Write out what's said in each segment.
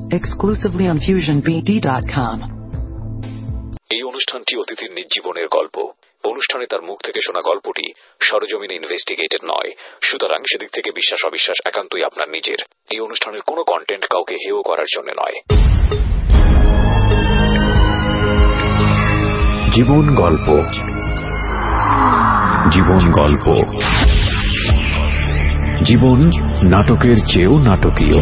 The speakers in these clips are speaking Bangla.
exclusively on FusionBD.com. এই অনুষ্ঠানটি অতিথির নিজ জীবনের গল্প। অনুষ্ঠানে তার মুখ থেকে শোনা গল্পটি সরজমিনে ইনভেস্টিগেটেড নয়, সুতরাং সেদিক থেকে বিশ্বাস অবিশ্বাস একান্তই আপনার নিজের। এই অনুষ্ঠানের কোনো কন্টেন্ট কাউকে হেয় করার জন্য নয়। জীবন গল্প, জীবন গল্প, জীবন নাটকের চেয়েও নাটকীয়।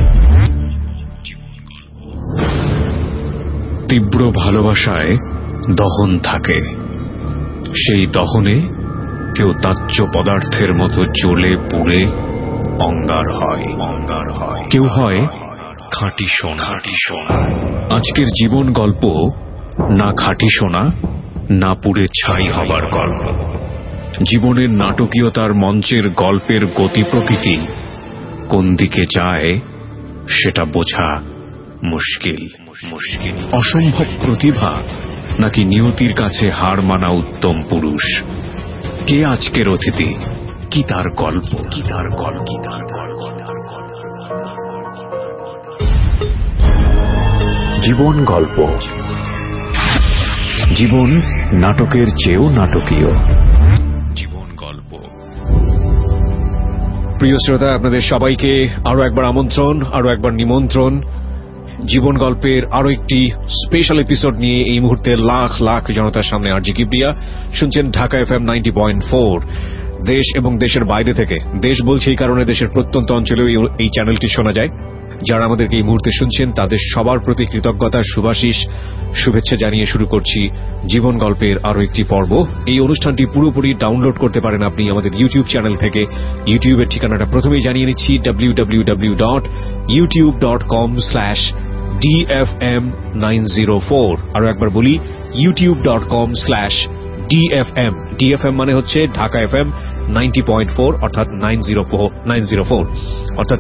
তীব্র ভালোবাসায় দহন থাকে, সেই দহনে কেউ তাচ্য পদার্থের মতো জ্বলে পুড়ে অঙ্গার হয়, কেউ হয় খাঁটি সোনা। আজকের জীবন গল্প না খাঁটি সোনা, না পুড়ে ছাই হবার গল্প। জীবনের নাটকীয়তার মঞ্চের গল্পের গতি প্রকৃতি কোন দিকে যায় সেটা বোঝা মুশকিল। অসম্ভব প্রতিভা নাকি নিয়তির কাছে হার মানা উত্তম পুরুষ? কে আজকের অতিথি? কি তার গল্প? জীবন গল্প, জীবন নাটকের চেয়েও নাটকীয়। জীবন গল্প। প্রিয় শ্রোতা, আপনাদের সবাইকে আরো একবার আমন্ত্রণ, আরো একবার নিমন্ত্রণ। জীবন গল্পের আরো একটি স্পেশাল এপিসোড নিয়ে এই মুহূর্তে লাখ লাখ জনতার সামনে আরজি কিবরিয়া। শুনছেন ঢাকা FM 90.4। দেশ এবং দেশের বাইরে থেকে, দেশ বলছে এই কারণে দেশের প্রত্যন্ত অঞ্চলেও এই চ্যানেলটি শোনা যায়। যারা আমাদেরকে এই মুহূর্তে শুনছেন তাদের সবার প্রতি কৃতজ্ঞতার শুভাশিস, শুভেচ্ছা জানিয়ে শুরু করছি জীবন গল্পের আরো একটি পর্ব। এই অনুষ্ঠানটি পুরোপুরি ডাউনলোড করতে পারেন আপনি আমাদের ইউটিউব চ্যানেল থেকে। ইউটিউবের ঠিকানাটা প্রথমেই জানিয়ে নিচ্ছি, www.youtube.com/DFM904। আরো একবার বলি, youtube.com/DFM। DFM মানে হচ্ছে ঢাকা FM 90.4 অর্থাৎ 904, অর্থাৎ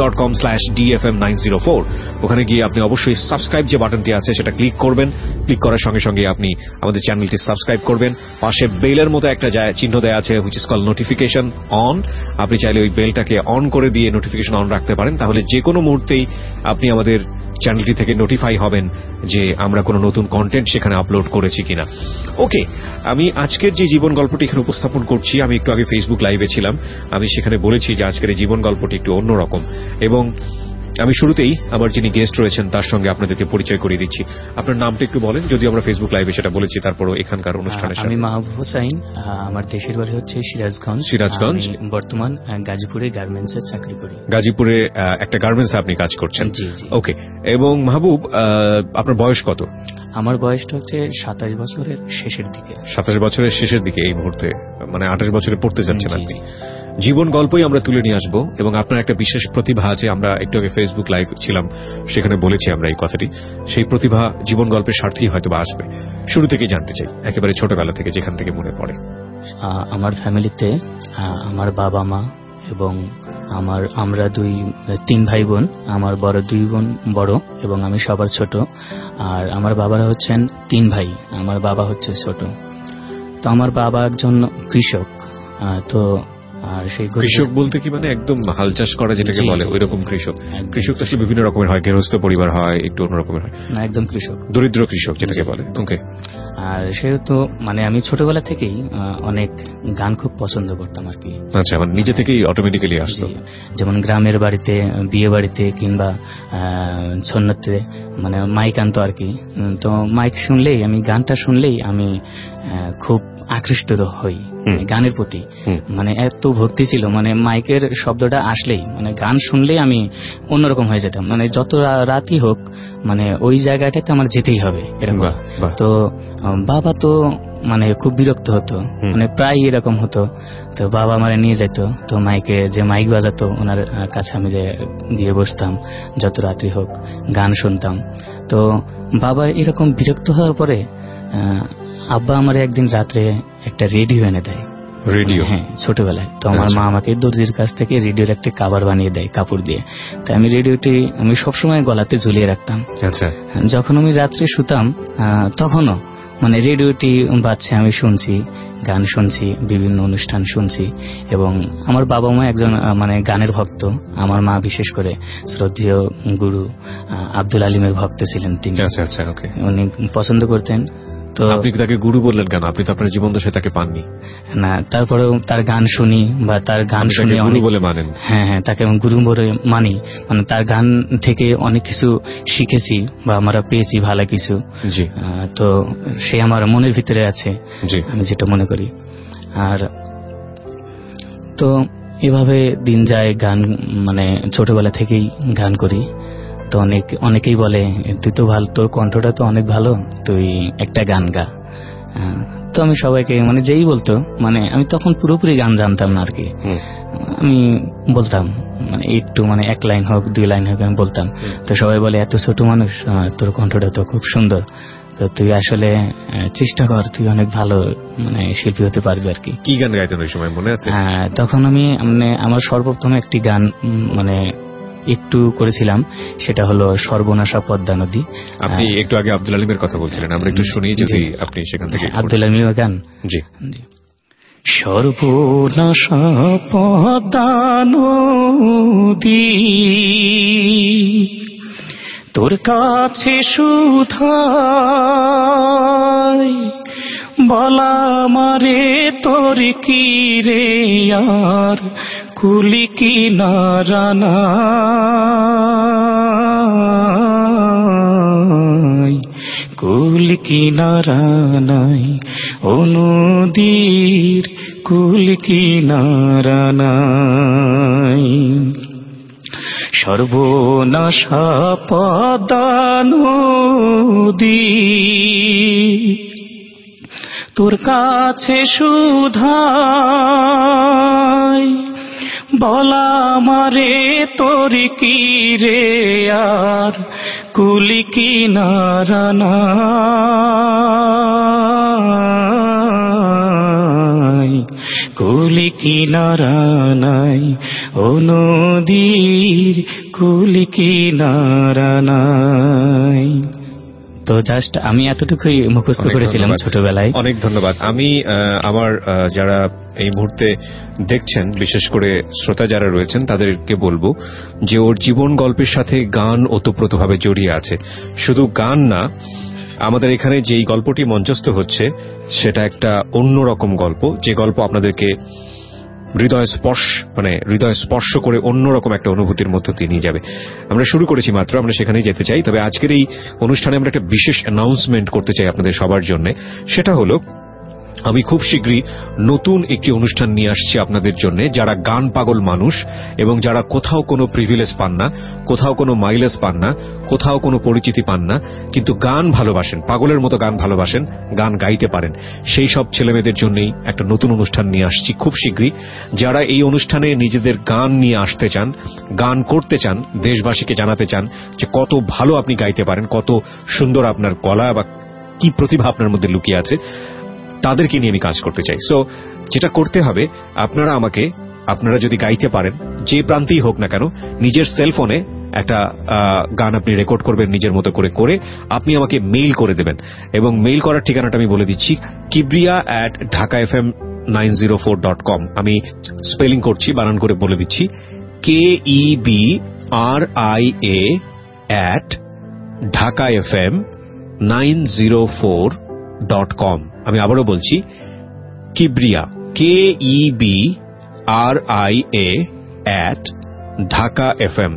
youtube.com/DFM904। ওখানে গিয়ে আপনি অবশ্যই সাবস্ক্রাইব যে বাটনটি আছে সেটা ক্লিক করবেন। ক্লিক করার সঙ্গে সঙ্গে আপনি আমাদের চ্যানেলটি সাবস্ক্রাইব করবেন। পাশে বেলের মতো একটা চিহ্ন দেওয়া আছে, which is call notification on. আপনি চাইলে ওই বেলটাকে অন করে দিয়ে নোটিফিকেশন অন রাখতে পারেন, তাহলে যে কোনো মুহূর্তেই আপনি আমাদের চ্যানেলটি থেকে নোটিফাই হবেন যে আমরা কোনো নতুন কন্টেন্ট সেখানে আপলোড করেছি কিনা। ওকে, আমি আজকের যে জীবন গল্পটি এখানে উপস্থাপন করছি, আমি একটু আগে ফেসবুক লাইভে ছিলাম, আমি সেখানে বলেছি যে আজকের এই জীবন গল্পটি একটু অন্যরকম। এবং আমি শুরুতেই আমার যিনি গেস্ট রয়েছেন তার সঙ্গে আপনাদেরকে পরিচয় করিয়ে দিচ্ছি। আপনার নামটা একটু বলেন, যদি আমরা ফেসবুক লাইভে সেটা বলেছি, তারপরও এখানকার অনুষ্ঠানের সাথে। আমি মাহবুব হোসাইন, আমার দেশের বাড়ি হচ্ছে সিরাজগঞ্জ। বর্তমান গাজীপুরে গার্মেন্টসে চাকরি করি। গাজীপুরে একটা গার্মেন্টসে আপনি কাজ করছেন? জি জি। ওকে, এবং মাহবুব, আপনার বয়স কত? আমার বয়সটা হচ্ছে 27 বছরের শেষের দিকে। 27 বছরের শেষের দিকে এই মুহূর্তে, মানে 28 বছরে পড়তে যাচ্ছেন আপনি। জীবন গল্পই আমরা তুলে নিয়ে আসবো, এবং আপনার একটা বিশেষ প্রতিভা আছে। আমরা একটু আগে ফেসবুক লাইভ ছিলাম, সেখানে বলেছি আমরা এই কথাটি। সেই প্রতিভা জীবন গল্পের স্বার্থেই হয়তো বা আসবে। শুরু থেকেই জানতে চাই, একেবারে ছোটবেলা থেকে যেখান থেকে মনে পড়ে। আমার ফ্যামিলিতে আমার বাবা মা এবং আমরা তিন ভাই বোন। আমার বড় 2 বোন বড় এবং আমি সবার ছোট। আর আমার বাবারা হচ্ছেন 3 ভাই, আমার বাবা হচ্ছে ছোট। তো আমার বাবা একজন কৃষক। তো আর সেই কৃষক বলতে কি মানে একদম হাল চাষ করা যেটাকে বলে ওইরকম কৃষক? কৃষক তো বিভিন্ন রকমের হয়, গৃহস্থ পরিবার হয়, একটু অন্যরকমের হয়। না, একদম কৃষক, দরিদ্র কৃষক যেটাকে বলে। ওকে। আর সেহেতু মানে আমি ছোটবেলা থেকেই অনেক গান খুব পছন্দ করতাম আর কি। আচ্ছা, মানে নিজে থেকেই অটোমেটিক্যালি আসতো? যেমন গ্রামের বাড়িতে, বিয়ে বাড়িতে কিংবা সন্ন্যতে মানে মাইক আনতো আর কি। তো মাইক শুনলেই, আমি গানটা শুনলেই আমি খুব আকৃষ্ট হই গানের প্রতি। মানে এত ভক্তি ছিল, মানে মাইকের শব্দটা আসলেই, মানে গান শুনলেই আমি অন্যরকম হয়ে যেতাম। মানে যত রাতই হোক, মানে ওই জায়গাটাতে আমার যেতেই হবে এরকম। তো বাবা তো মানে খুব বিরক্ত হতো, মানে প্রায় এরকম হতো। তো বাবা আমারে নিয়ে যেত, তো মাইক বাজাতো ওনার কাছে আমি গিয়ে বসতাম, যত রাত্রি হোক গান শুনতাম। তো বাবা এরকম বিরক্ত হওয়ার পরে আব্বা আমার একদিন রাত্রে একটা রেডিও এনে দেয়। রেডিও? হ্যাঁ, ছোটবেলায়। তো আমার মা আমাকে দর্জির কাছ থেকে রেডিওর একটা কভার বানিয়ে দেয় কাপড় দিয়ে। তো আমি রেডিওটি আমি সবসময় গলাতে ঝুলিয়ে রাখতাম। আচ্ছা। যখন আমি রাত্রে শুতাম তখনও মানে রেডিওটি বাজছে, আমি শুনছি, গান শুনছি, বিভিন্ন অনুষ্ঠান শুনছি। এবং আমার বাবা মা একজন মানে গানের ভক্ত। আমার মা বিশেষ করে শ্রদ্ধেয় গুরু আব্দুল আলিমের ভক্ত ছিলেন তিনি। আচ্ছা আচ্ছা, ওকে। উনি পছন্দ করতেন। তো আপনি তাকে গুরু বললেন কেন? আপনি তো আপনার জীবন দশায় তাকে পাননি। না, তারপরেও তার গান শুনি বা তার গান শুনে গুরু বলে মানেন? হ্যাঁ হ্যাঁ, তাকে আমি গুরু বলে মানি। মানে তার গান থেকে অনেক কিছু শিখেছি বা আমরা পেয়েছি ভালো কিছু। জি। তো সে আমার মনের ভিতরে আছে, আমি যেটা মনে করি। আর তো এভাবে দিন যায়, গান মানে ছোটবেলা থেকেই গান করি। তো অনেকেই বলে তুই তো ভালো, তোর কণ্ঠটা তো অনেক ভালো, তুই একটা গান গা। তো আমি সবাইকে মানে যেই বলতো, মানে আমি তখন পুরোপুরি গান জানতাম না আর কি। আমি বলতাম মানে একটু, মানে 1 লাইন হোক 2 লাইন হোক আমি বলতাম। তো সবাই বলে এত ছোট মানুষ, তোর কণ্ঠটা তো খুব সুন্দর, তো তুই আসলে চেষ্টা কর, তুই অনেক ভালো মানে শিল্পী হতে পারবি আর কি। কি গান গাইতেন ওই সময় মনে আছে? তখন আমি মানে আমার সর্বপ্রথম একটি গান মানে একটু করেছিলাম, সেটা হলো সর্বনাশা পদ্মা নদী। আপনি একটু আগে আব্দুল আলিমের কথা বলছিলেন, আমরা একটু শুনি যদি আপনি সেখান থেকে। আব্দুল আলিমের গান। জি। সর্বনাশা পদ্মা নদী তোর কাছে সুধাই, বলা মারে তোর কি রে আর কুলি কিনারা নাই, কুল কিনারা নাই, ও নদীর কুল কিনারা নাই। সর্বনাশা পদ্মা নদী তোর কাছে সুধাই, বলা মারে তোর কি রে আর কুলি কিনারা নাই, কুলি কিনারা নাই, ও নদীর কুলি কিনারা নাই। তো জাস্ট আমি এতটুকুই মুখস্থ করেছিলাম ছোটবেলায়। অনেক ধন্যবাদ। আমি আমার যারা এই মুহূর্তে দেখছেন, বিশেষ করে শ্রোতা যারা রয়েছেন, তাদেরকে বলবো যে ওর জীবন গল্পের সাথে গান ওতপ্রোতভাবে জড়িয়ে আছে। শুধু গান না, আমাদের এখানে যেই গল্পটি মঞ্চস্থ হচ্ছে সেটা একটা অন্যরকম গল্প, যে গল্প আপনাদেরকে হৃদয় স্পর্শ করে অন্যরকম একটা অনুভূতির মধ্য দিয়ে নিয়ে যাবে। আমরা শুরু করেছি মাত্র, আমরা সেখানেই যেতে চাই। তবে আজকের এই অনুষ্ঠানে আমরা একটা বিশেষ অ্যানাউন্সমেন্ট করতে চাই আপনাদের সবার জন্য। সেটা হলো, আমি খুব শীঘ্রই নতুন একটি অনুষ্ঠান নিয়ে আসছি আপনাদের জন্য, যারা গান পাগল মানুষ এবং যারা কোথাও কোনো প্রিভিলেজ পান না, কোথাও কোনো মাইলেজ পান না, কোথাও কোনো পরিচিতি পান না, কিন্তু গান ভালোবাসেন, পাগলের মতো গান ভালোবাসেন, গান গাইতে পারেন, সেই সব ছেলেমেয়েদের জন্যই একটা নতুন অনুষ্ঠান নিয়ে আসছি খুব শীঘ্রই। যারা এই অনুষ্ঠানে নিজেদের গান নিয়ে আসতে চান, গান করতে চান, দেশবাসীকে জানাতে চান যে কত ভালো আপনি গাইতে পারেন, কত সুন্দর আপনার গলা বা কি প্রতিভা আপনার মধ্যে লুকিয়ে আছে, তাদেরকে নিয়ে আমি কাজ করতে চাই। সো যেটা করতে হবে, আপনারা যদি গাইতে পারেন, যে প্রান্তেই হোক না কেন, নিজের সেলফোনে একটা গান আপনি রেকর্ড করবেন নিজের মতো করে আপনি আমাকে মেইল করে দেবেন। এবং মেইল করার ঠিকানাটা আমি বলে দিচ্ছি, kibriya@dhakafm904.com। আমি স্পেলিং করছি, বানান করে বলে দিচ্ছি, KEBRIA@dhakafm904.com। আমি আবারও বলছি, কিবরিয়া, KEBRIA@dhakafm,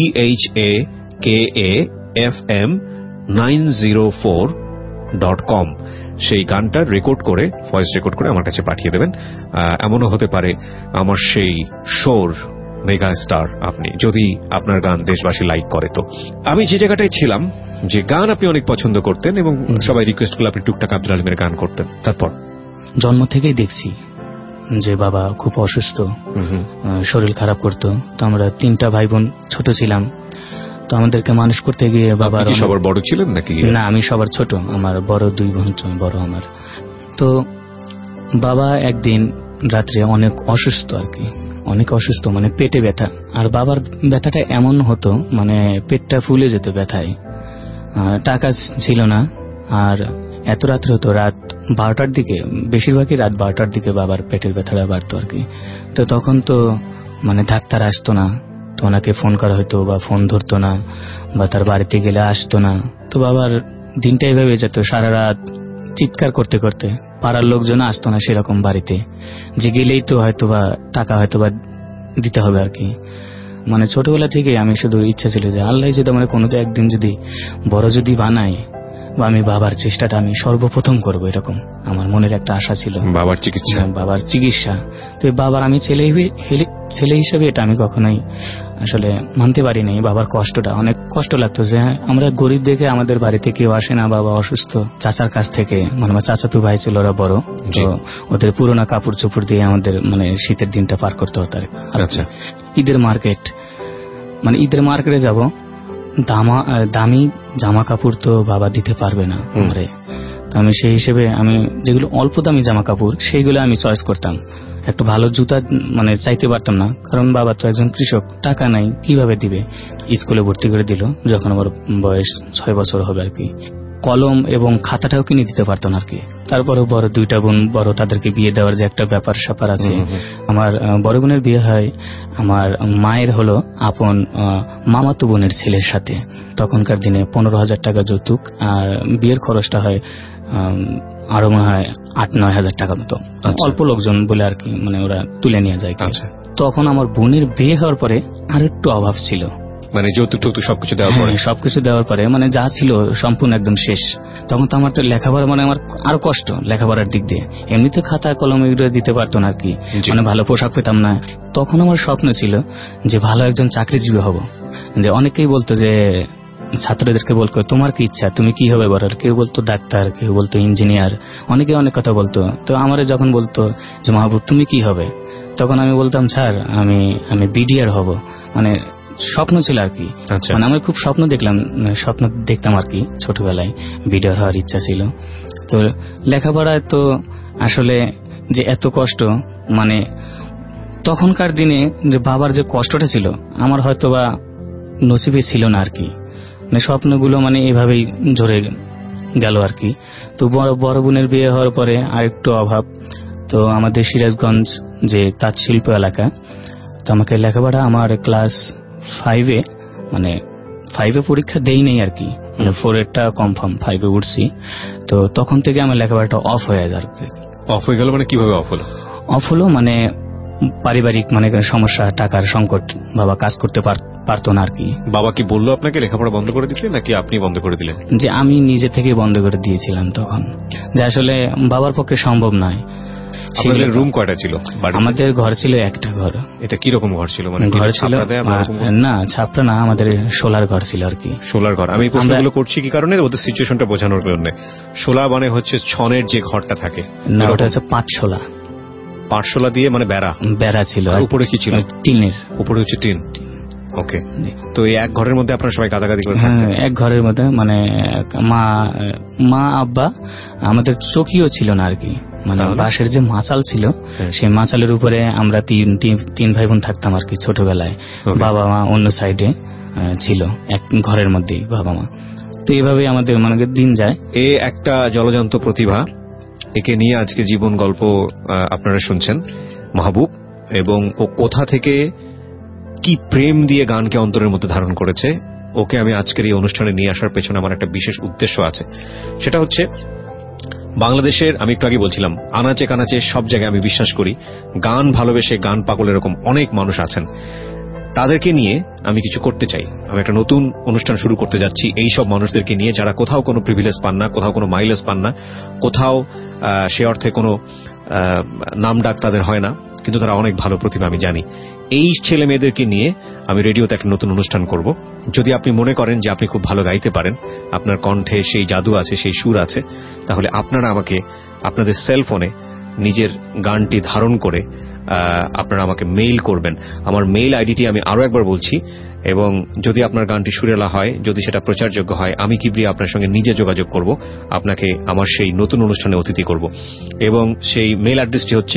DHAKAFM904.com। সেই গানটা রেকর্ড করে, ভয়েস রেকর্ড করে আমার কাছে পাঠিয়ে দেবেন। এমনও হতে পারে আমার সেই শোর মেগা স্টার আপনি, যদি আপনার গান দেশবাসী লাইক করে। তো আমি যে জায়গাটায় ছিলাম, যে গান আপনি অনেক পছন্দ করতেন এবং সবাই রিকোয়েস্ট করলে আপনি টুকটাক আব্দুল আলিমের গান করতেন। তারপর জন্ম থেকেই দেখছি যে বাবা খুব অসুস্থ, শরীর খারাপ করতো। তো আমরা 3টা ভাই বোন ছোট ছিলাম, তো আমাদেরকে মানুষ করতে গিয়ে বাবা। সবার বড় ছিলেন নাকি? না, আমি সবার ছোট, আমার বড় 2 বোন বড় আমার। তো বাবা একদিন রাত্রে অনেক অসুস্থ আর কি, অনেক অসুস্থ, মানে পেটে ব্যথা। আর বাবার ব্যথাটা এমন হতো মানে পেটটা ফুলে যেত ব্যথায়, টাকা ছিল না, আর এত রাত্রে হতো, রাত 12টার দিকে, বেশিরভাগই রাত 12টার দিকে বাবার পেটের ব্যথাটা বাড়তো আর কি। তো তখন তো মানে ডাক্তার আসতো না, তো ওনাকে ফোন করা হতো বা ফোন ধরতো না, বা তার বাড়িতে গেলে আসতো না। তো বাবার দিনটা এইভাবে যেত, সারা রাত চিৎকার করতে করতে। পাড়ার লোকজন আসতো না সেরকম বাড়িতে, যে গেলেই তো হয়তো বা টাকা হয়তো বা দিতে হবে আর কি। মানে ছোটবেলা থেকে আমি শুধু ইচ্ছা ছিল যে আল্লাহ যদি আমার কোনো একদিন যদি বড় যদি বানায়, বা আমি বাবার চেষ্টাটা আমি সর্বপ্রথম করব, এরকম আমার মনের একটা আশা ছিল। বাবার চিকিৎসা তো বাবার আমি ছেলে হিসেবে এটা আমি কখনোই আসলে মানতে পারি নাই। বাবার কষ্টটা অনেক কষ্ট লাগতো, যে আমরা গরিব দেখে আমাদের বাড়িতে কেউ আসে না, বাবা অসুস্থ, চাচার কাছ থেকে, মানে আমার চাচাতো ভাই ছিল, ওরা বড়, তো ওদের পুরোনো কাপড় চোপড় দিয়ে আমাদের মানে শীতের দিনটা পার করতে হতো। আচ্ছা, ঈদের মার্কেটে যাব, দামি জামা কাপড় তো বাবা দিতে পারবে না আমারে। তো আমি সেই হিসেবে আমি যেগুলো অল্প দামি জামা কাপড় সেইগুলো আমি চয়েস করতাম। একটা ভালো জুতা মানে চাইতে পারতাম না, কারণ বাবা তো একজন কৃষক, টাকা নাই, কিভাবে দিবে। স্কুলে ভর্তি করে দিল যখন আমার বয়স 6 বছর হবে আর কি। কলম এবং খাতাটাও কিনে দিতে পারতো না আর কি। তারপরে বড় 2টা বোন, বড়, তাদেরকে বিয়ে দেওয়ার যে একটা ব্যাপার স্যাপার আছে। আমার বড় বোনের বিয়ে হয় আমার মায়ের হলো আপন মামাতো বোনের ছেলের সাথে। তখনকার দিনে 15,000 টাকা যৌতুক, আর বিয়ের খরচটা হয় আরো মনে হয় 8-9 হাজার টাকার মতো। অল্প লোকজন বলে আর কি, মানে ওরা তুলে নিয়ে যায়। তখন আমার বোনের বিয়ে হওয়ার পরে আর একটু অভাব ছিল, মানে যৌতুক সবকিছু দেওয়ার পরে মানে যা ছিল সম্পূর্ণ একদম শেষ। তখন তো আমার লেখাপড়া, মানে আমার আরো কষ্ট লেখাপড়ার দিক দিয়ে। এমনিতে খাতা কলম এগুলো দিতে পারতো না আর কি, মানে ভালো পোশাক পেতাম না। তখন আমার স্বপ্ন ছিল যে ভালো একজন চাকরিজীবী হব। যে অনেকেই বলতো, যে ছাত্রদেরকে বলতো তোমার কি ইচ্ছা, তুমি কি হবে বড়? কেউ বলতো ডাক্তার, কেউ বলতো ইঞ্জিনিয়ার, অনেকে অনেক কথা বলতো। তো আমারে যখন বলতো যে মাহবুব তুমি কি হবে, তখন আমি বলতাম স্যার আমি বিডিআর হব। মানে স্বপ্ন ছিল আর কি। মানে আমি খুব স্বপ্ন দেখতাম আর কি, ছোটবেলায় বিডিআর হওয়ার ইচ্ছা ছিল। তো লেখাপড়ায় তো আসলে যে এত কষ্ট, মানে তখনকার দিনে যে বাবার যে কষ্টটা ছিল আমার হয়তো বা নসিবে ছিল না আর কি। মানে স্বপ্নগুলো মানে এভাবেই ঝরে গেল আর কি। তো বড় বোনের বিয়ে হওয়ার পরে আরেকটু অভাব। তো আমাদের সিরাজগঞ্জ যে তাঁত শিল্প এলাকা, তো আমাকে লেখাপড়া আমার ক্লাস 5-এ, মানে 5-এ পরীক্ষা দেই নেই আর কি, 4-এরটা কনফার্ম, 5-এ উঠছি। তো তখন থেকে আমার লেখাপড়াটা অফ হয়ে যায়। অফ হয়ে গেল মানে কিভাবে অফ হলো? মানে পারিবারিক মানে সমস্যা, টাকার সংকট, বাবা কাজ করতে পারতো না আর কি। বাবা কি বললো আপনাকে লেখাপড়া বন্ধ করে দিতে, নাকি আপনি বন্ধ করে দিলেন? যে আমি নিজে থেকে বন্ধ করে দিয়েছিলাম তখন, যে আসলে বাবার পক্ষে সম্ভব নয়। আপনাদের রুম কয়টা ছিল? আমাদের ঘর ছিল একটা ঘর। এটা কি রকম ঘর ছিল? মানে ঘর ছিল না, ছাপরা না, আমাদের শোলার ঘর ছিল আর কি। শোলার ঘর। আমি প্রশ্নগুলো করছি কি কারণে, ওদের সিচুয়েশনটা বোঝানোর জন্য। শোলা মানে হচ্ছে ছনের যে ঘরটা থাকে না, ওটা হচ্ছে পাটশোলা। পাটশোলা দিয়ে মানে বেড়া ছিল। উপরে কি ছিল? টিনের। উপরে হচ্ছে টিন। ওকে। তো এই এক ঘরের মধ্যে আপনারা সবাই গাদাগাদি করে? হ্যাঁ, এক ঘরের মধ্যে। মানে মা আব্বা, আমাদের চৌকিও ছিল না আর কি। মানে বাঁশের যে মাচাল ছিল, সেই মাচালের উপরে আমরা তিন ভাই বোন থাকতাম আর কি ছোটবেলায়। বাবা মা অন্য সাইডে ছিল, এক ঘরের মধ্যেই বাবা মা। তো এইভাবে আমাদের মানে দিন যায়। এ একটা জলজান্ত প্রতিভা, একে নিয়ে আজকে জীবন গল্প আপনারা শুনছেন, মাহবুব। এবং ও কোথা থেকে কি প্রেম দিয়ে গানকে অন্তরের মধ্যে ধারণ করেছে, ওকে আমি আজকের এই অনুষ্ঠানে নিয়ে আসার পেছনে আমার একটা বিশেষ উদ্দেশ্য আছে। সেটা হচ্ছে বাংলাদেশের, আমি একটু আগে বলছিলাম, আনাচে কানাচে সব জায়গায় আমি বিশ্বাস করি গান ভালোবেসে গান পাগল এরকম অনেক মানুষ আছেন। তাদেরকে নিয়ে আমি কিছু করতে চাই। আমি একটা নতুন অনুষ্ঠান শুরু করতে যাচ্ছি এই সব মানুষদেরকে নিয়ে, যারা কোথাও কোনো প্রিভিলেজ পান না, কোথাও কোনো মাইলেজ পান না, কোথাও সে অর্থে কোনো নাম ডাক তাদের হয় না, কিন্তু তারা অনেক ভালো প্রতিভা আমি জানি। এই ছেলে মেয়েদেরকে নিয়ে আমি রেডিওতে একটা নতুন অনুষ্ঠান করব। যদি আপনি মনে করেন যে আপনি খুব ভালো গাইতে পারেন, আপনার কণ্ঠে সেই জাদু আছে, সেই সুর আছে, তাহলে আপনারা আমাকে আপনাদের সেলফোনে নিজের গানটি ধারণ করে আপনারা আমাকে মেইল করবেন। আমার মেইল আইডিটি আমি আরো একবার বলছি, এবং যদি আপনার গানটি সুরেলা হয়, যদি সেটা প্রচারযোগ্য হয়, আমি কিবরিয়া আপনার সঙ্গে নিজে যোগাযোগ করব, আপনাকে আমার সেই নতুন অনুষ্ঠানে অতিথি করব। এবং সেই মেইল অ্যাড্রেসটি হচ্ছে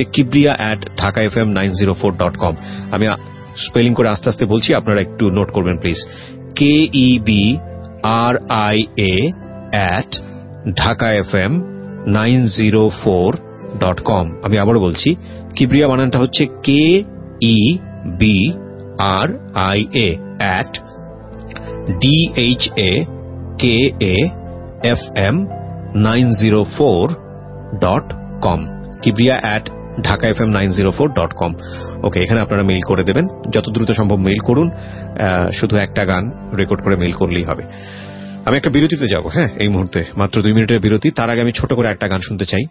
kibriya@dhakafm904.com। আমি স্পেলিং করে আস্তে আস্তে বলছি, আপনারা একটু নোট করবেন প্লিজ। KEBRIA dhakafm904.com। আমি আবারও বলছি, কিবরিয়া বানানটা হচ্ছে KEBRIA @DHAKAFM904.com, কিবরিয়া @dhakafm904.com। ওকে, এখানে আপনারা মেইল করে দেবেন, যত দ্রুত সম্ভব মেইল করুন। শুধু একটা গান রেকর্ড করে মেইল করলেই হবে। আমি একটা বিরতিতে যাব, হ্যাঁ, এই মুহূর্তে মাত্র 2 মিনিটের বিরতি। তার আগে আমি ছোট করে একটা গান শুনতে চাই।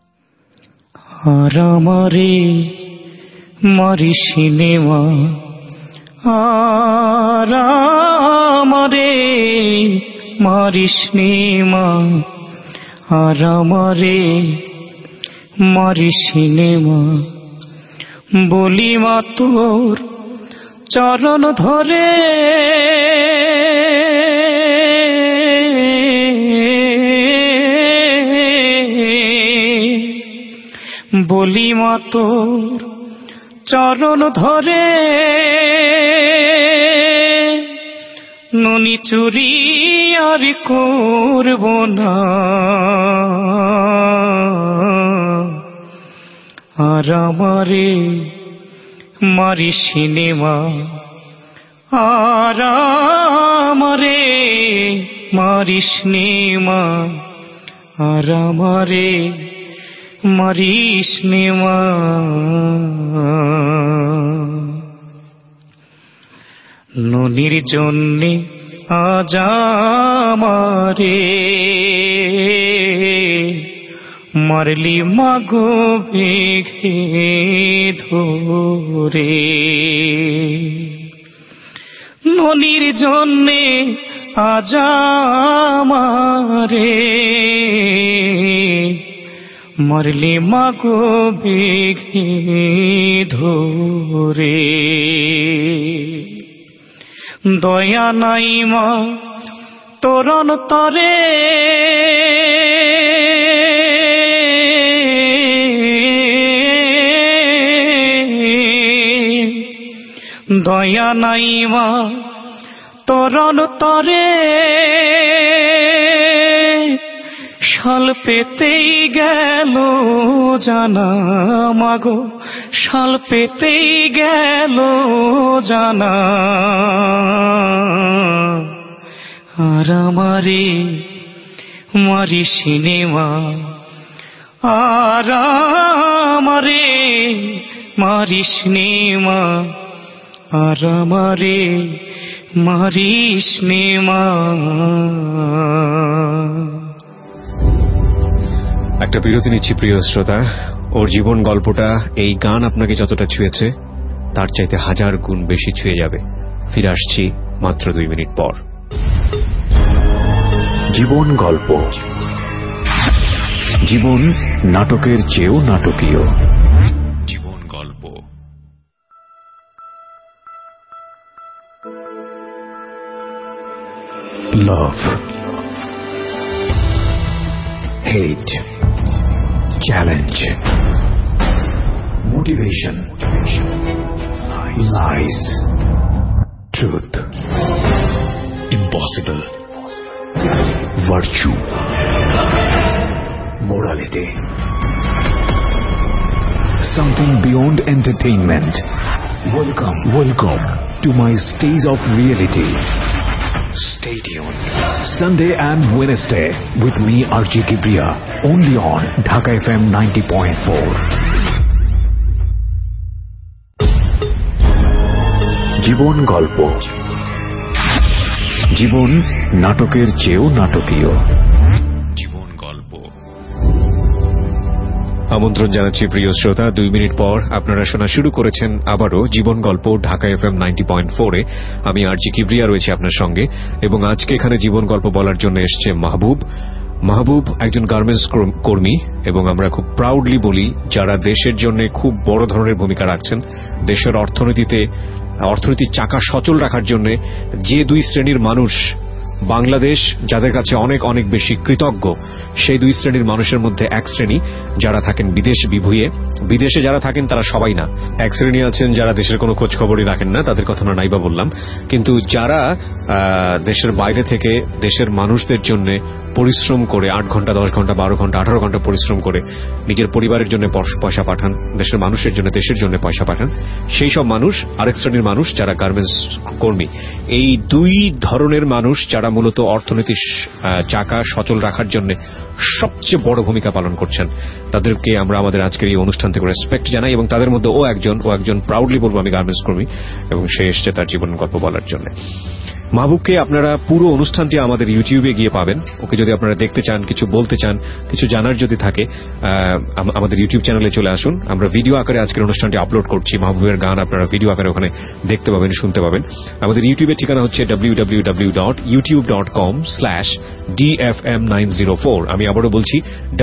আরামারে মারি সিনেমা, আরামারে মারি সিনেমা, আরামারে মারি সিনেমা, বলি মা তোর চরণ ধরে, বলি মা তোর চরণ ধরে, ননি চুরি আর করব না, আর আমারে মারি সিনেমা, আর আমারে মারি সিনেমা, আর আমারে মারি সিনেমা। ননির জন্যে আজ আমারে মারলি মাগো বেঘে ধরে, ননির জন্যে আজ আমারে মারলি মাগো বেঘে ধরে, দয়া নাই মা তোর অন্তরে, দয়া নাই মা তোর অন্তরে, শাল পেতেই গেল জানা মাগো, শাল পেতেই গেল জানা, আর আমারে মারি সিনেমা, আর আমারে মারি সিনেমা, আর আমারে মারি সিনেমা। একটা বিরতি নিচ্ছি প্রিয় শ্রোতা। ওর জীবন গল্পটা এই গান আপনাকে যতটা ছুঁয়েছে তার চাইতে 1000 গুণ বেশি ছুঁয়ে যাবে। ফিরে আসছি মাত্র 2 মিনিট পর। জীবন গল্প, জীবন নাটকের চেয়েও নাটকীয়। জীবন গল্প। Love, hate, challenge, motivation, lies, truth, impossible, virtue, morality, something beyond entertainment. Welcome to my stage of reality. Stay tuned Sunday and Wednesday with me RJ Kibriya, only on Dhaka FM 90.4. জীবন গল্প, জীবন নাটকের চেয়েও নাটকীয়। জীবন গল্প। আমন্ত্রণ জানাচ্ছি প্রিয় শ্রোতা। 2 মিনিট পর আপনারা শোনা শুরু করেছেন আবারও জীবন গল্প ঢাকা FM 90.4-এ। আমি আরজি কিবরিয়া রয়েছি আপনার সঙ্গে, এবং আজকে এখানে জীবন গল্প বলার জন্য এসছে মাহবুব। মাহবুব একজন গার্মেন্টস কর্মী, এবং আমরা খুব প্রাউডলি বলি যারা দেশের জন্য খুব বড় ধরনের ভূমিকা রাখছেন। দেশের অর্থনীতির চাকা সচল রাখার জন্য যে 2 শ্রেণীর মানুষ বাংলাদেশ যাদের কাছে অনেক অনেক বেশি কৃতজ্ঞ, সেই 2 শ্রেণীর মানুষের মধ্যে এক শ্রেণী যারা থাকেন বিদেশ বিভুঁইয়ে। বিদেশে যারা থাকেন তারা সবাই না, এক শ্রেণী আছেন যারা দেশের কোনো খোঁজ খবরই রাখেন না, তাদের কথা না নাইবা বললাম। কিন্তু যারা দেশের বাইরে থেকে দেশের মানুষদের জন্য পরিশ্রম করে 8 ঘন্টা 10 ঘন্টা 12 ঘন্টা 18 ঘন্টা পরিশ্রম করে নিজের পরিবারের জন্য পয়সা পাঠান, দেশের মানুষের জন্য দেশের জন্য পয়সা পাঠান, সেই সব মানুষ আরেক শ্রেণীর মানুষ যারা গার্মেন্টস কর্মী। এই দুই ধরনের মানুষ যারা মূলত অর্থনীতির চাকা সচল রাখার জন্য সবচেয়ে বড় ভূমিকা পালন করছেন, তাদেরকে আমরা আমাদের আজকের এই অনুষ্ঠান থেকে রেসপেক্ট জানাই। এবং তাদের মধ্যে ও একজন প্রাউডলি বলবো আমি গার্মেন্টস কর্মী, এবং সে এসছে তার জীবন গল্প বলার জন্য। মাহবুবকে আপনারা পুরো অনুষ্ঠানটি আমাদের ইউটিউবে গিয়ে পাবেন। ওকে যদি আপনারা দেখতে চান, কিছু বলতে চান, কিছু জানার যদি থাকে, আমাদের ইউটিউব চ্যানেলে চলে আসুন। আমরা ভিডিও আকারে আজকের অনুষ্ঠানটি আপলোড করছি। মাহবুবের গান আপনারা ভিডিও আকারে ওখানে দেখতে পাবেন, শুনতে পাবেন। আমাদের ইউটিউবের ঠিকানা হচ্ছে www.youtube.com/dfm904। আমি আবারও বলছি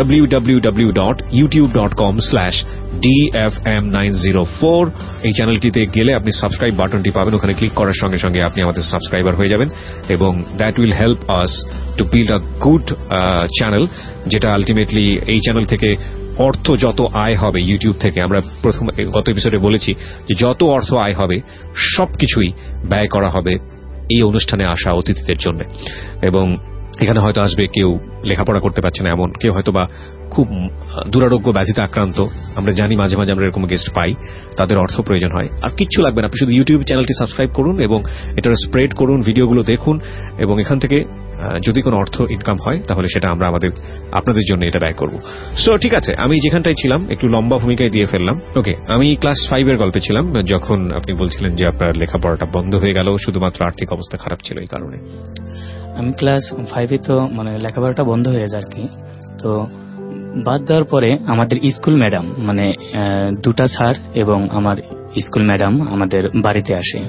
www.youtube.com/dfm904। এই চ্যানেলটিতে গেলে আপনি সাবস্ক্রাইব বাটনটি পাবেন, ওখানে ক্লিক করার সঙ্গে সঙ্গে আপনি আমাদের সাবস্ক্রাইবার হয়ে যাবেন, এবং that will help us to build a good channel, যেটা আলটিমেটলি এই চ্যানেল থেকে অর্থ যত আয় হবে ইউটিউব থেকে, আমরা গত এপিসোডে বলেছি যে যত অর্থ আয় হবে সবকিছুই ব্যয় করা হবে এই অনুষ্ঠানে আসা অতিথিদের জন্য। এবং এখানে হয়তো আসবে কেউ লেখাপড়া করতে পারছে না এমন, কেউ হয়তো বা খুব দুরারোগ্য ব্যাধিতে আক্রান্ত, আমরা জানি মাঝে মাঝে আমরা এরকম গেস্ট পাই, তাদের অর্থ প্রয়োজন হয়। আর কিচ্ছু লাগবে না, আপনি শুধু ইউটিউব চ্যানেলটি সাবস্ক্রাইব করুন এবং এটা স্প্রেড করুন, ভিডিওগুলো দেখুন, এবং এখান থেকে যদি কোনো অর্থ ইনকাম হয় তাহলে সেটা আমরা আপনাদের জন্য এটা ব্যয় করব। সো ঠিক আছে, আমি যেখানটায় ছিলাম একটু লম্বা ভূমিকায় দিয়ে ফেললাম। ওকে, আমি ক্লাস 5 এর গল্পে ছিলাম যখন আপনি বলছিলেন যে আপনার লেখাপড়াটা বন্ধ হয়ে গেল শুধুমাত্র আর্থিক অবস্থা খারাপ ছিল এই কারণে। আমি ক্লাস 5 তো লেখাপড়াটা বন্ধ হয়ে যায় আর কি। তো বাদ দেওয়ার পরে আমাদের স্কুল ম্যাডাম দুটা স্যার এবং আমার স্কুল ম্যাডাম আমাদের বাড়িতে এসে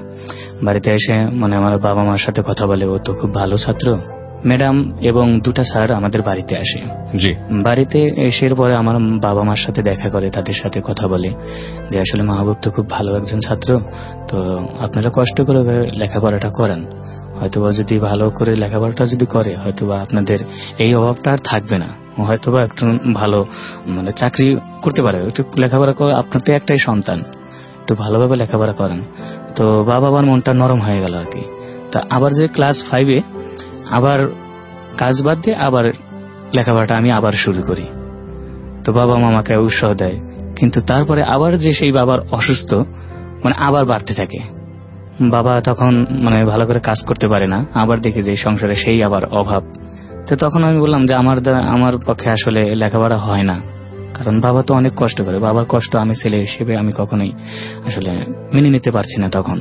আমার বাবা মার সাথে কথা বলে। ও তো খুব ভালো ছাত্র। ম্যাডাম এবং দুটা স্যার আমাদের বাড়িতে আসে। জি। বাড়িতে এসে পরে আমার বাবা মার সাথে দেখা করে, তাদের সাথে কথা বলে যে আসলে মাহবুব তো খুব ভালো একজন ছাত্র, তো আপনারা কষ্ট করে লেখাপড়াটা করেন, হয়তোবা যদি ভালো করে লেখাপড়াটা যদি করে হয়তোবা আপনাদের এই অভাবটা আর থাকবে না, হয়তোবা একটু ভালো চাকরি করতে পারে। একটু লেখাপড়া করে, আপনার তো একটাই সন্তান, একটু ভালোভাবে লেখাপড়া করেন। তো বাবা আমার মনটা নরম হয়ে গেল আর কি। তা আবার যে ক্লাস 5 আবার কাজ বাদ দিয়ে আবার লেখাপড়াটা আমি আবার শুরু করি। তো বাবা মামাকে উৎসাহ দেয়, কিন্তু তারপরে আবার যে সেই বাবার অসুস্থ আবার বাড়তে থাকে। বাবা তখন ভালো করে কাজ করতে পারে না, আবার দেখি যে সংসারে সেই আবার অভাব। তো তখন আমি বললাম যে আমার পক্ষে আসলে লেখাপড়া হয় না, কারণ বাবা তো অনেক কষ্ট করে, বাবার কষ্ট আমি ছেলে হিসেবে আমি কখনোই আসলে মেনে নিতে পারছি না। তখন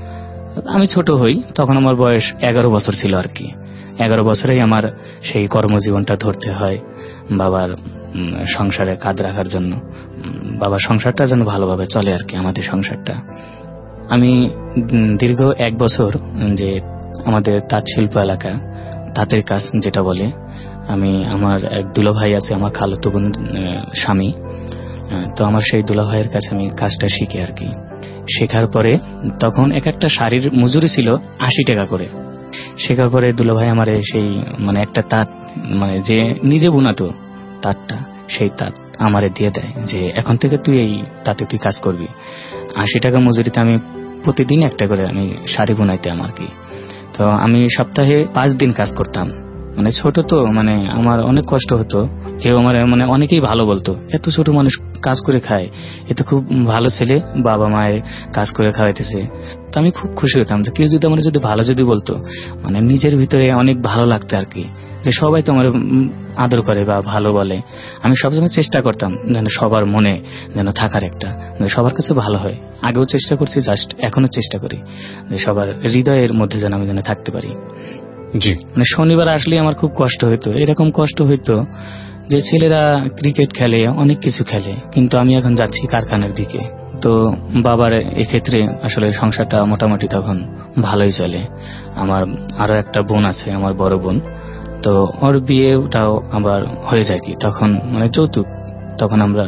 আমি ছোট হই, তখন আমার বয়স 11 বছর ছিল আর কি। 11 বছরেই আমার সেই কর্মজীবনটা ধরতে হয় বাবার সংসারে কাঁধ রাখার জন্য, বাবার সংসারটা যেন ভালোভাবে চলে আর কি, আমাদের সংসারটা। আমি দীর্ঘ 1 বছর যে আমাদের তাঁত শিল্প এলাকা, তাঁতের কাজ যেটা বলে, আমার এক দুলা ভাই আছে, আমার খালাতো বোন স্বামী, তো আমার সেই দুলা ভাইয়ের কাছে আমি কাজটা শিখি আর কি। শেখার পরে তখন একটা শাড়ির মজুরি ছিল 80 টাকা করে। শেখার পরে দুলা ভাই আমার সেই একটা তাঁত যে নিজে বুনাতো তাঁতটা, সেই তাঁত আমারে দিয়ে দেয় যে এখন থেকে তুই এই তাঁতে তুই কাজ করবি। 80 টাকা মজুরিতে আমি প্রতিদিন একটা করে আমি শাড়ি বুনাইতাম আর কি। তো আমি সপ্তাহে 5 দিন কাজ করতাম। ছোট তো আমার অনেক কষ্ট হতো। কেউ আমার অনেকেই ভালো বলতো, এত ছোট মানুষ কাজ করে খায়, এ তো খুব ভালো ছেলে, বাবা মায়ের কাজ করে খাওয়াইতেছে। তো আমি খুব খুশি হতাম যে কেউ যদি আমার যদি ভালো যদি বলতো, নিজের ভিতরে অনেক ভালো লাগতো আর কি, যে সবাই তো আমার আদর করে বা ভালো বলে। আমি সবসময় চেষ্টা করতাম যেন সবার মনে যেন থাকার একটা, সবার কাছে ভালো হয়। আগেও চেষ্টা করছি, জাস্ট এখনো চেষ্টা করি যে সবার হৃদয়ের মধ্যে যেন আমি থাকতে পারি। জি। শনিবার আসলে আমার খুব কষ্ট হইতো, এরকম কষ্ট হইতো যে ছেলেরা ক্রিকেট খেলে, অনেক কিছু খেলে, কিন্তু আমি এখন যাচ্ছি কারখানার দিকে। তো বাবার এক্ষেত্রে আসলে সংসারটা মোটামুটি তখন ভালোই চলে। আমার আরো একটা বোন আছে, আমার বড় বোন, তো ওর বিয়েটাও আবার হয়ে যায় কি তখন যৌতুক, তখন আমরা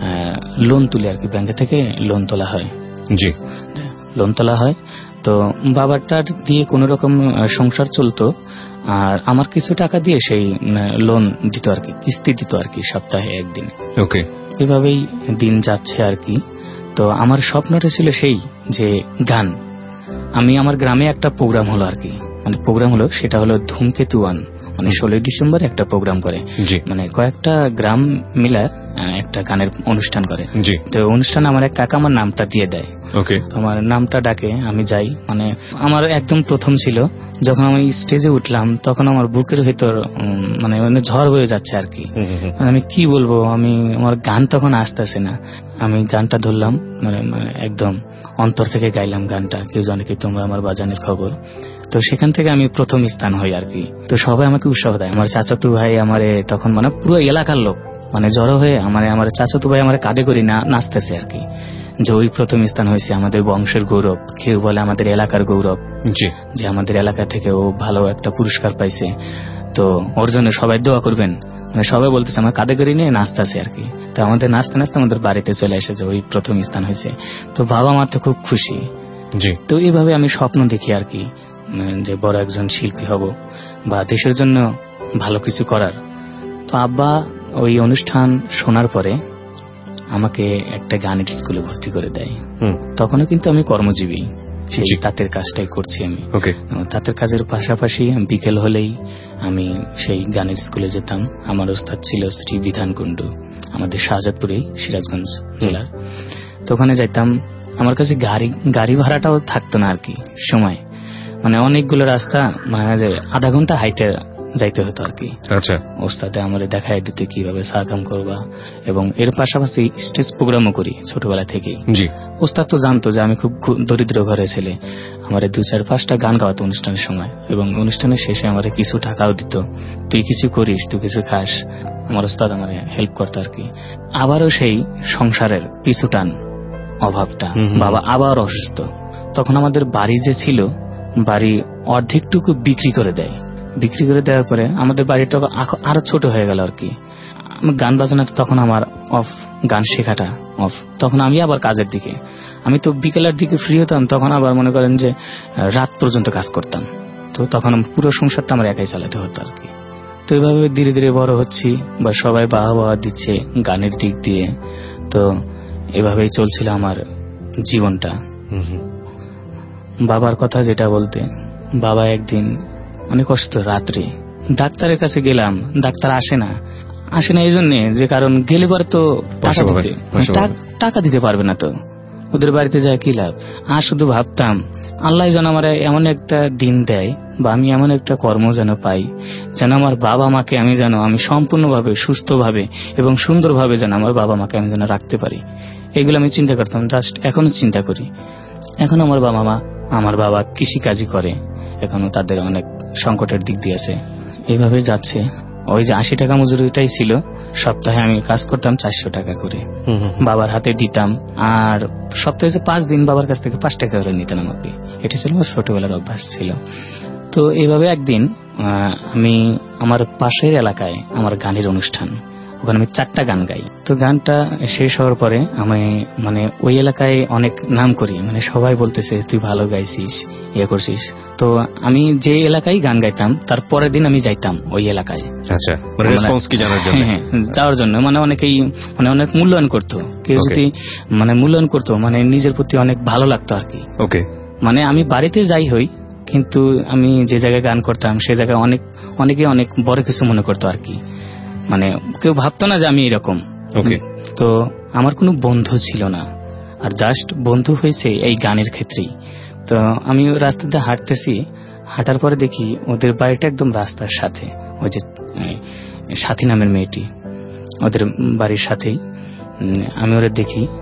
লোন তুলি আর কি, ব্যাংকে থেকে লোন তোলা হয়। জি। লোন তোলা হয়, তো বাবারটার দিয়ে কোন রকম সংসার চলতো, আর আমার কিছু টাকা দিয়ে সেই লোন দিত আর কি, কিস্তি দিত আর কি, সপ্তাহে 1 দিন। ওকে। এভাবেই দিন যাচ্ছে আর কি। তো আমার স্বপ্নটা ছিল সেই যে গান। আমার গ্রামে একটা প্রোগ্রাম হলো আর কি, প্রোগ্রাম হলো, সেটা হলো ধূমকেতু 1, মানে 16 ডিসেম্বর একটা প্রোগ্রাম করে, মানে কয়েকটা গ্রাম মিলা একটা গানের অনুষ্ঠান করে। তো অনুষ্ঠানে আমার এক কাকা আমার নামটা দিয়ে দেয়, আমার নামটা ডাকে, আমি যাই। মানে আমার একদম প্রথম ছিল যখন আমি স্টেজে উঠলাম, তখন আমার বুকের ভিতর মানে ঝড় বয়ে যাচ্ছে আর কি। আমি কি বলবো, আমার গান তখন আসতেছে না। আমি গানটা ধরলাম, মানে একদম অন্তর থেকে গাইলাম গানটা, কেউ জানে কি তোমরা আমার বাজানের খবর। তো সেখান থেকে আমি প্রথম স্থান হই আর কি। তো সবাই আমাকে উৎসাহ দেয়, আমার চাচাতো ভাই আমারে তখন মানে পুরো এলাকার লোক মানে জড়ো হয়ে আমার চাচাতো ভাই আমার কাঁধে করে নাচতেছে আর কি, যে ওই প্রথম স্থান হয়েছে, আমাদের বংশের গৌরব, কেউ বলে আমাদের এলাকার গৌরব, যে আমাদের এলাকা থেকে ও ভালো একটা পুরস্কার পাইছে, তো ওর জন্য সবাই দোয়া করবেন। মানে সবাই বলতেছে আমার কাঁধে করে নিয়ে নাচতেছে আর কি। তো আমাদের নাচতে নাচতে আমাদের বাড়িতে চলে এসেছে, ওই প্রথম স্থান হয়েছে। তো বাবা মা তো খুব খুশি। তো এইভাবে আমি স্বপ্ন দেখি আর কি, যে বড় একজন শিল্পী হব বা দেশের জন্য ভালো কিছু করার। তো আব্বা ওই অনুষ্ঠান শোনার পরে আমাকে একটা গানের স্কুলে ভর্তি করে দেয়। তখনও কিন্তু আমি কর্মজীবী, সেই তাঁতের কাজটাই করছি আমি। তাঁতের কাজের পাশাপাশি বিকেল হলেই আমি সেই গানের স্কুলে যেতাম। আমার ওস্তাদ ছিল শ্রী বিধান কুণ্ডু, আমাদের শাহজাদপুরে, সিরাজগঞ্জ জেলার। তো ওখানে যাইতাম। আমার কাছে গাড়ি ভাড়াটাও থাকতো না আর কি সময়, মানে অনেকগুলো রাস্তা, মানে আধা ঘন্টা হাইটে যাইতে হতো আর কি। ওস্তাদে আমার দেখায় দিতে কিভাবে সারকাম করবা, এবং এর পাশাপাশি স্টেজ প্রোগ্রামও করি ছোটবেলা থেকে। ওস্তাদ তো জানতো যে আমি খুব দরিদ্র ঘরের ছেলে, আমার 2-4-5টা গান গাওয়াতো অনুষ্ঠানের সময়, এবং অনুষ্ঠানের শেষে আমার কিছু টাকাও দিত, তুই কিছু করিস, তুই কিছু খাস। আমার ওস্তাদ আমার হেল্প করতো আর কি। আবারও সেই সংসারের পিছু টান, অভাবটা, বাবা আবার অসুস্থ। তখন আমাদের বাড়ি যে ছিল, বাড়ি অর্ধেকটুকু বিক্রি করে দেয়। বিক্রি করে দেওয়ার পরে আমাদের বাড়িটা আরো ছোট হয়ে গেল আর কি। গান বাজনা তখন আমার অফ, গান শেখাটা অফ। তখন আমি আবার কাজের দিকে, আমি তো বিকেলের দিকে ফ্রি হতাম, তখন আবার মনে করেন যে রাত পর্যন্ত কাজ করতাম। তো তখন পুরো সংসারটা আমার একাই চালাতে হতো আর কি। তো এইভাবে ধীরে ধীরে বড় হচ্ছি, বা সবাই বাহবা দিচ্ছে গানের দিক দিয়ে। তো এভাবেই চলছিল আমার জীবনটা। বাবার কথা যেটা বলতে, বাবা একদিন অনেক কষ্ট, রাত্রে ডাক্তারের কাছে গেলাম, ডাক্তার আসে না এই জন্য যে কারণ গেলে পরে তো টাকা দিতে পারবে না, তো ওদের বাড়িতে যায় কি লাভ। আর শুধু ভাবতাম আল্লাহ যেন আমার এমন একটা দিন দেয়, বা আমি এমন একটা কর্ম যেন পাই, যেন আমার বাবা মাকে আমি সম্পূর্ণভাবে সুস্থভাবে এবং সুন্দরভাবে যেন আমার বাবা মাকে আমি যেন রাখতে পারি। এগুলো আমি চিন্তা করতাম, জাস্ট এখনো চিন্তা করি। এখন আমার বাবা কৃষিকাজই করে, এখনো তাদের অনেক সংকটের দিক দিয়ে আছে। এইভাবে যাচ্ছে। ওই যে 80 টাকা মজুরিটাই ছিল, সপ্তাহে আমি কাজ করতাম 400 টাকা করে, বাবার হাতে দিতাম। আর সপ্তাহে 5 দিন বাবার কাছ থেকে 5 টাকা করে নিতেন আমাকে। এটা ছিল আমার ছোটবেলার অভ্যাস ছিল। তো এইভাবে একদিন আমি আমার পাশের এলাকায় আমার গানের অনুষ্ঠান, ওখানে আমি 4টা গান গাই। তো গানটা শেষ হওয়ার পরে আমি মানে ওই এলাকায় অনেক নাম করি, মানে সবাই বলতেছে তুই ভালো গাইছিস, ইয়ে করছিস। তো আমি যে এলাকায় গান গাইতাম, তার পরের দিন আমি যাইতাম ওই এলাকায়। আচ্ছা, মানে রেসপন্স কি জানার জন্য? হ্যাঁ, যাওয়ার জন্য। মানে অনেকেই মানে অনেক মূল্যায়ন করতো, কেউ যদি মানে মূল্যায়ন করতো, মানে নিজের প্রতি অনেক ভালো লাগতো আর কি। মানে আমি বাড়িতে যাই হই, কিন্তু আমি যে জায়গায় গান করতাম সে জায়গায় অনেকে অনেক বড় কিছু মনে করতো আর কি। মানে কেউ ভাবতো না যে আমি এরকম। তো আমার কোনো বন্ধু ছিল না, আর জাস্ট বন্ধু হয়েছে এই গানের ক্ষেত্রেই। তো আমি রাস্তাতে হাঁটতেছি, হাঁটার পরে দেখি ওদের বাড়িটা একদম রাস্তার সাথে, ওই যে সাথী নামের মেয়েটি, ওদের বাড়ির সাথেই। আমি ওদের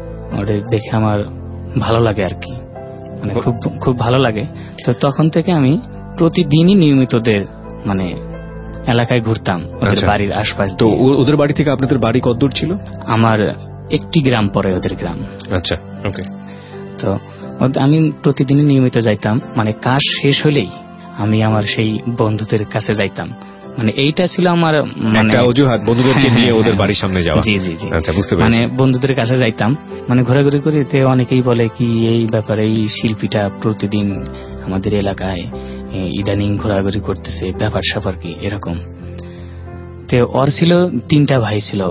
দেখে আমার ভালো লাগে আর কি, মানে খুব খুব ভালো লাগে। তো তখন থেকে আমি প্রতিদিনই নিয়মিত ওদের মানে এলাকায় ঘুরতাম, ওদের বাড়ির আশপাশ। তো ওদের বাড়ি থেকে আপনাদের বাড়ি কত দূর ছিল? আমার একটি গ্রাম পরে ওদের গ্রাম। আচ্ছা, ওকে। তো আমি প্রতিদিনই নিয়মিত যাইতাম, মানে কাজ শেষ হলেই আমি আমার সেই বন্ধুদের কাছে যাইতাম। মানে এইটা ছিল আমার মানে অজুহাত, বন্ধুদেরকে নিয়ে ওদের বাড়ির সামনে যাওয়া। জি জি জি, আচ্ছা, বুঝতে পেরেছি। মানে বন্ধুদের কাছে যাইতাম, মানে ঘোরাঘুরি করে। অনেকেই বলে কি এই ব্যাপারে, এই শিল্পীটা প্রতিদিন আমাদের এলাকায় ইদানিং ঘোরাঘুরি করতেছে, ব্যাপার স্যাপার কি এরকম। তো ওর ছিল 3টা ভাই ছিল,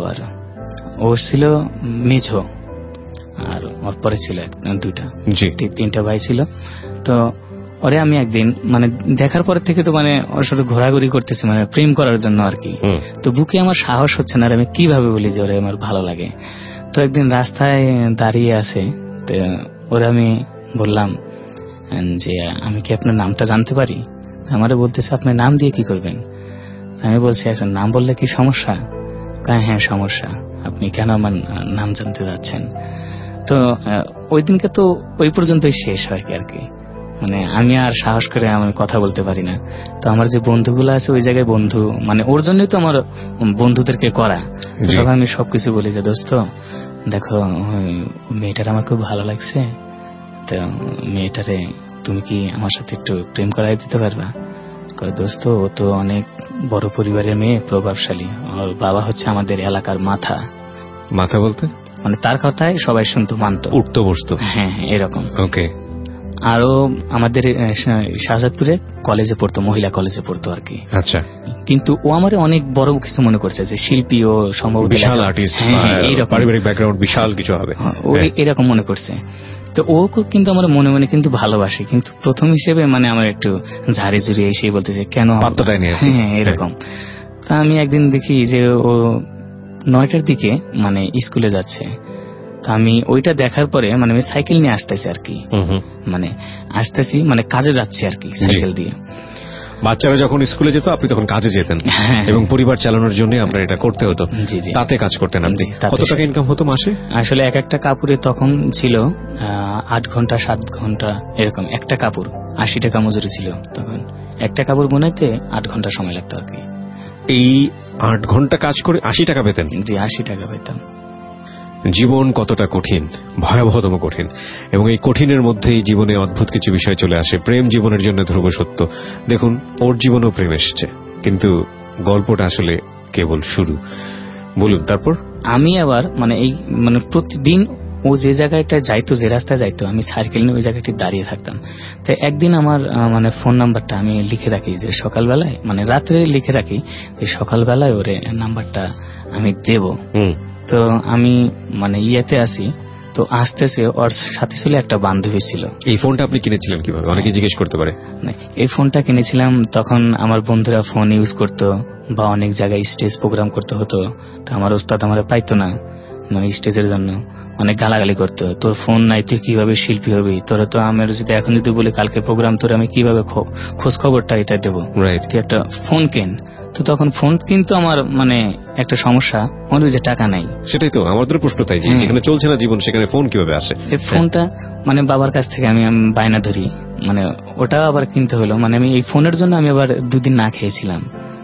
ওর ছিল মেঝো, আর ওর পরে ছিল 2টা, 3টা ভাই ছিল। তো ওরে আমি একদিন মানে দেখার পর থেকে তো মানে ওর সাথে ঘোরাঘুরি করতেছি মানে প্রেম করার জন্য আর কি। তো বুকে আমার সাহস হচ্ছে না, আর আমি কিভাবে বলি যে ওরে আমার ভালো লাগে। তো একদিন রাস্তায় দাঁড়িয়ে আছে, তো ওরে আমি বললাম যে আমি কি আপনার নামটা জানতে পারি? আমারে বলতেছে আপনি নাম দিয়ে কি করবেন? আমি বলছি আচ্ছা নাম বললে কি সমস্যা? হ্যাঁ সমস্যা, আপনি কেন আমার নাম জানতে যাচ্ছেন? তো ওই দিনকে তো ওই পর্যন্তই শেষ হয় আর কি। মানে আমি আর সাহস করে আমি কথা বলতে পারি না। তো আমার যে বন্ধুগুলো আছে ওই জায়গায় বন্ধু, মানে ওর জন্যই তো আমার বন্ধুদেরকে করা। তখন আমি সবকিছু বলি যে দোস্ত দেখো মেয়েটার আমার খুব ভালো লাগছে, তো মেয়েটারে তুমি কি আমার সাথে একটু প্রেম করাই দিতে পারবা? দোস্ত ও তো অনেক বড় পরিবারের মেয়ে, প্রভাবশালী, ওর বাবা হচ্ছে আমাদের এলাকার মাথা। মাথা বলতে মানে তার কথাই সবাই শুনতো, মানতো, উঠতো বসতো। হ্যাঁ এরকম। ওকে। আরো আমাদের শাহজাদপুরে কলেজে পড়তো, মহিলা কলেজে পড়তো আর কি। আচ্ছা। কিন্তু ও আমার অনেক বড় কিছু মনে করছে যে শিল্পী ও সম্ভবত বিশাল আর্টিস্ট, পারিবারিক ব্যাকগ্রাউন্ড বিশাল কিছু হবে, ও এরকম মনে করছে। তো ও কিন্তু আমার মনে মনে কিন্তু ভালোবাসে, কিন্তু প্রথম হিসেবে মানে আমার একটু ঝাড়ি ঝুড়ি এসে বলতেছে কেন পাত্তাটাই নেই। হ্যাঁ এরকম। তা আমি একদিন দেখি যে ও 9টার দিকে মানে স্কুলে যাচ্ছে। আমি ওইটা দেখার পরে মানে আমি সাইকেল নিয়ে আসতেছি আর কি, মানে আসতেছি মানে কাজে যাচ্ছি আর কি সাইকেল দিয়ে। বাচ্চারা যখন স্কুলে যেত আপনি তখন কাজে যেতেন এবং পরিবার চালানোর জন্য আমরা এটা করতে হতো, তাতে কাজ করতেন আপনি। কত টাকা ইনকাম হতো মাসে? আসলে এক একটা কাপড়ে তখন ছিল 8 ঘন্টা 7 ঘন্টা এরকম, একটা কাপড় 80 টাকা মজুরি ছিল তখন। একটা কাপড় বোনাইতে 8 ঘন্টা সময় লাগতো আর কি। এই 8 ঘন্টা কাজ করে 80 টাকা পেতেন? জি 80 টাকা পেতাম। জীবন কতটা কঠিন, ভয়াবহতম কঠিন, এবং এই কঠিনের মধ্যেই জীবনে অদ্ভুত কিছু বিষয় চলে আসে। প্রেম জীবনের জন্য ধ্রুব সত্য। দেখুন ওর জীবনেও প্রেম এসছে, কিন্তু গল্পটা আসলে কেবল শুরু। বলুন তারপর। আমি আবার মানে এই মানে প্রতিদিন ও যে জায়গাটা যাইতো, যে রাস্তায় যাইতো, আমি সাইকেল নিয়ে ওই জায়গাটি দাঁড়িয়ে থাকতাম। তো একদিন আমার মানে ফোন নাম্বারটা আমি লিখে রাখি যে সকালবেলায় মানে রাত্রে লিখে রাখি যে সকালবেলায় ওরে নাম্বারটা আমি দেব। তো আমি মানে ইয়েতে আসি, তো আসতেছে ওর সাথে ছিল একটা বান্ধবী ছিল। এই ফোনটা আপনি কিনেছিলেন কিভাবে? অনেকে জিজ্ঞেস করতে পারে। এই ফোনটা কিনেছিলাম তখন আমার বন্ধুরা ফোন ইউজ করতো বা অনেক জায়গায় স্টেজ প্রোগ্রাম করতে হতো। তো আমার ওস্তাদ আমার পাইতো না মানে স্টেজের জন্য, অনেক গালাগালি করতো, তোর ফোন নাই তুই কিভাবে শিল্পী হবি, তোরা তো আমার যদি এখন যদি বলি কালকে প্রোগ্রাম তোর আমি কিভাবে খোঁজ খবরটা এটা দেবো, তুই একটা ফোন কেন। তো তখন ফোন কিন্তু আমার মানে একটা সমস্যা, আমার যে টাকা নাই। সেটাই তো আমাদের প্রশ্ন, তাই যেখানে চলছে না জীবন সেখানে ফোন কিভাবে আসে? এই ফোনটা মানে বাবার কাছ থেকে আমি বায়না ধরি, মানে ওটা আবার কিনতে হলো। মানে আমি এই ফোনের জন্য আমি আবার 2 দিন না খেয়েছিলাম।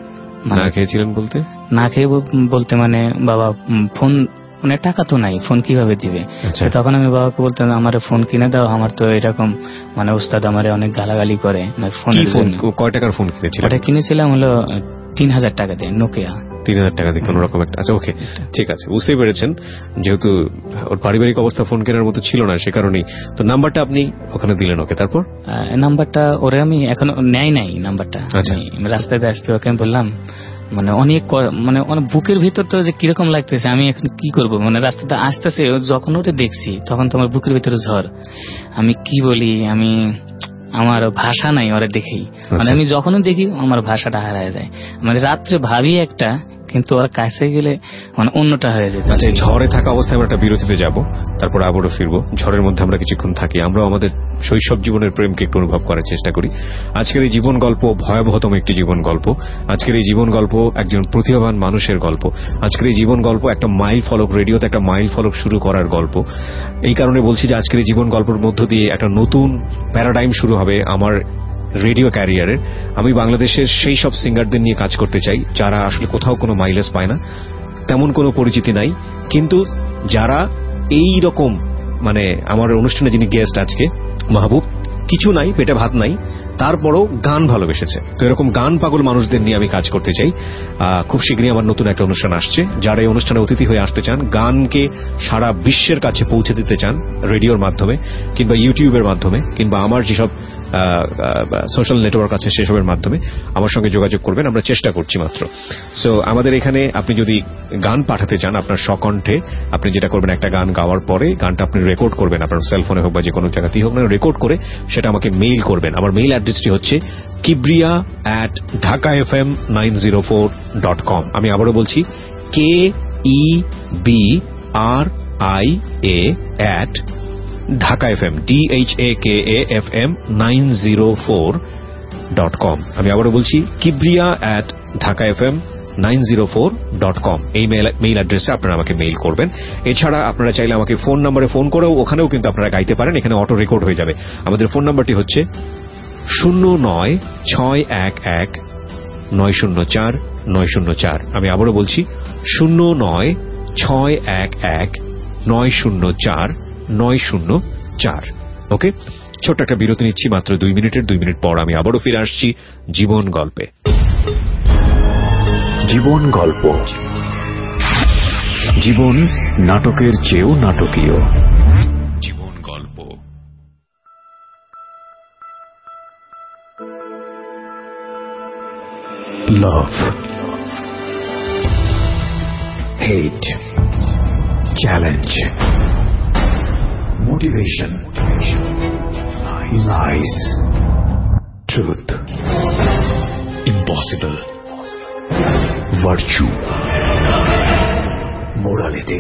না খেয়েছিলেন বলতে? না খেয়ে বলতে মানে বাবা ফোন মানে টাকা তো নাই, ফোন কিভাবে দিবে। তখন আমি বাবাকে বলতাম আমার ফোন কিনে দাও, আমার তো এরকম মানে ওস্তাদ আমার অনেক গালাগালি করে। ফোনের জন্য কয় টাকার ফোন কিনেছিলেন? ওটা কিনেছিলাম হলো 3000 টাকা দিয়ে, নোকিয়া। 3000 টাকা দিয়ে কোন রকম একটা। আচ্ছা ওকে ঠিক আছে, বুঝতেই পেরেছেন। যেহেতু ওর পারিবারিক অবস্থা ফোন কেনার মতো ছিল না, সে কারণেই তো নাম্বারটা আপনি ওখানে দিলেন ওকে। তারপর নাম্বারটা ওরে আমি এখনো নেয় নাই নাম্বারটা। রাস্তায় আসতে ওকে আমি বললাম মানে অনেক মানে অনেক বুকের ভিতর তো যে কিরকম লাগতেছে, আমি এখন কি করব। মানে রাস্তাতে আসতেছে যখন ওটা দেখছি তখন তো আমার বুকের ভিতরে ঝড়। আমি কি বলি, আমি আমার ভাষা নাই ওরা দেখেই। মানে আমি যখনই দেখি আমার ভাষাটা হারায় যায়। মানে রাত্রে ভাবি একটা, কিন্তু ওর কাছে গেলে মানে অন্যটা হয়ে যেত। আচ্ছা ঝড়ে থাকা অবস্থায় আমরা একটা বিরতিতে যাব, তারপর আবারও ফিরবো। ঝড়ের মধ্যে আমরা কিছুক্ষণ থাকি, আমরাও আমাদের শৈশব জীবনের প্রেমকে একটু অনুভব করার চেষ্টা করি। আজকের এই জীবন গল্প ভয়াবহতম একটি জীবন গল্প। আজকের এই জীবন গল্প একজন প্রতিভাবান মানুষের গল্প। আজকের এই জীবন গল্প একটা মাইল ফলক, রেডিওতে একটা মাইল ফলক শুরু করার গল্প। এই কারণে বলছি যে আজকের এই জীবন গল্পের মধ্য দিয়ে একটা নতুন প্যারাডাইম শুরু হবে আমার রেডিও ক্যারিয়ারের। আমি বাংলাদেশের সেই সব সিঙ্গারদের নিয়ে কাজ করতে চাই যারা আসলে কোথাও কোনো মাইলেজ পায় না, তেমন কোনো পরিচিতি নাই, কিন্তু যারা এই রকম মানে আমার অনুষ্ঠানে যিনি গেস্ট আজকে মাহবুব, কিছু নাই, পেটে ভাত নাই, তারপরও গান ভালোবেসেছে। তো এরকম গান পাগল মানুষদের নিয়ে আমি কাজ করতে চাই। খুব শীঘ্রই আমার নতুন একটা অনুষ্ঠান আসছে। যারা এই অনুষ্ঠানে অতিথি হয়ে আসতে চান, গানকে সারা বিশ্বের কাছে পৌঁছে দিতে চান রেডিওর মাধ্যমে কিংবা ইউটিউবের মাধ্যমে কিংবা আমার যেসব সোশ্যাল নেটওয়ার্ক আছে সেসবের মাধ্যমে আমার সঙ্গে যোগাযোগ করবেন, আমরা চেষ্টা করছি মাত্র। সো আমাদের এখানে আপনি যদি গান পাঠাতে চান আপনার স্বকণ্ঠে, আপনি যেটা করবেন একটা গান গাওয়ার পরে গানটা আপনি রেকর্ড করবেন, আপনার সেলফোনে হোক বা যে কোনো জায়গাতেই হোক না, রেকর্ড করে সেটা আমাকে মেইল করবেন। আমার মেইল অ্যাড্রেসটি হচ্ছে kibria@dhakafm904.com। আমি আবারও বলছি KEBRIA@dhakafm DHAKAFM904.com। আমি আবারও বলছি kibria@dhakafm904.com। এই মেইল অ্যাড্রেসে আপনারা আমাকে মেইল করবেন। এছাড়া আপনারা চাইলে আমাকে ফোন নম্বরে ফোন করেও ওখানেও কিন্তু আপনারা গাইতে পারেন, এখানে অটো রেকর্ড হয়ে যাবে। আমাদের ফোন নাম্বারটি হচ্ছে 09611904 আমি আবারও বলছি 09611904 ওকে, ছোট্ট একটা বিরতি নিচ্ছি মাত্র 2 মিনিটের। 2 মিনিট পর আমি আবারও ফিরে আসছি জীবন গল্পে। জীবন গল্প, জীবন নাটকের চেয়েও নাটকীয়। জীবন গল্প। Love, hate, challenge, motivation, lies, truth, impossible, virtue, morality,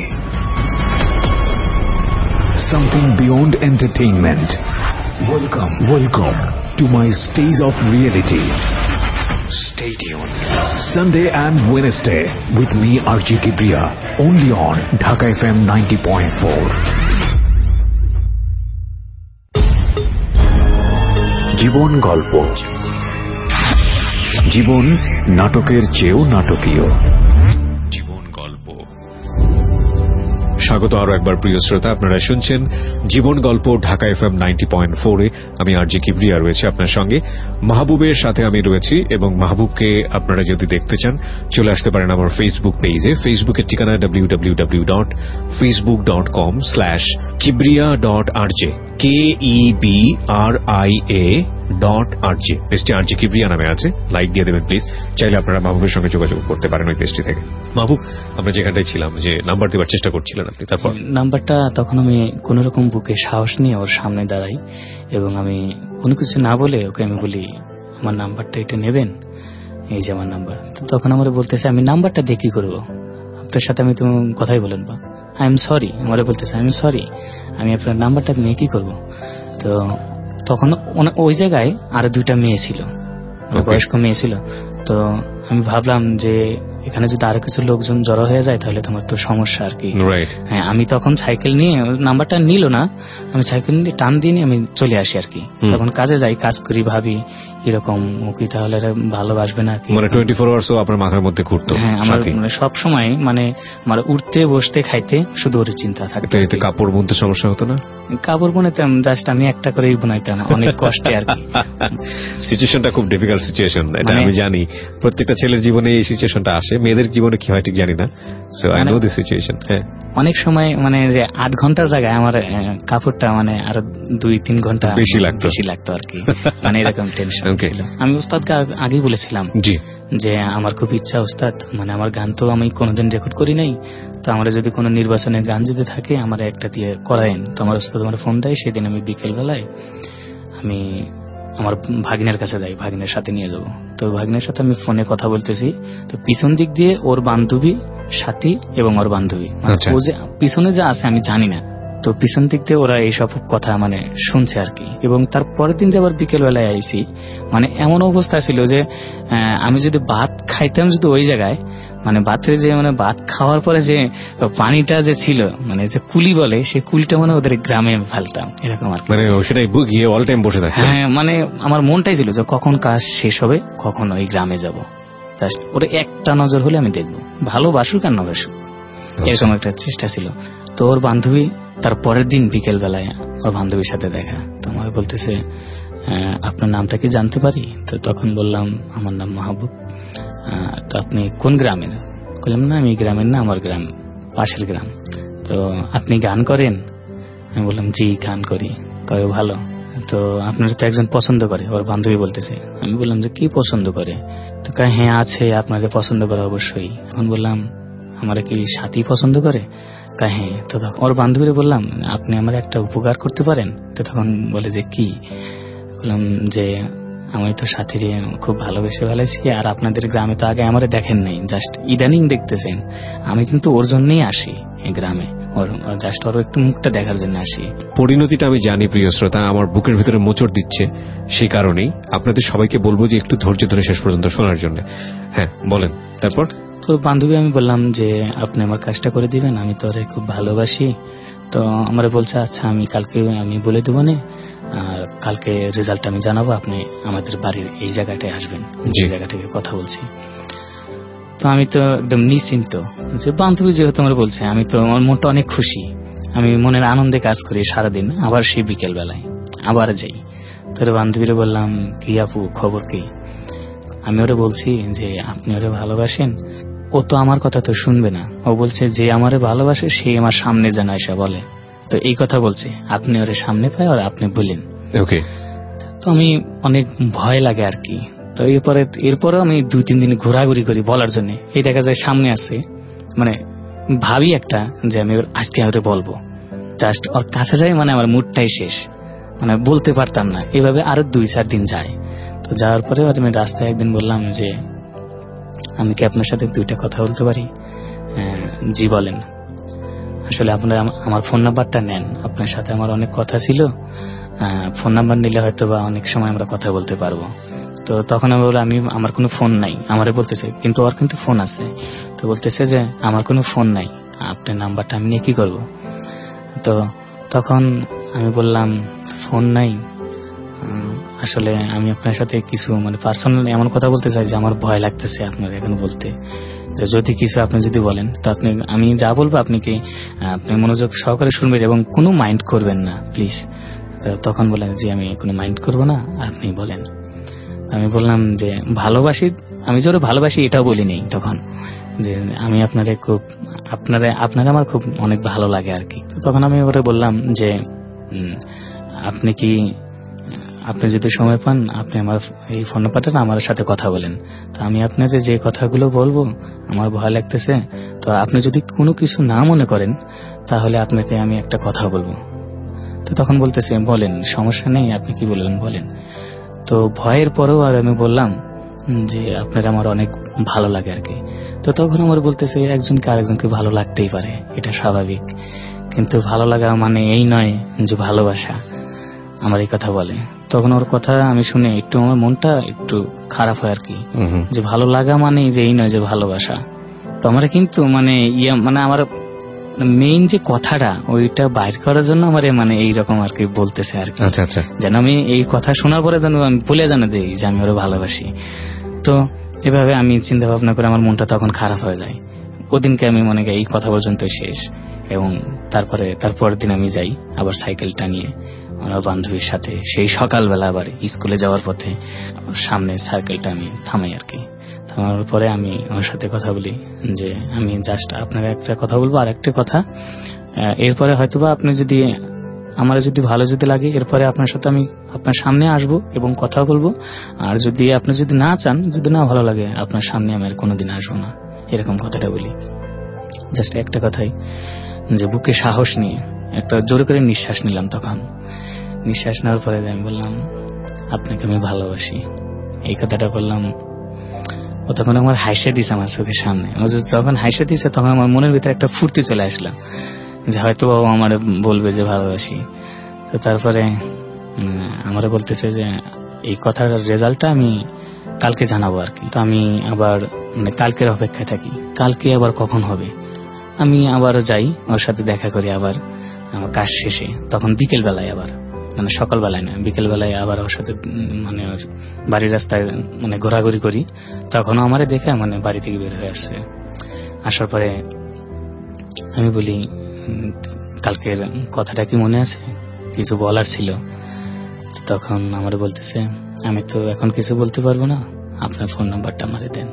something beyond entertainment. Welcome to my stage of reality. Stay tuned. Sunday and Wednesday with me RJ Kibria, only on Dhaka FM 90.4. জীবন গল্প, জীবন নাটকের চেয়েও নাটকীয়। জীবন গল্প। স্বাগত আরো একবার প্রিয় শ্রোতা, আপনারা শুনছেন জীবন গল্প ঢাকা FM 90.4-এ। আমি আরজি কিবরিয়া রয়েছে আপনার সঙ্গে, মাহবুবের সাথে আমি রয়েছি। এবং মাহবুবকে আপনারা যদি দেখতে চান চলে আসতে পারেন আমার ফেসবুক পেজে। ফেসবুকের ঠিকানা www.facebook.com/kibria.rj KEBRIA.RJ। পেজটি আরজি কিবরিয়া নামে আছে, লাইক দিয়ে দেবেন প্লিজ। চাইলে আপনারা মাহবুবের সঙ্গে যোগাযোগ করতে পারেন ওই পেজটি থেকে। মাহবুব, আমরা যেখানটায় ছিলাম, যে নাম্বার দেওয়ার চেষ্টা করছিলেন আপনি, তারপর নাম্বারটা তখন আমি কোন রকম বুকে সাহস নিয়ে ওর সামনে দাঁড়াই এবং আমি কোনো কিছু না বলে ওকে আমি বলি, আমার নাম্বারটা এটা নেবেন, এই যে আমার নাম্বার। তো তখন আমার বলতেছে, আমি নাম্বারটা দিয়ে কি করবো, আপনার সাথে আমি তো কথাই বলেন বা, আই এম সরি। আমার বলতেছে আই এম সরি, আমি আপনার নাম্বারটা নিয়ে কি করব। তো তখন ওই জায়গায় আরো 2টা মেয়ে ছিল, বয়স্ক মেয়ে ছিল। তো আমি ভাবলাম যে এখানে যদি আরো কিছু লোকজন জড়ো হয়ে যায় তাহলে তোমার তো সমস্যা আর কি। হ্যাঁ, আমি তখন সাইকেল নিয়ে, নাম্বারটা নিল না, আমি সাইকেল নিয়ে টান দিয়ে আমি চলে আসি আর কি। তখন কাজে যাই, কাজ করি, ভাবি কিরকম ও কি তাহলে ভালোবাসবে না কি, মানে 24 আওয়ার্সও আপনার মাথার মধ্যে ঘুরতো। হ্যাঁ, আমার সব সময় মানে আমার উঠতে বসতে খাইতে শুধু ওর চিন্তা থাকতো। এতে কাপড় বুনতে সমস্যা হতো না? কাপড় বুনতাম, জাস্ট আমি একটা করেই বুনাইতাম, অনেক কষ্টে আর কি। সিচুয়েশনটা খুব ডিফিকাল্ট সিচুয়েশন, এটা আমি জানি। প্রত্যেকটা ছেলের জীবনে এই সিচুয়েশনটা আসে, মেয়েদের জীবনে কি হয় ঠিক জানি না। So I know this situation. হ্যাঁ, অনেক সময় মানে যে 8 ঘন্টার জায়গায় আমার কাপড়টা মানে আরো 2-3 ঘন্টা বেশি লাগতো আর কি। মানে এরকম টেনশন ছিল। আমি উস্তাদকে আগেই বলেছিলাম যে আমার খুব ইচ্ছা উস্তাদ, মানে আমার গান তো আমি কোনোদিন রেকর্ড করি নাই, তো আমার যদি কোনো নির্বাচনের গান যদি থাকে আমার একটা দিয়ে করায়েন। তো আমার উস্তাদ আমার ফোন দেয়, সেদিন আমি বিকেল বেলায় আমি আমার ভাগিনের কাছে যাই, ভাগিনের সাথে নিয়ে যাব। তো ভাগিনের সাথে আমি ফোনে কথা বলতেছি, তো পিছন দিক দিয়ে ওর বান্ধবী, সাথী এবং ওর বান্ধবী, ও যে পিছনে যা আছে আমি জানি না, তো পিছন দিক দিয়ে ওরা এইসব কথা মানে শুনছে আর কি। এবং তার পরের দিন যে আবার বিকেল বেলায় আইছি, মানে এমন অবস্থা ছিল যে আমি যদি ভাত খাইতাম যদি ওই জায়গায়, মানে ভাতের যে মানে ভাত খাওয়ার পরে যে পানিটা যে ছিল, মানে যে কুলি বলে, সেই কুলিটা মানে ওদের গ্রামে ফেলতাম এরকম আর কি। মানে সেটাই গিয়ে অল টাইম বসে থাকে। হ্যাঁ, মানে আমার মনটাই ছিল যে কখন কাজ শেষ হবে, কখন ওই গ্রামে যাব, জাস্ট ওরা একটা নজর হলে আমি দেখবো, ভালোবাসুক আর না বাসুক, এরকম একটা চেষ্টা ছিল। তো ওর বান্ধবী তার পরের দিন বিকেল বেলায় ওর বান্ধবীর সাথে দেখা, তো আমার বলতেছে আপনার নামটা কি জানতে পারি? তো তখন বললাম আমার নাম মাহবুব। তো আপনি কোন গ্রামের? বললাম না আমি গ্রামের না, আমার গ্রাম পাশের গ্রাম। তো আপনি গান করেন? আমি বললাম জি গান করি। কয় ভালো। তো আপনার তো একজন পছন্দ করে, ওর বান্ধবী বলতেছে। আমি বললাম যে কি পছন্দ করে? তো কয় হ্যাঁ আছে, আপনাকে পছন্দ করে অবশ্যই। এখন বললাম আমার কি সাথী পছন্দ করে? কয় হ্যাঁ। তো তখন ওর বান্ধবীরে বললাম আপনি আমার একটা উপকার করতে পারেন? তো তখন বলে যে কি? বললাম যে আমি তো সাথীরে খুব ভালোবেসে ফেলেছি, আর আপনাদের গ্রামে তো আগে আমারে দেখেন নাই, জাস্ট ইদানিং দেখতেছেন। আমি কিন্তু ওর জন্যই আসি এই গ্রামে, ওর জাস্ট ওর একটু মুখটা দেখার জন্য আসি। পরিণতিটা আমি জানি প্রিয় শ্রোতা, আমার বুকের ভিতরে মোচড় দিচ্ছে, সেই কারণেই আপনাদের সবাইকে বলবো যে একটু ধৈর্য ধরে শেষ পর্যন্ত শোনার জন্য। হ্যাঁ বলেন, তারপর? তো বান্ধবী আমি বললাম যে আপনি আমার কাজটা করে দিবেন, আমি তো ওরে খুব ভালোবাসি। তো আমার বলছে আচ্ছা আমি কালকে আমি বলে দেবো না, আর কালকে রেজাল্ট আমি জানাবো, আপনি আমাদের বাড়ির এই জায়গাটায় আসবেন, যে জায়গা থেকে কথা বলছি। তো আমি তো একদম নিশ্চিন্ত যে বান্ধবী যেহেতু আমার বলছে, আমি তো আমার মনটা অনেক খুশি, আমি মনের আনন্দে কাজ করি সারাদিন। আবার সেই বিকেল বেলায় আবার যাই। তোর বান্ধবীরে বললাম কি আপু খবর কি? আমি ওরে বলছি যে আপনি ওরে ভালোবাসেন। ও তো আমার কথা তো শুনবে না, ও বলছে যে আমারে ভালোবাসে সে আমার সামনে যেন এসে বলে। তো এই কথা বলছে, আপনি ওরে সামনে পায় আর আপনি বলেন। ওকে। তো আমি অনেক ভয় লাগে আর কি। তো এরপরে আমি 2-3 দিন ঘোরাঘুরি করি বলার জন্য। এই দেখা যায় সামনে আছে, মানে ভাবি একটা যে আমি আজকে ওরে বলবো, জাস্ট ওর কাছে যাই মানে আমার মুডটাই শেষ, মানে বলতে পারতাম না। এভাবে আরো 2-4 দিন যায়। তো যাওয়ার পরে আমি রাস্তায় একদিন বললাম যে আমি কি আপনার সাথে 2টা কথা বলতে পারি? জি বলেন। আসলে আপনারা আমার ফোন নাম্বারটা নেন, আপনার সাথে আমার অনেক কথা ছিল, ফোন নাম্বার নিলে হয়তো বা অনেক সময় আমরা কথা বলতে পারবো। তো তখন আমি বললাম আমার কোনো ফোন নাই। আমারে বলতেছে কিন্তু ওর কিন্তু ফোন আছে। তো বলতেছে যে আমার কোনো ফোন নাই, আপনার নাম্বারটা আমি নিয়ে কি করবো? তো তখন আমি বললাম ফোন নাই, আসলে আমি আপনার সাথে কিছু মানে পার্সোনাল এমন কথা বলতে চাই যে আমার ভয় লাগতেছে আপনার এখন বলতে, যে যদি কিছু আপনি যদি বলেন তো আপনি আমি যা বলবো আপনি মনোযোগ সহকারে শুনবেন এবং কোনো মাইন্ড করবেন না প্লিজ। তখন বলেন যে আমি কোনো মাইন্ড করব না, আপনি বলেন। আমি বললাম যে ভালোবাসি, আমি যে ওরা ভালোবাসি এটাও বলি নেই তখন, যে আমি আপনারা আমার খুব অনেক ভালো লাগে আর কি। তখন আমি ওরা বললাম যে আপনি যদি সময় পান আপনি আমার এই ফোন নাম্বারটা আমার সাথে কথা বলেন। তো আমি আপনাকে যে কথাগুলো বলবো আমার ভয় লাগতেছে, তো আপনি যদি কোনো কিছু না মনে করেন তাহলে আপনাকে আমি একটা কথা বলবো। তো তখন বলতেছে বলেন, সমস্যা নেই, আপনি কি বলবেন বলেন। তো ভয়ের পরেও আর আমি বললাম যে আপনার আমার অনেক ভালো লাগে আর কি। তো তখন আমার বলতেছে একজনকে আরেকজনকে ভালো লাগতেই পারে, এটা স্বাভাবিক, কিন্তু ভালো লাগা মানে এই নয় যে ভালোবাসা। আমার এই কথা বলে, তখন ওর কথা আমি শুনে একটু আমার মনটা একটু খারাপ হয় আর কি, যে ভালো লাগা মানে যে এই নয় যে ভালোবাসা। তো আমার কিন্তু মানে আমার মেইন যে কথাটা ওইটা বাইর করার জন্য আমার মানে এইরকম আর কি বলতেছে আর কি, যেন আমি এই কথা শোনার পরে যেন আমি বলে জানা দিই যে আমি ওরা ভালোবাসি। তো এভাবে আমি চিন্তা ভাবনা করে আমার মনটা তখন খারাপ হয়ে যায়। ওদিনকে আমি মনে করি এই কথা পর্যন্ত শেষ, এবং তারপরের দিন আমি যাই আবার সাইকেলটা নিয়ে আমার বান্ধবীর সাথে সেই সকালবেলা আবার স্কুলে যাওয়ার পথে সামনে সাইকেলটা আমি থামাই আর কি। থামার পরে আমি ওর সাথে কথা বলি যে আমি জাস্ট আপনার একটা কথা বলবো, আর একটা কথা, এরপরে হয়তোবা আপনি যদি আমার যদি ভালো যদি লাগে এরপরে আপনার সাথে আমি আপনার সামনে আসবো এবং কথা বলবো, আর যদি আপনি যদি না চান, যদি না ভালো লাগে আপনার সামনে আমি আর কোনোদিন আসবো না, এরকম কথাটা বলি। জাস্ট একটা কথাই, যে বুকে সাহস নিয়ে একটা জোরে করে নিঃশ্বাস নিলাম। তখন নিঃশ্বাস নেওয়ার পরে আমি বললাম আপনাকে আমি ভালোবাসি, এই কথাটা বললাম। ও তখন আমার হাসে দিছে আমার চোখের সামনে। ও যখন হাসে দিছে তখন আমার মনের ভিতরে একটা ফুর্তি চলে আসলো যে হয়তো বাবা আমার বলবে যে ভালোবাসি। তো তারপরে আমার বলতেছে যে এই কথার রেজাল্টটা আমি কালকে জানাবো আর কি। তো আমি আবার মানে কালকের অপেক্ষায় থাকি, কালকে আবার কখন হবে। আমি আবার যাই ওর সাথে দেখা করি আবার আমার কাজ শেষে, তখন বিকেল বেলায় আবার, মানে সকাল বেলায় না বিকেল বেলায় আবার ওর সাথে মানে ওর বাড়ির রাস্তায় মানে ঘোরাঘুরি করি। তখন আমারে দেখে মানে বাড়ি থেকে বের হয়ে আসছে। আসার পরে আমি বলি কালকের কথাটা কি মনে আছে, কিছু বলার ছিল। তখন আমারে বলতেছে আমি তো এখন কিছু বলতে পারবো না, আপনার ফোন নাম্বারটা আমারে দেন।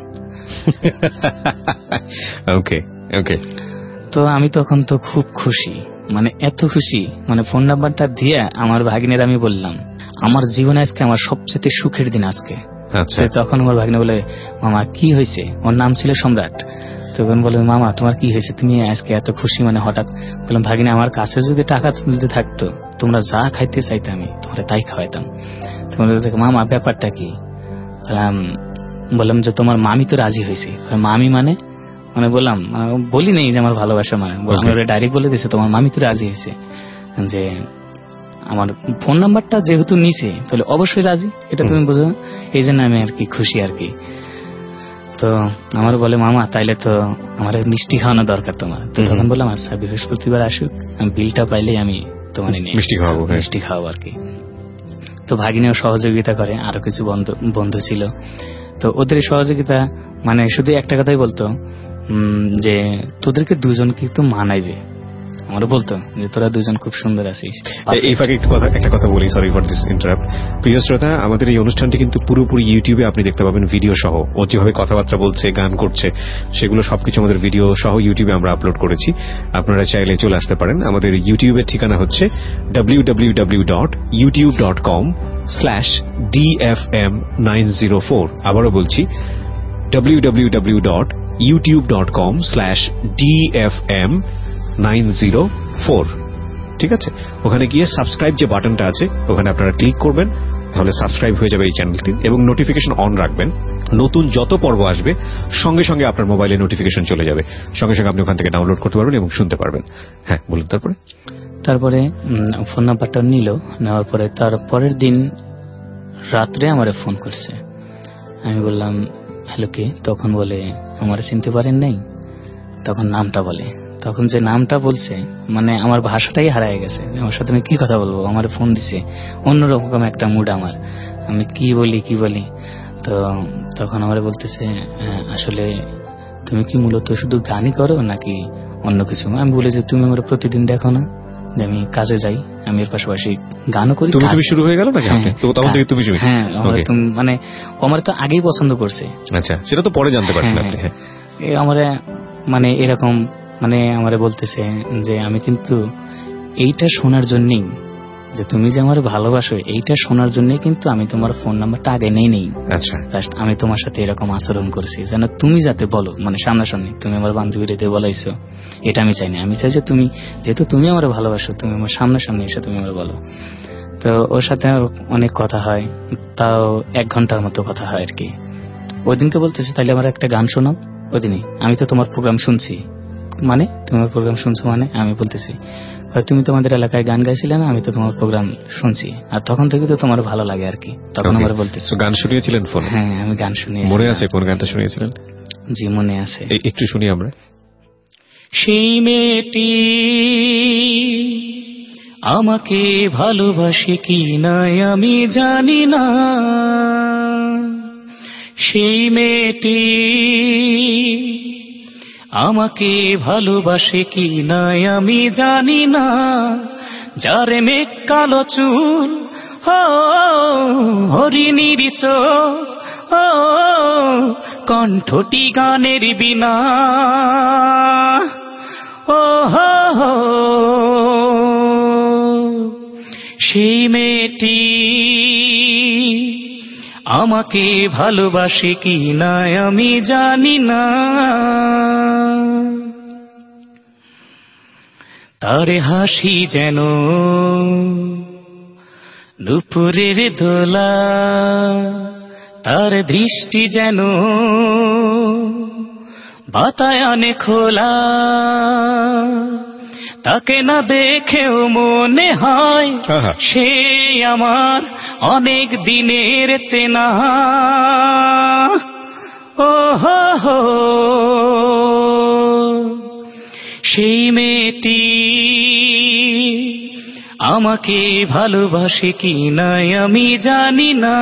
ওকে ওকে। তো আমি তখন তো খুব খুশি, মানে এত খুশি, মানে ফোন নাম্বারটা দিয়ে আমার ভাগিনের আমি বললাম আমার জীবনে আজকে আমার সবচেয়ে সুখের দিন আজকে। আচ্ছা। তখন আমার ভাগ্নে বলে, মামা কি হয়েছে? ওর নাম ছিল সম্রাট। তখন বলে, মামা তোমার কি হয়েছে, তুমি আজকে এত খুশি মানে হঠাৎ? বললাম, ভাগিনা আমার কাছে যদি টাকা যদি থাকতো, তোমরা যা খাইতে চাইতে আমি তোমরা তাই খাওয়াইতাম। তোমরা মামা ব্যাপারটা কি? বললাম যে তোমার মামি তো রাজি হয়েছে। মামি মানে বললাম, বলি নেই যে আমার ভালোবাসা মানে, আমি ডাইরেক্ট বলে দিয়েছে তোমার মামি তো রাজি হয়েছে, যে আমার ফোন নাম্বারটা যেহেতু নিছে তাহলে অবশ্যই রাজি, এটা তুমি বুঝো, এই জন্য আমি আর কি খুশি আর কি। তো আমার বলে, মামা তাইলে তো আমার মিষ্টি খাওয়ানো দরকার তোমার। তো তখন বললাম, আচ্ছা বৃহস্পতিবার আসুক, বিলটা পাইলেই আমি তোমার মিষ্টি খাওয়াবো আর কি। তো ভাগিনীও সহযোগিতা করে, আরো কিছু বন্ধু ছিল। তো ওদের সহযোগিতা মানে শুধু একটা কথাই বলতো যে তোদেরকে দুজনকে তো মানাইবে। আমারও বলতো যে তোরা দুজন খুব সুন্দর আছিস। এই ফাঁকে একটা কথা বলি, সরি ফর দিস ইন্টারাপ্ট। প্রিয় শ্রোতা, আমাদের এই অনুষ্ঠানটি কিন্তু পুরোপুরি ইউটিউবে আপনি দেখতে পাবেন ভিডিও সহ। ও যেভাবে কথাবার্তা বলছে, গান করছে, সেগুলো সবকিছু আমাদের ভিডিও সহ ইউটিউবে আমরা আপলোড করেছি। আপনারা চাইলে চলে আসতে পারেন। আমাদের ইউটিউবের ঠিকানা হচ্ছে www.youtube.com/dfm904। আবারও বলছি, www.youtube.com/dfm904। ঠিক আছে, ওখানে গিয়ে সাবস্ক্রাইব যে বাটনটা আছে ওখানে আপনারা ক্লিক করবেন, তাহলে সাবস্ক্রাইব হয়ে যাবে এই চ্যানেলটি, এবং নোটিফিকেশন অন রাখবেন। নতুন যত পর্ব আসবে সঙ্গে সঙ্গে আপনার মোবাইলে নোটিফিকেশন চলে যাবে, সঙ্গে সঙ্গে আপনি ওখান থেকে ডাউনলোড করতে পারবেন এবং শুনতে পারবেন। হ্যাঁ বলুন। তারপরে ফোন নাম্বারটা নিল, নেওয়ার পরে তার পরের দিন রাত্রে আমারে ফোন করছে। আমি বললাম, হ্যালো কে? তখন বলে, আমারে চিনতে পারেন নাই? তখন নামটা বলে। তখন যে নামটা বলছে মানে আমার ভাষাটাই হারায় গেছে, আমার সাথে আমি কি কথা বলবো। আমার ফোন দিছে, অন্যরকম একটা মুড আমার, আমি কি বলি। তো তখন আমার বলতেছে, আসলে তুমি কি মূলত শুধু গানই করো নাকি অন্য কিছু? আমি বলি যে তুমি আমার প্রতিদিন দেখো না যে আমি কাজে যাই, আমি এর পাশাপাশি গানও করি। তুমি শুরু হয়ে গেল নাকি? তখন থেকে তুমি শুরু? হ্যাঁ, মানে আমার তো আগেই পছন্দ করছে। আচ্ছা, সেটা তো পরে জানতে পারছি আপনি। আমার মানে এরকম মানে আমারে বলতেছে যে আমি কিন্তু এইটা শোনার জন্যই, যে তুমি যে আমার ভালোবাসো এইটা শোনার জন্যই কিন্তু আমি তোমার ফোন নাম্বারটা আগে নেই। আচ্ছা, আমি তোমার সাথে এরকম আচরণ করছি যেন তুমি যাতে বলো, মানে সামনাসামনি তুমি আমার বান্ধবীর এতে বলাইছো, এটা আমি চাই না। আমি চাই যে তুমি, যেহেতু তুমি আমার ভালোবাসো, তুমি আমার সামনাসামনি এসে তুমি আমার বলো। তো ওর সাথে অনেক কথা হয়, তাও 1 ঘন্টার মতো কথা হয় আর কি। ওই দিনকে বলতেছে, তাইলে আমার একটা গান শোনাও। ওই দিনই, আমি তো তোমার প্রোগ্রাম শুনছি। মানে তোমার প্রোগ্রাম শুনছো মানে? আমি বলতেছি, তুমি তোমাদের এলাকায় গান গাইছিলে না, আমি তো তোমার প্রোগ্রাম শুনছি, আর তখন থেকে তো তোমার ভালো লাগে আর কি। তখন আমার বলতেছো গান শুনিয়েছিলেন ফোন? হ্যাঁ, আমি গান শুনিয়েছি। মনে আছে কোন গানটা শুনিয়েছিলেন? জি মনে আছে, একটু শুনি আমরা। সেই মেয়েটি আমাকে ভালোবাসে কি না আমি জানি না, সেই মেয়েটি আমাকে ভালোবাসে কি না আমি জানি না, যারে মেঘ কালো চুল, হরিণীর চোখ, কণ্ঠটি গানের বিনা, সেই মেয়েটি আমাকে ভালোবাসে কি না আমি জানি না, তার হাসি যেন দুপুরের দোলা, তার দৃষ্টি যেন বাতায়নে খোলা, তাকে না দেখেও মনে হয় সে আমার অনেক দিনের চেনা, সেই মেয়েটি আমাকে ভালোবাসে কি না আমি জানি না।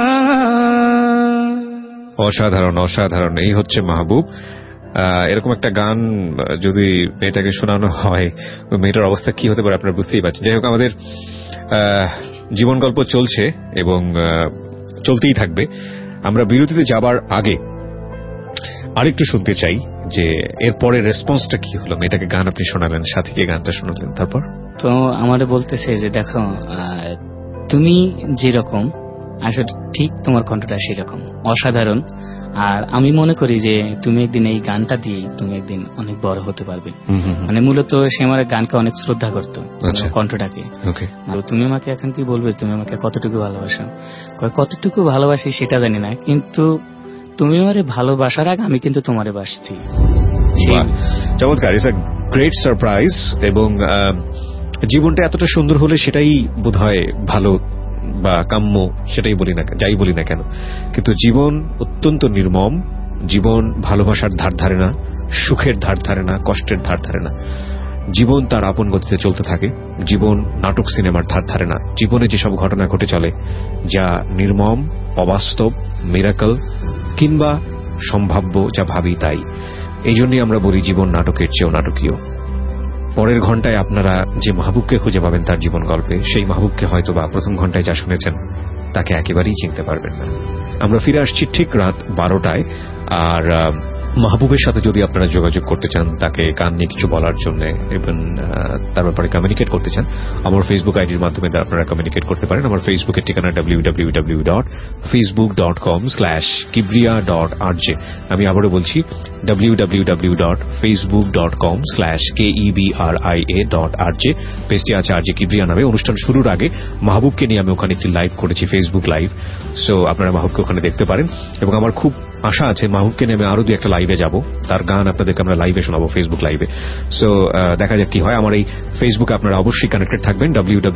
অসাধারণ, অসাধারণ। এই হচ্ছে মাহবুব। এরকম একটা গান যদি মেয়েটাকে শোনানো হয়, মেয়েটার অবস্থা কি হতে পারে আপনারা বুঝতেই পারছেন। যাই হোক, আমাদের জীবন গল্প চলছে এবং চলতেই থাকবে। আমরা বিরতিতে যাবার আগে আরেকটু শুনতে চাই যে এরপরে রেসপন্সটা কি হলো। মেয়েটাকে গান আপনি শোনালেন, সাথীকে গানটা শোনালেন, তারপর? তো আমারে বলতেছে যে দেখো তুমি যেরকম আসলে ঠিক তোমার কণ্ঠটা সেরকম অসাধারণ। আর আমি মনে করি যে তুমি একদিন এই গানটা দিয়ে তুমি একদিন অনেক বড় হতে পারবে। মানে মূলত সে আমার গানকে অনেক শ্রদ্ধা করতো, কণ্ঠটাকে। তুমি আমাকে এখন কি বলবে, তুমি আমাকে কতটুকু ভালোবাসো? কতটুকু ভালোবাসি সেটা জানি না, কিন্তু তুমি আমারে ভালোবাসার আগে আমি কিন্তু তোমারে বাসছি। চমৎকার, ইটস আ গ্রেট সারপ্রাইজ। এবং জীবনটা এতটা সুন্দর হলে সেটাই বোধহয় ভালো বা কাম্য, সেটাই বলি না, যাই বলি না কেন। কিন্তু জীবন অত্যন্ত নির্মম। জীবন ভালোবাসার ধার ধারে না, সুখের ধার ধারে না, কষ্টের ধার ধারে না। জীবন তার আপন গতিতে চলতে থাকে। জীবন নাটক সিনেমার ধার ধারে না। জীবনে যেসব ঘটনা ঘটে চলে যা নির্মম, অবাস্তব, মিরাকল কিংবা সম্ভাব্য, যা ভাবি তাই। এই জন্যই আমরা বলি জীবন নাটকের চেয়েও নাটকীয়। পরের ঘন্টায় আপনারা যে মাহবুবকে খুঁজে পাবেন তার জীবন গল্পে, সেই মাহবুবকে হয়তো বা প্রথম ঘন্টায় যা শুনেছেন তাকে একেবারেই চিনতে পারবেন না। আমরা ফিরে আসছি ঠিক রাত 12টায়। আর মাহবুবের সাথে যদি আপনারা যোগাযোগ করতে চান, তাকে গান নিয়ে কিছু বলার জন্য এবং তার ব্যাপারে কমিউনিকেট করতে চান, আমার ফেসবুক আইডির মাধ্যমে আপনারা কমিউনিকেট করতে পারেন। আমার ফেসবুকের ঠিকানা www.facebook.com/kibriya.rj। আমি আবারও বলছি www.facebook.com/kibriya.rj। পেজটি আছে আরজে কিবরিয়া নামে। অনুষ্ঠান শুরুর আগে মাহবুবকে নিয়ে আমি ওখানে একটি লাইভ করেছি, ফেসবুক লাইভ। সো আপনারা মাহবুবকে ওখানে দেখতে পারেন। এবং আমার খুব আশা আছে মাহবুবকে নিয়ে আমি আরো দু একটা লাইভে যাব, তার গান আপনাদেরকে আমরা লাইভে শোনাবো, ফেসবুক লাইভে। সো দেখা যাক কি হয়। আমার এই ফেসবুকে আপনারা অবশ্যই কানেক্টেড থাকবেন,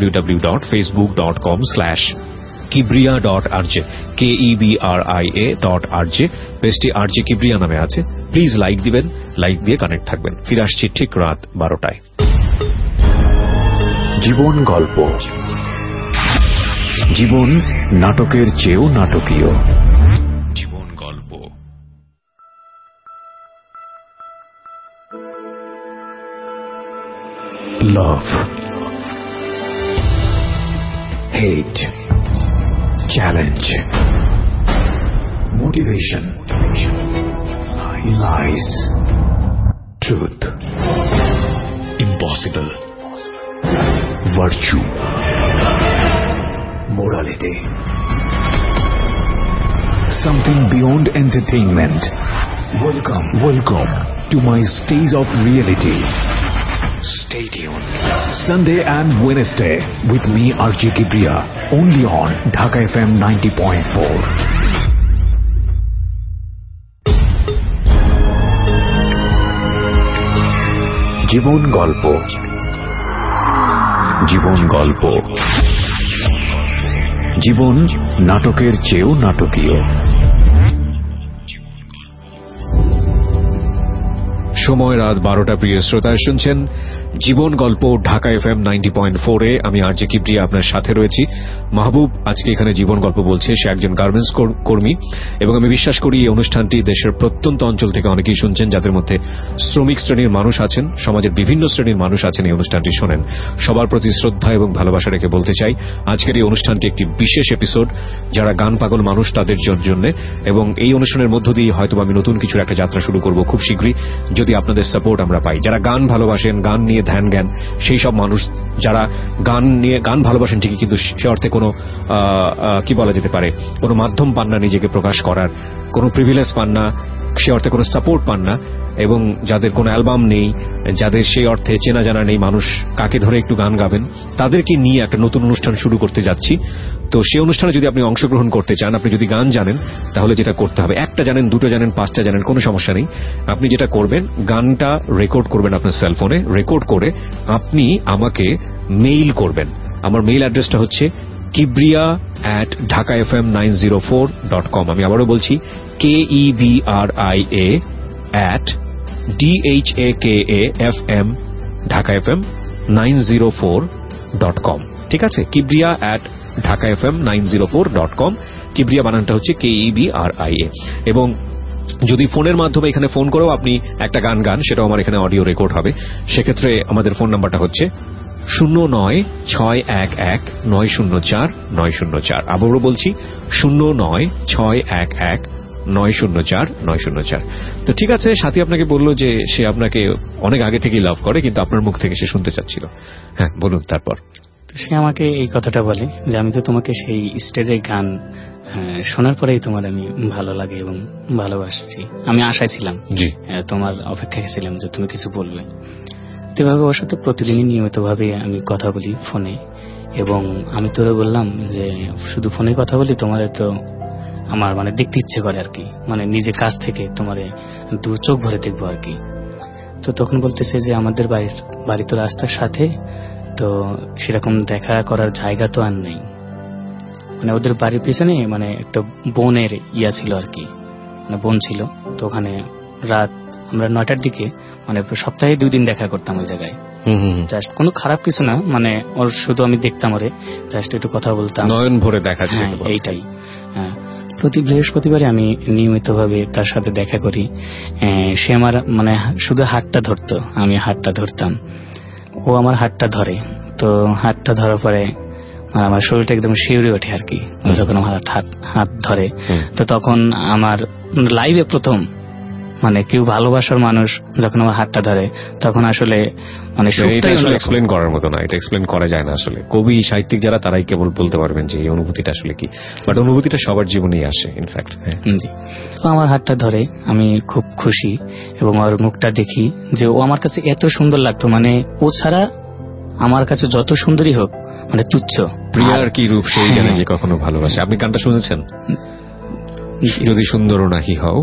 www.facebook.com/kibriya.rj, KEBRIA.rj। পেজটি আরজে কিবরিয়া নামে আছে। প্লিজ লাইক দিবেন, লাইক দিয়ে কানেক্ট থাকবেন। ফিরে আসছি ঠিক রাত 12টায়। জীবন গল্প, জীবন নাটকের চেয়েও নাটকীয়। জীবন গল্প। Love, hate, challenge, motivation, lies, truth, impossible, virtue, morality, something beyond entertainment. Welcome to my stage of reality. Stay tuned. Sunday and Wednesday with me RJ Kibriya, only on Dhaka FM 90.4. জীবন গল্প, জীবন গল্প, জীবন নাটকের চেয়েও নাটকীয়। সময় রাত 12টা। প্রিয় শ্রোতা, শুনছেন জীবন গল্প ঢাকা FM 90.4-এ। আমি আরজে কিবরিয়া আপনার সাথে রয়েছি। মাহবুব আজকে এখানে জীবন গল্প বলছে। সে একজন গার্মেন্টস কর্মী এবং আমি বিশ্বাস করি এই অনুষ্ঠানটি দেশের প্রত্যন্ত অঞ্চল থেকে অনেকেই শুনছেন, যাদের মধ্যে শ্রমিক শ্রেণীর মানুষ আছেন, সমাজের বিভিন্ন শ্রেণীর মানুষ আছেন এই অনুষ্ঠানটি শোনেন। সবার প্রতি শ্রদ্ধা এবং ভালোবাসা রেখে বলতে চাই আজকের এই অনুষ্ঠানটি একটি বিশেষ এপিসোড, যারা গান পাগল মানুষ তাদের জন্য। এবং এই অনুষ্ঠানের মধ্য দিয়ে হয়তো আমি নতুন কিছুর একটা যাত্রা শুরু করব খুব শীঘ্রই, যদি আপনাদের সাপোর্ট আমরা পাই। যারা গান ভালোবাসেন, গান নিয়ে ধ্যান জ্ঞান, সেই সব মানুষ যারা গান ভালোবাসেন ঠিকই, কিন্তু সে অর্থে কোনো কি বলা যেতে পারে, কোনো মাধ্যম পান না নিজেকে প্রকাশ করার, কোনো প্রিভিলেজ পান না, সে অর্থে কোনো সাপোর্ট পান না, এবং যাদের কোনো অ্যালবাম নেই, যাদের সেই অর্থে চেনা জানা নেই মানুষ কাকে ধরে একটু গান গাবেন, তাদেরকে নিয়ে একটা নতুন অনুষ্ঠান শুরু করতে যাচ্ছি। তো সেই অনুষ্ঠানে যদি আপনি অংশগ্রহণ করতে চান, আপনি যদি গান জানেন, তাহলে যেটা করতে হবে, একটা জানেন, দুটো জানেন, পাঁচটা জানেন, কোনো সমস্যা নেই। আপনি যেটা করবেন, গানটা রেকর্ড করবেন আপনার সেলফোনে, রেকর্ড করে আপনি আমাকে মেইল করবেন। আমার মেইল অ্যাড্রেসটা হচ্ছে kibriya@dhakafm904.com। আমি আবারও বলছি KEBRIA@DHAKAFM dhakafm904.com। ঠিক আছে, kibriya@dhakafm904.com। কিবরিয়া বানানটা হচ্ছে KEBRIA। এবং যদি ফোনের মাধ্যমে এখানে ফোন করেও আপনি একটা গান গান, সেটাও আমার এখানে অডিও রেকর্ড হবে। সেক্ষেত্রে আমাদের ফোন নাম্বারটা হচ্ছে 09611904 আবারও বলছি 09611904। তো ঠিক আছে, সাথী আপনাকে বলল যে সে আপনাকে অনেক আগে থেকেই লাভ করে, কিন্তু আপনার মুখ থেকে সে শুনতে চাচ্ছিল। হ্যাঁ বলুন। তারপর তো সে আমাকে এই কথাটা বলে যে আমি তো তোমাকে সেই স্টেজে গান শোনার পরেই তোমার আমি ভালো লাগে এবং ভালোবাসছি, আমি আশায় ছিলাম, তোমার অপেক্ষায় ছিলাম যে তুমি কিছু বলবে। তো এভাবে ওর সাথে প্রতিদিনই নিয়মিতভাবে আমি কথা বলি ফোনে, এবং আমি তোরে বললাম যে শুধু ফোনে কথা বলি, তোমার তো আমার মানে দেখতে ইচ্ছে করে আর কি, মানে নিজে কাছ থেকে তোমার দু চোখ ভরে দেখবো আর কি। তো তখন বলতেছে যে আমাদের বাড়ি তো রাস্তার সাথে, তো সেরকম দেখা করার জায়গা তো আর নেই, মানে ওদের বাড়ির পিছনে মানে একটা বনের ছিল আর কি, মানে বন ছিল। তো ওখানে রাত আমরা 9টার দিকে মানে সপ্তাহে 2 দিন দেখা করতাম ওই জায়গায়। জাস্ট কোনো খারাপ কিছু না, মানে ওর শুধু আমি দেখতাম, ওরে জাস্ট একটু কথা বলতাম, নয়ন ভরে দেখা। এইটাই। প্রতি বৃহস্পতিবারে আমি নিয়মিতভাবে তার সাথে দেখা করি। সে আমার মানে শুধু হাতটা ধরতো, আমি হাতটা ধরতাম, ও আমার হাতটা ধরে। তো হাতটা ধরার পরে আমার শরীরটা একদম শিউরে ওঠে আর কি, যখন আমার হাত ধরে। তো তখন আমার লাইভে প্রথম মানে কেউ ভালোবাসার মানুষ যখন আমার হাতটা ধরে, তখন আসলে মানে এক্সপ্লেন করার মতো না, এটা এক্সপ্লেন করা যায় না আসলে। কবি সাহিত্যিক যারা তারাই কেবল বলতে পারবেন যে এই অনুভূতিটা আসলে কি, বাট অনুভূতিটা সবার জীবনেই আসে ইনফ্যাক্ট। জি, তো আমার হাতটা ধরে, আমি খুব খুশি, এবং ওর মুখটা দেখি যে ও আমার কাছে এত সুন্দর লাগতো, মানে ও ছাড়া আমার কাছে যত সুন্দরী হোক মানে তুচ্ছ। প্রিয়ার কি রূপ সেই জানে যে কখনো ভালোবাসে। আপনি গানটা শুনেছেন? যদি সুন্দরও নাহি হও,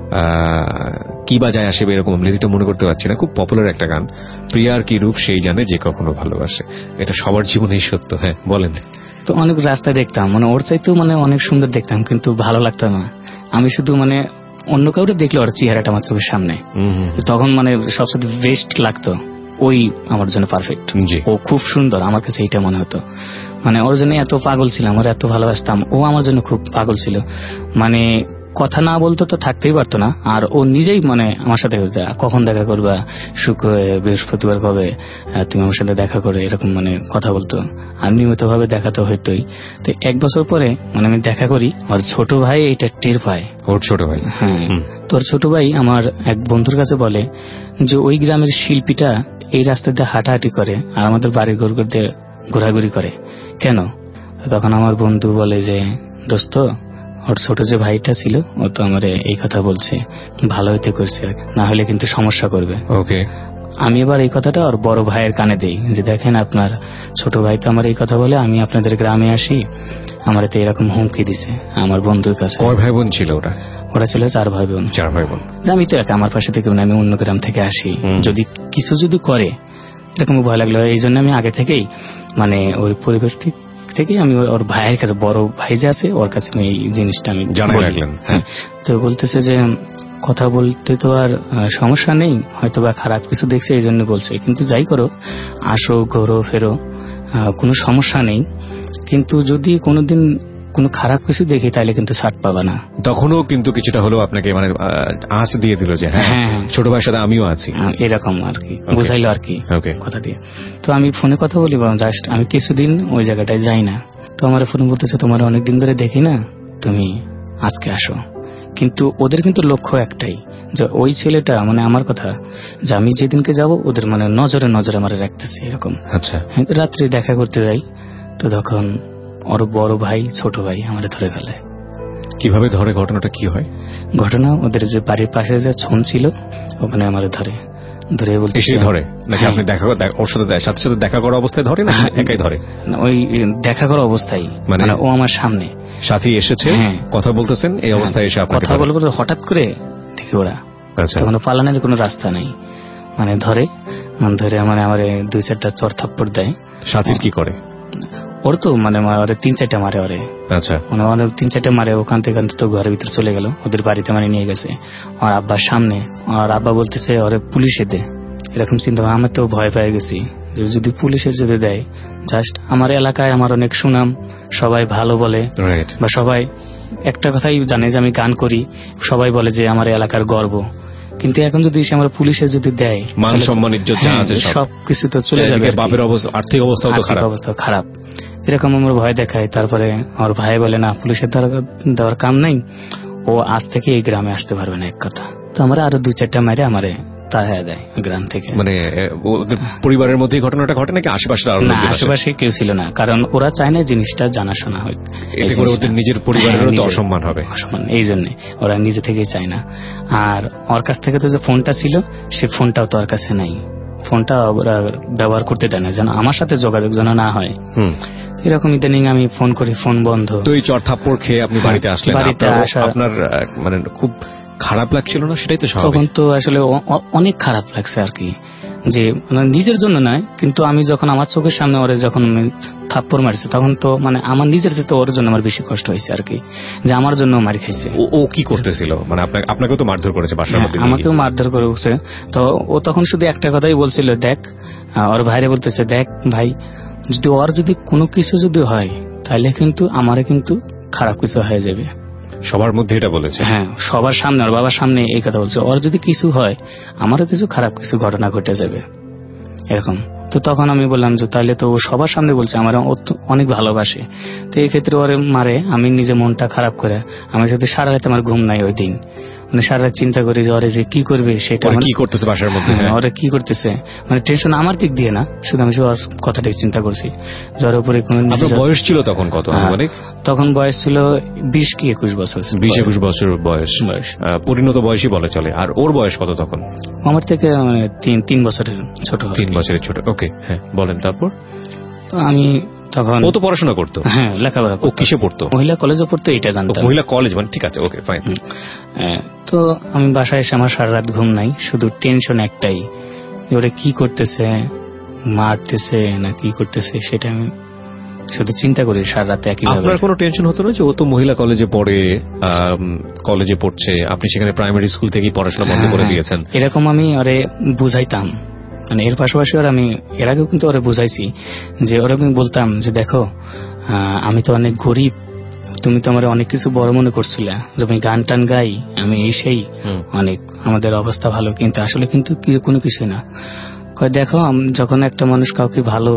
কি বা যায় আসে এরকম লিরিকটা মনে করতে পারছি না, খুব পপুলার একটা গান। প্রিয়ার কি রূপ সেই জানে যে কখনো ভালোবাসে, এটা সবার জীবনেই সত্য। হ্যাঁ বলেন। তো অনেক রাস্তায় দেখতাম, মানে ওর চাইতেও মানে অনেক সুন্দর দেখতাম, কিন্তু ভালো লাগতো না। আমি শুধু মানে অন্য কাউকে দেখলে ওর চেহারাটা আমার চোখের সামনে, তখন মানে সবচেয়ে বেস্ট লাগতো, ওই আমার জন্য পারফেক্ট। ও খুব সুন্দর, আমার কাছে এইটা মনে হতো। মানে ওর জন্য এত পাগল ছিলাম, ওর এত ভালোবাসতাম, ও আমার জন্য খুব পাগল ছিল। মানে কথা না বলতো তো থাকতেই পারতো না, আর ও নিজেই মানে আমার সাথে কখন দেখা করবা, বৃহস্পতিবার কবে তুমি আমার সাথে দেখা করে, এরকম মানে কথা বলতো, আর নিয়মিত ভাবে দেখা তো হইতোই। তো 1 বছর পরে মানে আমি দেখা করি, ওর ছোট ভাই এইটা টের পায়। ওর ছোট ভাই? হ্যাঁ, তোর ছোট ভাই আমার এক বন্ধুর কাছে বলে যে ওই গ্রামের শিল্পীটা এই রাস্তা দিয়ে হাঁটাহাঁটি করে আর আমাদের বাড়ির ঘরগুলোতে ঘোরাঘুরি করে কেন? তখন আমার বন্ধু বলে যে দোস্ত, ওর ছোট যে ভাইটা ছিল ও তো আমার এই কথা বলছে, ভালো হইতে করছে, না হলে কিন্তু সমস্যা করবে। ওকে। আমি এবার এই কথাটা ওর বড় ভাইয়ের কানে দেই যে দেখেন আপনার ছোট ভাই তো আমার এই কথা বলে, আমি আপনাদের গ্রামে আসি, আমার তো এরকম হুমকি দিছে আমার বন্ধুর কাছে। কয় ভাই বোন ছিল ওরা? ওরা ছিল 4 ভাই বোন। 4 ভাই বোন। আমি তো একা, আমার পাশে থেকে আমি অন্য গ্রাম থেকে আসি, যদি কিছু যদি করে এরকম ভয় লাগলো। এই জন্য আমি আগে থেকেই মানে ওই পরিবেশ থেকে আমি ওর ভাইয়ের কাছে, বড় ভাই যে আছে ওর কাছে এই জিনিসটা আমি জানাই রাখলেন। হ্যাঁ, তো বলতেছে যে কথা বলতে তো আর সমস্যা নেই, হয়তো বা খারাপ কিছু দেখছে এই জন্য বলছে, কিন্তু যাই করো, আসো ঘোরো ফেরো, কোনো সমস্যা নেই, কিন্তু যদি কোনোদিন কোনো খারাপ কিছু দেখি তাহলে কিন্তু ছাড় পাবা না। তখনও কিন্তু কিছুটা হলেও আপনাকে মানে আঁচ দিয়ে দিল যে হ্যাঁ ছোট ভাইয়ের সাথে আমিও আছি, এরকম আর কি বুঝাইলো আর কি কথা দিয়ে। তো আমি ফোনে কথা বলি, জাস্ট আমি কিছুদিন ওই জায়গাটায় যাই না। তো আমার ফোনে বলতেছে তোমার অনেকদিন ধরে দেখি না, তুমি আজকে আসো। কিন্তু ওদের কিন্তু লক্ষ্য একটাই যে ওই ছেলেটা মানে আমার কথা যে আমি যেদিনকে যাব ওদের মানে নজরে নজরে আমার রাখতেছে এরকম। আচ্ছা, রাত্রে দেখা করতে যাই, তো তখন ওর বড় ভাই ছোট ভাই আমার ধরে ফেলে। কিভাবে ধরে? ঘটনাটা কি হয়? ঘটনা ওদের যে বাড়ির পাশে যে ছন ছিল ওখানে আমার ধরে বলতে ধরে নাকি আপনি দেখা ওর সাথে সাথে দেখা করা অবস্থায় ধরে না একাই ধরে? ওই দেখা করা অবস্থায়, মানে ও আমার সামনে সাথী এসেছে, কথা বলতেছেন, এই অবস্থায় এসে কথা বলবো, হঠাৎ করে দেখি ওরা তখন পালানোর কোনো রাস্তা নেই, মানে ধরে মানে আমার 2-4টা চড় থাপ্পড় দেয়। সাথীর কি করে? ওর তো মানে 3-4টা মারে ওরে। আচ্ছা, মানে 3-4টা মারে, ওখান থেকে তো ঘরের ভিতরে চলে গেল, ওদের বাড়িতে মানে নিয়ে গেছে আর আব্বার সামনে। আর আব্বা বলতেছে ওরে পুলিশে দে, এরকম চিন্তা। আমি তো ভয় পেয়ে গেছি যে যদি পুলিশে যেতে দেয়, জাস্ট আমার এলাকায় আমার অনেক সুনাম, সবাই ভালো বলে, বা সবাই একটা কথাই জানে যে আমি গান করি, সবাই বলে যে আমার এলাকার গর্ব। কিন্তু এখন যদি সে আমার পুলিশে যদি দেয়, মান সম্মান ইজ্জত যা আছে সবকিছু তো চলে যাবে, বাপের আর্থিক অবস্থাও তো খারাপ, এরকম আমার ভয় দেখায়। তারপরে আমার ভাই বলে না, পুলিশের দেওয়ার কাম নাই, ও আজ থেকে এই গ্রামে আসতে পারবে না, এক কথা। তো আমরা আরো 2-4টা মারে আমারে তাড়ায় দেয় গ্রাম থেকে। মানে ওদের পরিবারের মধ্যেই ঘটনাটা ঘটে নাকি আশেপাশে আরো লোক? আশেপাশে কেউ ছিল না, কারণ ওরা চায় না জিনিসটা জানাশোনা হয়, এতে করে ওদের নিজের পরিবারেরও তো অসম্মান হবে। এই জন্য ওরা নিজে থেকেই চায় না। আর ওর কাছ থেকে তো যে ফোনটা ছিল সে ফোনটাও তো ওর কাছে নাই, ফোনটা ওরা ব্যবহার করতে দেয় না, যেন আমার সাথে যোগাযোগ যেন না হয়। এরকম ইদানিং আমি ফোন করি, ফোন বন্ধ। তো এই চড় থাপ্পড় খেয়ে আপনি বাড়িতে আসলেন, বাড়িতে আপনার মানে খুব খারাপ লাগছিল না? সেটাই তো স্বাভাবিক। তখন তো আসলে অনেক খারাপ লাগছে আর কি, যে নিজের জন্য নয়, কিন্তু আমি যখন আমার চোখের সামনে ওরে যখন থাপ্পড় মারছে তখন তো মানে আমার নিজের চেয়ে ওর জন্য আমার বেশি কষ্ট হয়েছে আর কি, যে আমার জন্য মার খাইছে। ও কি করতেছিল? মানে আপনাকেও তো মারধর করেছে বাসার মধ্যে? আমাকেও মারধর করেছে। তো ও তখন শুধু একটা কথাই বলছিল, দেখ, ওর ভাইরে বলতেছে, দেখ ভাই, যদি ওর যদি কোনো কিছু যদি হয় তাহলে কিন্তু আমারে কিন্তু খারাপ কিছু হয়ে যাবে। সবার মধ্যে এটা বলেছে? হ্যাঁ, সবার সামনে, ওর বাবার সামনে এই কথা বলছে, ওর যদি কিছু হয় আমারও কিছু খারাপ কিছু ঘটনা ঘটে যাবে এরকম। তো তখন আমি বললাম যে তাহলে তো ও সবার সামনে বলছে আমার অনেক ভালোবাসে, তো এই ক্ষেত্রে ওরে মারে আমি নিজে মনটা খারাপ করে, আমি যদি সারা রাত আমার ঘুম নাই ওই দিন, মানে সারা রাত চিন্তা করি যে ওরে যে কি করবে, সেটা কি করতেছে বাসার মধ্যে, ওরে কি করতেছে, মানে টেনশন আমার দিক দিয়ে না, শুধু আমি ওর কথাটাই চিন্তা করছি। জ্বর উপরে বয়স ছিল তখন কত? মানে তখন বয়স ছিল 20 কি 21 বছর। 20-21 বছর বয়স, পরিণত বয়সই বলে চলে। আর ওর বয়স কত তখন? আমার থেকে মানে 3 বছরের ছোট। 3 বছরের ছোট। ওকে, হ্যাঁ বলেন। তারপর? তো আমি তখন, ও তো পড়াশোনা করতো? হ্যাঁ, লেখাপড়া। ও কিসে পড়তো? মহিলা কলেজে পড়তো, এটা জানতাম। মহিলা কলেজ, মানে ঠিক আছে, ওকে ফাইন। তো আমি বাসায় এসে আমার সারা রাত ঘুম নাই, শুধু টেনশন একটাই, ওরা কি করতেছে, মারতেছে না কি করতেছে, সেটা আমি শুধু চিন্তা করি সারা রাতে একইভাবে। আপনার কোনো টেনশন হতো না যে ও তো মহিলা কলেজে পড়ে, কলেজে পড়ছে, আপনি সেখানে প্রাইমারি স্কুল থেকেই পড়াশোনা বন্ধ করে দিয়েছেন? এরকম আমি ওরে বুঝাইতাম, মানে এর পাশাপাশি ওর আমি এর আগেও কিন্তু ওরে বুঝাইছি, যে ওরা আমি বলতাম যে দেখো আমি তো অনেক গরিব, তুমি তো আমার অনেক কিছু বড় মনে করছিলে, যে আমি গান টান গাই, আমি এই সেই অনেক, আমাদের অবস্থা ভালো, কিন্তু আসলে কিন্তু কোনো কিছু না। দেখো যখন একটা মানুষ কাউকে ভালো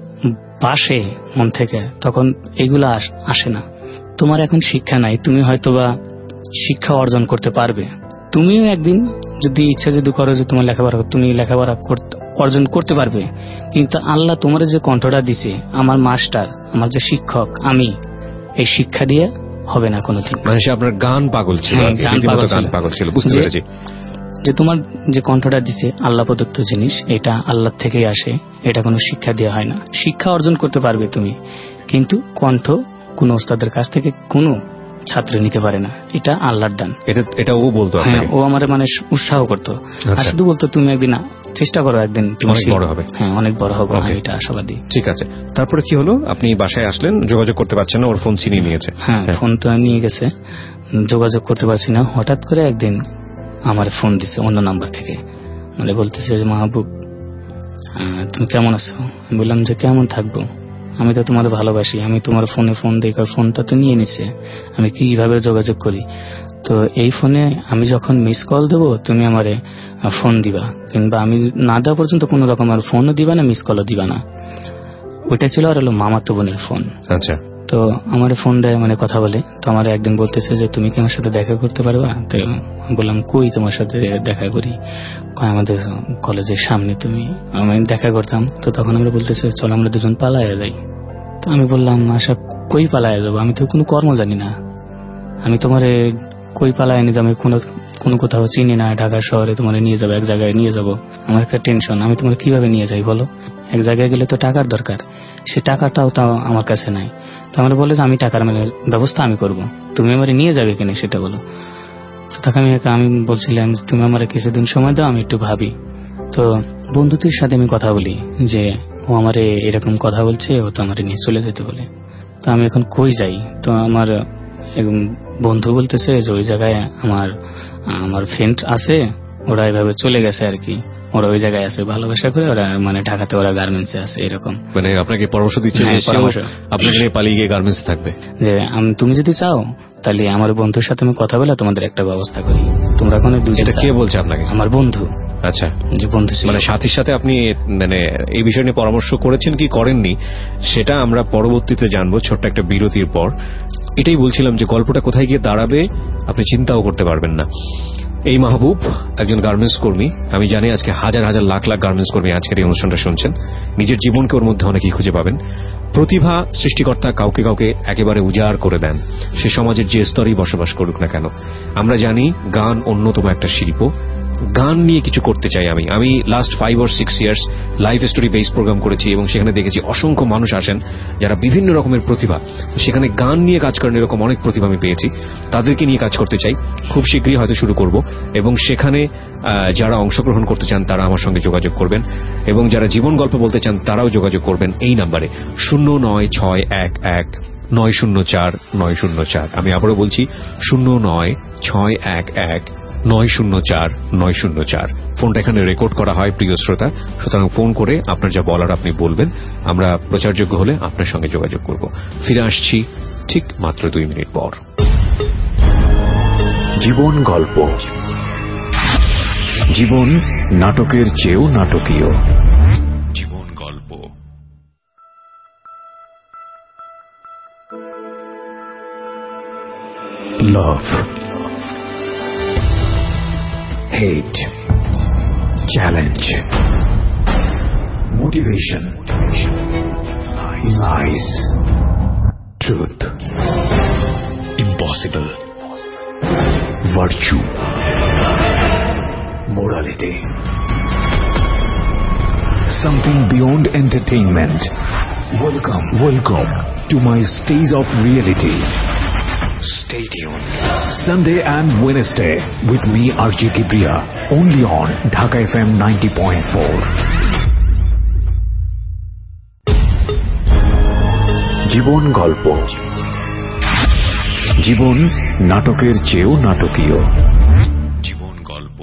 বাসে মন থেকে, তখন এগুলা আসে না। তোমার এখন শিক্ষা নাই, তুমি হয়তোবা শিক্ষা অর্জন করতে পারবে, তুমিও একদিন যদি ইচ্ছা যদি করো যে তোমার লেখাপড়া, তুমি লেখাপড়া অর্জন করতে পারবে, কিন্তু আল্লাহ তোমার যে কণ্ঠটা দিছে, আমার মাস্টার, আমার যে শিক্ষক, আমি এই শিক্ষা দিয়ে হবে না কোনোদিন। মানে সে আপনার গান পাগল ছিল? গান পাগল ছিল, বুঝতে পেরেছি। যে তোমার যে কণ্ঠটা দিছে আল্লাহ প্রদত্ত জিনিস, এটা আল্লাহ থেকেই আসে, এটা কোনো শিক্ষা দেওয়া হয় না। শিক্ষা অর্জন করতে পারবে তুমি, কিন্তু কণ্ঠ কোন ওস্তাদের কাছ থেকে কোনো ছাত্র নিতে পারে না, এটা আল্লাহর দান। এটা ও বলতো? হ্যাঁ, ও আমার মানে উৎসাহ করতো, আর শুধু বলতো তুমি একদিন চেষ্টা করো, একদিন তুমি অনেক বড় হবে। হ্যাঁ, অনেক বড় হবে, এটা আশাবাদী। ঠিক আছে, তারপরে কি হলো? আপনি বাসায় আসলেন, যোগাযোগ করতে পারছেন না, ওর ফোন ছিনিয়ে নিয়েছে? হ্যাঁ, ফোন তো নিয়ে গেছে, যোগাযোগ করতে পারছি না। হঠাৎ করে একদিন আমার ফোন দিছে অন্য নাম্বার থেকে, মানে বলতেছে যে মাহবুব তুমি কেমন আছো? আমি বললাম যে কেমন থাকবো, আমি তো তোমার ভালোবাসি, আমি তোমার ফোনে ফোন দিই, ফোনটা তো নিয়ে নিছে, আমি কিভাবে যোগাযোগ করি? তো এই ফোনে আমি যখন মিস কল দেবো তুমি আমারে ফোন দিবা, কিংবা আমি না দেওয়া পর্যন্ত কোন রকম আর ফোনও দিবা না, মিস কলও দিবা না। ওইটা ছিল আর হলো মামাতো বোনের ফোন। আচ্ছা। তো আমার ফোন দেয়, মানে কথা বলে, তো আমার একদিন বলতেছে যে তুমি কি আমার সাথে দেখা করতে পারবা? তো বললাম কই তোমার সাথে দেখা করি? আমাদের কলেজের সামনে, তুমি আমি দেখা করতাম। তো তখন আমরা বলতেছে চলো আমরা দুজন পালায়া যাই। তো আমি বললাম আশা কই পালায়া যাবো, আমি তো কোনো কর্ম জানি না, আমি তোমার কই পালায় নিয়ে যাবো, কোনো কোথাও চিনি না, ঢাকা শহরে তোমার নিয়ে যাবো, এক জায়গায় নিয়ে যাবো, আমার একটা টেনশন, আমি তোমার কিভাবে নিয়ে যাই বলো? এক জায়গায় গেলে তো টাকার দরকার, সে টাকাটাও তো আমার কাছে নাই। তো আমরা বলে যে আমি টাকার মানে ব্যবস্থা আমি করব, তুমি আমার নিয়ে যাবে কিনা সেটা বলো। তো তখন আমি বলছিলাম তুমি আমার কিছুদিন সময় দাও, আমি একটু ভাবি। তো বন্ধুদের সাথে আমি কথা বলি যে ও আমারে এরকম কথা বলছে, ও তো আমার নিয়ে চলে যেতে বলে। তো আমি এখন কই যাই? তো আমার বন্ধু বলতেছে যে ওই জায়গায় আমার ফ্রেন্ড আছে, ওরা এভাবে চলে গেছে আর কি, ওরা ওই জায়গায় আছে, ভালোবাসা করে ওরা মানে ঢাকাতে ওরা গার্মেন্টসে আছে, এরকম। মানে আপনাকে পরামর্শ দিচ্ছে আপনাকে নিয়ে পালিয়ে গিয়ে গার্মেন্টসে থাকবে? যে তুমি যদি চাও তাহলে আমার বন্ধুর সাথে আমি কথা বলে তোমাদের একটা ব্যবস্থা করি, তোমরা ওখানে দুজন। এটা কে বলছে আপনাকে? আমার বন্ধু। আচ্ছা, যে বন্ধু মানে সাথীর সাথে আপনি মানে এই বিষয় নিয়ে পরামর্শ করেছেন কি করেননি সেটা আমরা পরবর্তীতে জানবো, ছোট্ট একটা বিরতির পর। এটাই বলছিলাম যে গল্পটা কোথায় গিয়ে দাঁড়াবে আপনি চিন্তাও করতে পারবেন না। এই মাহবুব একজন গার্মেন্টস কর্মী। আমি জানি আজকে হাজার হাজার লাখ লাখ গার্মেন্টস কর্মী আজকের এই অনুষ্ঠানটা শুনছেন। নিজের জীবনকে ওর মধ্যে অনেকেই খুঁজে পাবেন। প্রতিভা সৃষ্টিকর্তা কাউকে কাউকে একেবারে উজাড় করে দেন, সে সমাজের যে স্তরেই বসবাস করুক না কেন। আমরা জানি গান অন্যতম একটা শিল্প। গান নিয়ে কিছু করতে চাই। আমি last 5 or 6 years live story base programme করেছি এবং সেখানে দেখেছি অসংখ্য মানুষ আসেন যারা বিভিন্ন রকমের প্রতিভা। তো সেখানে গান নিয়ে কাজ করেন এরকম অনেক প্রতিভা আমি পেয়েছি। তাদেরকে নিয়ে কাজ করতে চাই। খুব শীঘ্রই হয়তো শুরু করব এবং সেখানে যারা অংশগ্রহণ করতে চান তারা আমার সঙ্গে যোগাযোগ করবেন এবং যারা জীবন গল্প বলতে চান তারাও যোগাযোগ করবেন এই নাম্বারে 09611904904। আমি আবারও বলছি 09611904904। ফোনটা এখানে রেকর্ড করা হয় প্রিয় শ্রোতা, সুতরাং ফোন করে আপনার যা বলার আপনি বলবেন। আমরা প্রচারযোগ্য হলে আপনার সঙ্গে যোগাযোগ করব। ফিরে আসছি ঠিক মাত্র 2 মিনিট পর। জীবন গল্প। জীবন নাটকের চেয়েও নাটকীয়। জীবন গল্প। লাভ, hate, challenge, motivation, lies, truth, impossible, virtue, morality, something beyond entertainment. Welcome to my stage of reality. Stay tuned. Sunday and Wednesday with me RJ Kibriya, only on Dhaka FM 90.4. জীবন গল্প। জীবন নাটকের চেয়েও নাটকীয়। জীবন গল্প।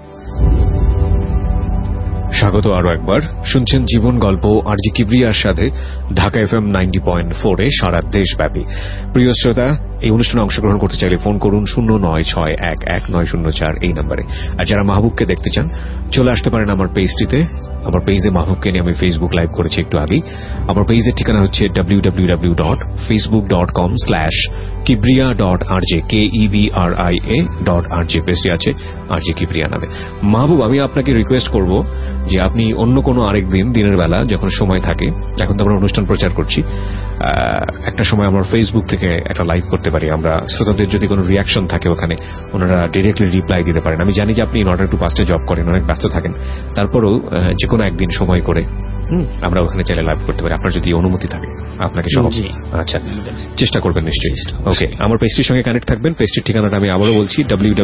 স্বাগত আরো একবার। শুনছেন জীবন গল্প আরজি কিবরিয়ার সাথে ঢাকা FM 90.4 সারা দেশব্যাপী। প্রিয় শ্রোতা, এই অনুষ্ঠানে অংশগ্রহণ করতে চাইলে ফোন করুন 09611904904 এই নম্বরে। আর যারা মাহবুবকে দেখতে চান চলে আসতে পারেন আমার পেজটিতে। আমার পেজে মাহবুবকে নিয়ে আমি ফেসবুক লাইভ করেছি একটু আগেই। আমার পেজের ঠিকানা হচ্ছে www.facebook.com/kibriya.rj KEBRIA.RJ। পেজটি আছে আরজে কিবরিয়া নামে। মাহবুব, আমি আপনাকে রিকোয়েস্ট করব যে আপনি অন্য কোনো আরেক দিন দিনের বেলা যখন সময় থাকে, এখন তো আমরা অনুষ্ঠান প্রচার করছি, একটা সময় আমার ফেসবুক থেকে একটা লাইভ করতে পারি। আমরা শ্রোতাদের যদি কোনো রিয়াকশন থাকে ওখানে ওনারা ডিরেক্টলি রিপ্লাই দিতে পারেন। আমি জানি যে আপনি 9টা to 5টা জব করেন, অনেক ব্যস্ত থাকেন, তারপরেও যে কোনো একদিন সময় করে আমরা ওখানে চাইলে লাইভ করতে পারি, আপনার যদি অনুমতি থাকে আপনাকে সহ। আচ্ছা, চেষ্টা করবেন নিশ্চয়ই। ওকে, আমার পেজটির সঙ্গে কানেক্ট থাকবেন। পেজটির ঠিকানাটা আমি আবারও বলছি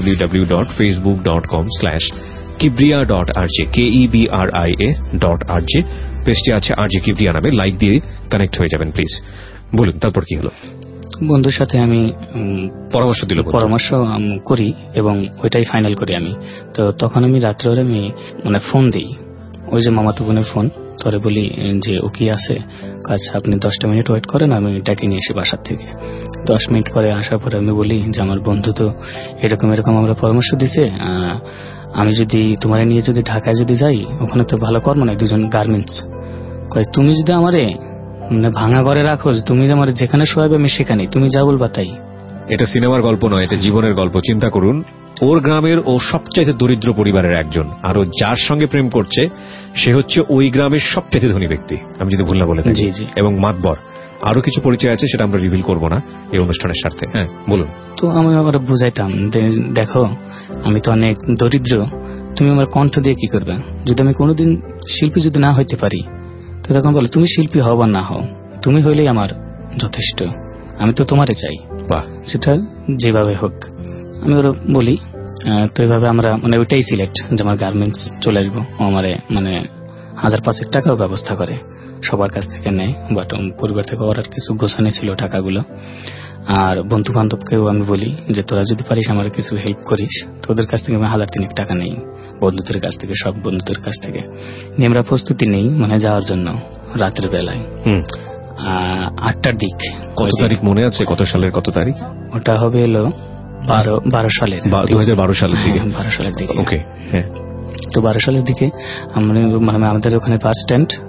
www.facebook.com/kibriya.rj KEBRIA.RJ। পেজটি আছে আরজে কিবরিয়া নামে। লাইক দিয়ে কানেক্ট হয়ে যাবেন প্লিজ। বলুন তারপর কি হলো? বন্ধুর সাথে আমি পরামর্শ করি এবং ওইটাই ফাইনাল করি আমি। তো তখন আমি রাত্রে আমি ফোন দিই, ওই যে মামাতো বোনের ফোন, তোরে বলি যে ও কি আছে, আচ্ছা আপনি 10টা মিনিট ওয়েট করেন, আমি ডেকে নিয়ে এসি বাসার থেকে। 10 মিনিট পরে আসার পরে আমি বলি যে আমার বন্ধু তো এরকম আমরা পরামর্শ দিছে, আমি যদি তোমার নিয়ে যদি ঢাকায় যদি যাই, ওখানে তো ভালো কর্ম নাই, 2জন গার্মেন্টস, তুমি যদি আমারে ভাঙা ঘরে রাখো, তুমি আমার যেখানে শোয়াবে আমি সেখানেই, তুমি যা বলবা তাই। এটা সিনেমার গল্প নয়, এটা জীবনের গল্প। চিন্তা করুন, ওর গ্রামের ও সবচাইতে দরিদ্র পরিবারের একজন, আর ও যার সঙ্গে প্রেম করছে সে হচ্ছে ওই গ্রামের সবচাইতে ধনী ব্যক্তি, আমি যদি ভুল না বলে থাকি, এবং মাতবর। আরো কিছু পরিচয় আছে, সেটা আমরা রিভিল করবো না এই অনুষ্ঠানের স্বার্থে। হ্যাঁ বলুন। তো আমি আবার বুঝাইতাম, দেখো আমি তো অনেক দরিদ্র, তুমি আমার কণ্ঠ দিয়ে কি করবে, যদি আমি কোনোদিন শিল্পী যদি না হইতে পারি, তো তখন বলে তুমি শিল্পী হও বা না হও, তুমি হইলেই আমার যথেষ্ট, আমি তো তোমারে চাই, বাহ, সেটা যেভাবে হোক। আমি ওরা বলি, তো এইভাবে আমরা ওইটাই সিলেক্ট যে আমার গার্মেন্টস চলে আসবো। আমার 1000-500 টাকাও ব্যবস্থা করে, সবার কাছ থেকে নেয়, বাট পরিবার থেকে ওর কিছু গোছানো ছিল টাকাগুলো। আর বন্ধু বান্ধবকেও আমি বলি যে তোরা যদি পারিস আমার কিছু হেল্প করিস, তোদের কাছ থেকে আমি 1000-3 টাকা নেই, বন্ধুদের কাছ থেকে, সব বন্ধুদের কাছ থেকে নিয়ে আমরা প্রস্তুতি নেই যাওয়ার জন্য। রাতের বেলায় 8টার দিক। কত তারিখ মনে আছে? কত সালের কত তারিখ? ওটা হবে 12 সালের, 2012 সালের দিকে। 12 সালের দিকে। ওকে, হ্যাঁ। তো 12 সালের দিকে আমাদের ওখানে বাস স্ট্যান্ড,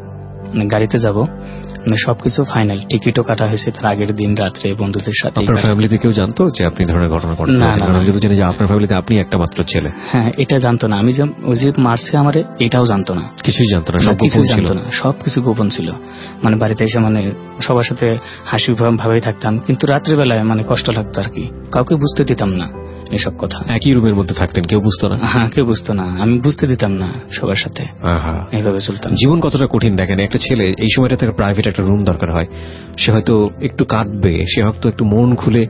মানে গাড়িতে যাব, মানে সবকিছু ফাইনাল, টিকিটও কাটা হয়েছে তার আগের দিন রাত্রে বন্ধুদের সাথে। আপনার ফ্যামিলিতে কেউ জানতো যে আপনি ধরনের ঘটনা ঘটেছে? আমি যদি জানি যে আপনার ফ্যামিলিতে আপনি একটা মাত্র ছেলে। হ্যাঁ, এটা জানতো না। আমি যে ওই যে মারছে আমারে এটাও জানতো না, কিছুই জানতো না, কিছুই জানতো না, সবকিছু গোপন ছিল। মানে বাড়িতে এসে মানে সবার সাথে হাসি ভাবেই থাকতাম, কিন্তু রাত্রিবেলায় মানে কষ্ট লাগতো আর কি, কাউকে বুঝতে দিতাম না এসব কথা। একই রুমের মধ্যে থাকতেন, কেউ বুঝতো না? হ্যাঁ, কেউ বুঝতো না, আমি বুঝতে দিতাম না সবার সাথে, এইভাবে চলতাম। জীবন কতটা কঠিন দেখেন, একটা ছেলে এই সময়টা থেকে প্রাইভেট একটা রুম দরকার হয়, সে হয়তো একটু কাঁদবে, সে হয়তো একটু মন খুলে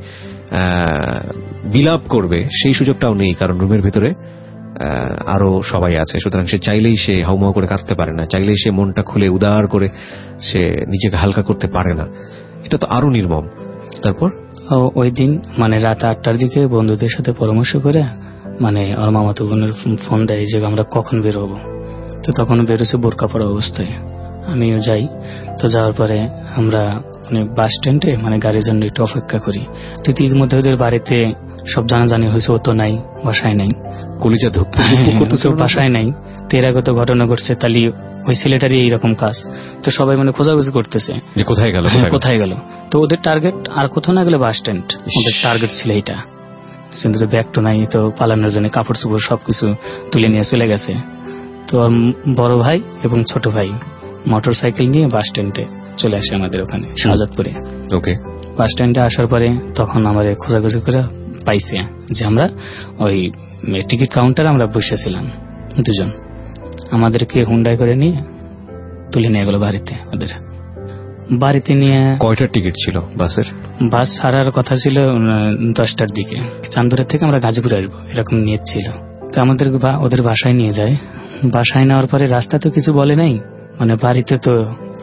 বিলাপ করবে, সেই সুযোগটাও নেই, কারণ রুমের ভিতরে আরো সবাই আছে। সুতরাং সে চাইলেই সে হাউমাউ করে কাঁদতে পারে না, চাইলেই সে মনটা খুলে উদার করে সে নিজেকে হালকা করতে পারে না। এটা তো আরো নির্মম। তারপর ওই দিন মানে রাত 8টার দিকে বন্ধুদের সাথে পরামর্শ করে মানে ওর মামাতো বোনের ফোন দেয় যে আমরা কখন বের হবো। তো তখন বেরোছে বোরকা পরা অবস্থায়, আমিও যাই। তো যাওয়ার পরে আমরা মানে বাস স্ট্যান্ডে মানে গাড়ির জন্য একটু অপেক্ষা করি। তো এর মধ্যে ওদের বাড়িতে সব জানাজানি হয়েছে, ও তো নাই, বাসায় নাই, কলিজা ধুকপুক করতেছে, বাসায় নাই। তো এর আগে তো ঘটনা ঘটছে, তাহলে ওই ছেলেটারই এইরকম কাজ। তো সবাই মানে খোঁজাখুঁজি করতেছে যে কোথায় গেল, কোথায় গেল। তো ওদের টার্গেট আর কোথাও না গেলে বাস স্ট্যান্ড, ওদের টার্গেট ছিল এইটা। কিন্তু ব্যাগ তো নাই, তো পালানোর জন্য কাপড় চোপড় সবকিছু তুলে নিয়ে চলে গেছে। তো বড় ভাই এবং ছোট ভাই মোটর সাইকেল নিয়ে বাস স্ট্যান্ডে চলে আসে আমাদের ওখানে শাহজাদপুরে। ওকে, বাস স্ট্যান্ডে আসার পরে তখন আমাদের খোঁজাখুঁজি করে পাইছে যে আমরা ওই টিকিট কাউন্টারে আমরা বসেছিলাম দুজন। আমাদেরকে হুন্ডাই করে নিয়ে তুলে নিয়ে গেল বাড়িতে। ওদের বাড়িতে নিয়ে কয়টার টিকিট ছিল বাসের? বাস ছাড়ার কথা ছিল 10টার দিকে, চান্দুরের থেকে আমরা গাজীপুরে আসবো এরকম নিয়ত ছিল। তো আমাদের ওদের বাসায় নিয়ে যায়। বাসায় নেওয়ার পরে রাস্তা তো কিছু বলে নাই, মানে বাড়িতে তো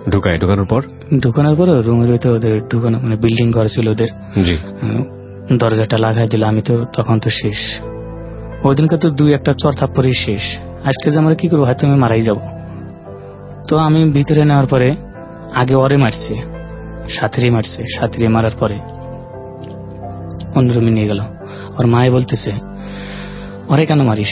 ঢুকানোর পর রুমের ভিতরে ওদের ঢুকানো, মানে বিল্ডিং ঘর ছিল ওদের, দরজাটা লাগাই দিল। আমি তো তখন তো শেষ, ওই দিনকে তো 2-1 চর থাপ্পড়ই শেষ। আজকে যে আমরা কি করবো, হয়তো আমি মারাই যাব। তো আমি ভিতরে নেওয়ার পরে আগে ওরে মারছে, সাথীরে মারছে, সাথীরে মারার পরে অন্য রুমে নিয়ে গেল। ওর মায়ে বলতেছে ওরে কেন মারিস,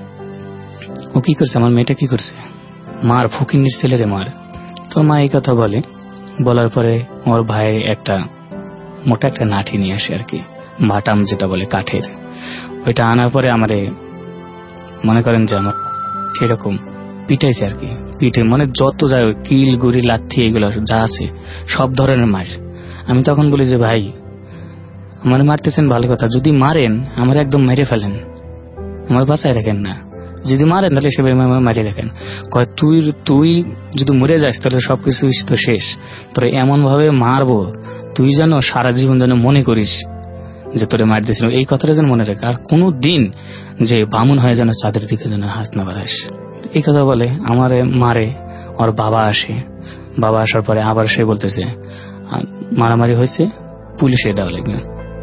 ও কি করছে, আমার মেয়েটা কি করছে, মার, ফকিন্নির ছেলেরে মার। তোর মা এই কথা বলে, বলার পরে ওর ভাই একটা মোটা একটা লাঠি নিয়ে আসে আর কি, বাটাম যেটা বলে কাঠের, ওইটা আনার পরে আমারে মনে করেন যে আমার সেরকম পিটাইছে আর কি। পিঠে মানে যত যায় কিল গুড়ি লাঠি এগুলো যা আছে সব ধরনের মার। আমি তখন বলি যে ভাই আমার মারতেছেন ভালো কথা, যদি মারেন আমার একদম মেরে ফেলেন, আমার বাঁচায় রাখেন না, যদি মারেন তাহলে সে মারিয়ে রাখেন। কয় তুই যদি মরে যাস তাহলে সবকিছু তো শেষ, তোরে এমন ভাবে মারবো তুই যেন সারা জীবন যেন মনে করিস যে তোরে মার দিয়েছিল। এই কথাটা যেন মনে রাখ, আর কোনো দিন যে বামুন হয়ে যেন চাঁদের দিকে যেন হাত না বাড়াস। এই কথা বলে আমারে মারে। ওর বাবা আসে, বাবা আসার পরে আবার সে বলতেছে মারামারি হয়েছে, পুলিশে দেওয়া লাগবে।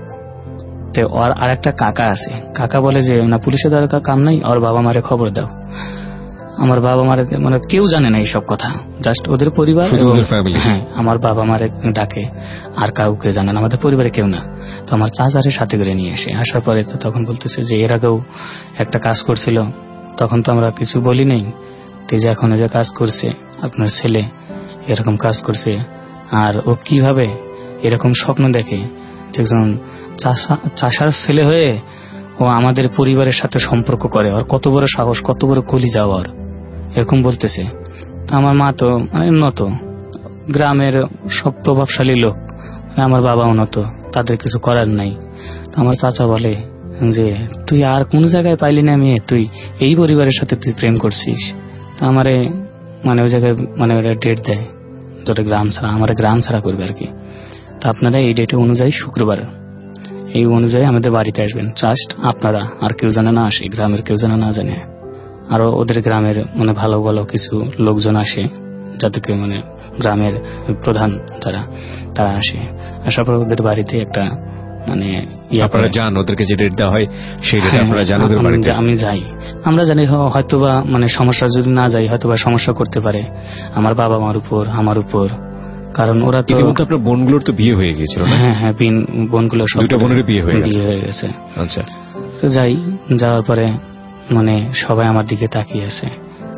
তো ওর আর একটা কাকা আছে, কাকা বলে যে না পুলিশে দেওয়ার কাম নাই, ওর বাবা মারে খবর দাও। আমার বাবা মারে মানে কেউ জানে না এইসব কথা, জাস্ট ওদের পরিবার। হ্যাঁ, আমার বাবা মারে ডাকে, আর কাউকে জানে না, আমাদের পরিবারে কেউ না। তো আমার চাচারে সাথে করে নিয়ে আসে। আসার পরে তো তখন বলতেছে যে এর আগেও একটা কাজ করছিল, তখন তো আমরা কিছু বলি নাই, যে এখন যে কাজ করছে আপনার ছেলে এরকম কাজ করছে, আর ও কিভাবে এরকম স্বপ্ন দেখে, একজন চাষার ছেলে হয়ে ও আমাদের পরিবারের সাথে সম্পর্ক করে, আর কত বড় সাহস, কত বড় কলি যাওয়ার, এরকম বলতেছে। আমার মা তো উন্নত, গ্রামের সব প্রভাবশালী লোক, আমার বাবা উন্নত, তাদের কিছু করার নাই। আমার চাচা বলে যে তুই আর কোন জায়গায় পাইলি না মেয়ে, তুই এই পরিবারের সাথে তুই প্রেম করছিস। তো আমারে মানে ওই জায়গায় মানে ওরা ডেট দেয়, যেটা গ্রাম ছাড়া, আমার গ্রাম ছাড়া করবে আর কি। তো আপনারা এই ডেট অনুযায়ী শুক্রবার এই অনুযায়ী আমাদের বাড়িতে আসবেন, জাস্ট আপনারা, আর কেউ জানে না আসে, গ্রামের কেউ জানে না জানে। আরো ওদের গ্রামের মানে ভালো ভালো কিছু লোকজন আসে, যাদেরকে মানে গ্রামের প্রধান যারা, তারা আসে। আসার পর ওদের বাড়িতে একটা মানে আপনারা যান, ওদেরকে যে ডেট দেওয়া হয় সেই ডেটে আপনারা যান ওদের বাড়িতে? আমি যাই, আমরা জানি হয়তোবা মানে সমস্যা যদি না যাই হয়তোবা সমস্যা করতে পারে আমার বাবা মার উপর, আমার উপর, কারণ ওরা তো আপনার বোনগুলোর তো বিয়ে হয়ে গিয়েছিল। হ্যাঁ হ্যাঁ, বোনগুলো সব, 2টা বোনের বিয়ে হয়ে গেছে। আচ্ছা। তো যাই, যাওয়ার পরে মানে সবাই আমার দিকে তাকিয়ে আছে,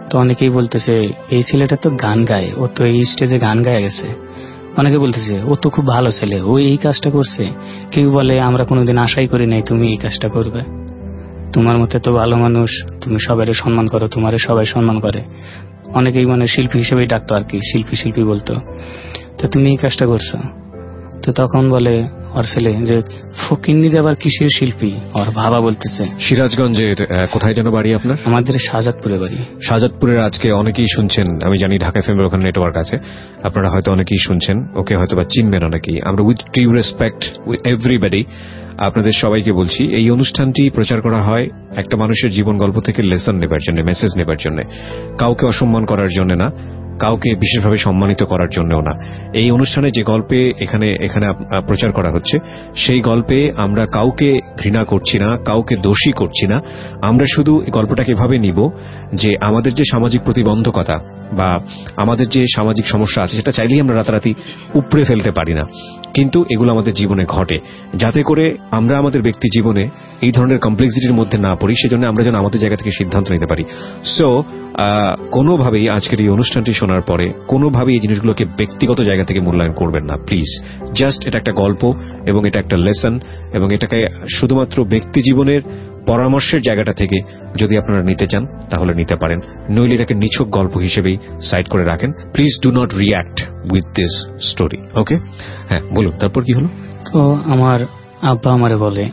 তো অনেকেই বলতেছে এই ছেলেটা তো গান গায়, ও তো এই স্টেজে গান গায়ে গেছে। অনেকে বলতেছে ও তো খুব ভালো ছেলে, ও এই কাজটা করছে। কেউ বলে আমরা কোনোদিন আশাই করি নাই তুমি এই কাজটা করবে, তোমার মতে তো ভালো মানুষ, তুমি সবাই সম্মান করো, তোমারে সবাই সম্মান করে। অনেকেই মানে শিল্পী হিসেবেই ডাকতো আর কি, শিল্পী শিল্পী বলতো। তো তুমি এই কাজটা করছো। তো তখন বলে ওর ছেলে যে ফকিন্নির আবার কিসের শিল্পী? ওর বাবা বলতেছে সিরাজগঞ্জের কোথায় যেন বাড়ি আপনার? আমাদের শাহজাদপুরে বাড়ি। শাহজাদপুরের আজকে অনেকেই শুনছেন, আমি জানি ঢাকা এফএম-এর ওখানে নেটওয়ার্ক আছে, আপনারা হয়তো অনেকেই শুনছেন, ওকে হয়তো বা চিনবেন অনেকেই। আমরা with due respect with everybody আপনাদের সবাইকে বলছি, এই অনুষ্ঠানটি প্রচার করা হয় একটা মানুষের জীবন গল্প থেকে লেসন নেবার জন্য, মেসেজ নেবার জন্য, কাউকে অসম্মান করার জন্য না, কাউকে বিশেষভাবে সম্মানিত করার জন্যও না। এই অনুষ্ঠানে যে গল্পে এখানে প্রচার করা হচ্ছে, সেই গল্পে আমরা কাউকে ঘৃণা করছি না, কাউকে দোষী করছি না। আমরা শুধু এই গল্পটাকে এভাবে নিব যে আমাদের যে সামাজিক প্রতিবন্ধকতা বা আমাদের যে সামাজিক সমস্যা আছে, সেটা চাইলেই আমরা রাতারাতি উপড়ে ফেলতে পারি না, কিন্তু এগুলো আমাদের জীবনে ঘটে। যাতে করে আমরা আমাদের ব্যক্তি জীবনে এই ধরনের কমপ্লেক্সিটির মধ্যে না পড়ি, সেজন্য আমরা যেন আমাদের জায়গা থেকে সিদ্ধান্ত নিতে পারি। সো কোনোভাবেই আজকের এই অনুষ্ঠানটি শোনার পরে কোনোভাবেই এই জিনিসগুলোকে ব্যক্তিগত জায়গা থেকে মূল্যায়ন করবেন না, প্লিজ। জাস্ট এটা একটা গল্প এবং এটা একটা লেসন, এবং এটাকে শুধুমাত্র ব্যক্তি জীবনের পরামর্শের জায়গাটা থেকে যদি আপনারা নিতে চান তাহলে নিতে পারেন, নইলে এটাকে নিছক গল্প হিসেবেই সাইড করে রাখেন। Please do not react with this story, okay? হ্যাঁ, বলুন, তারপর কি হলো? তো আমার আব্বা আমারে বলে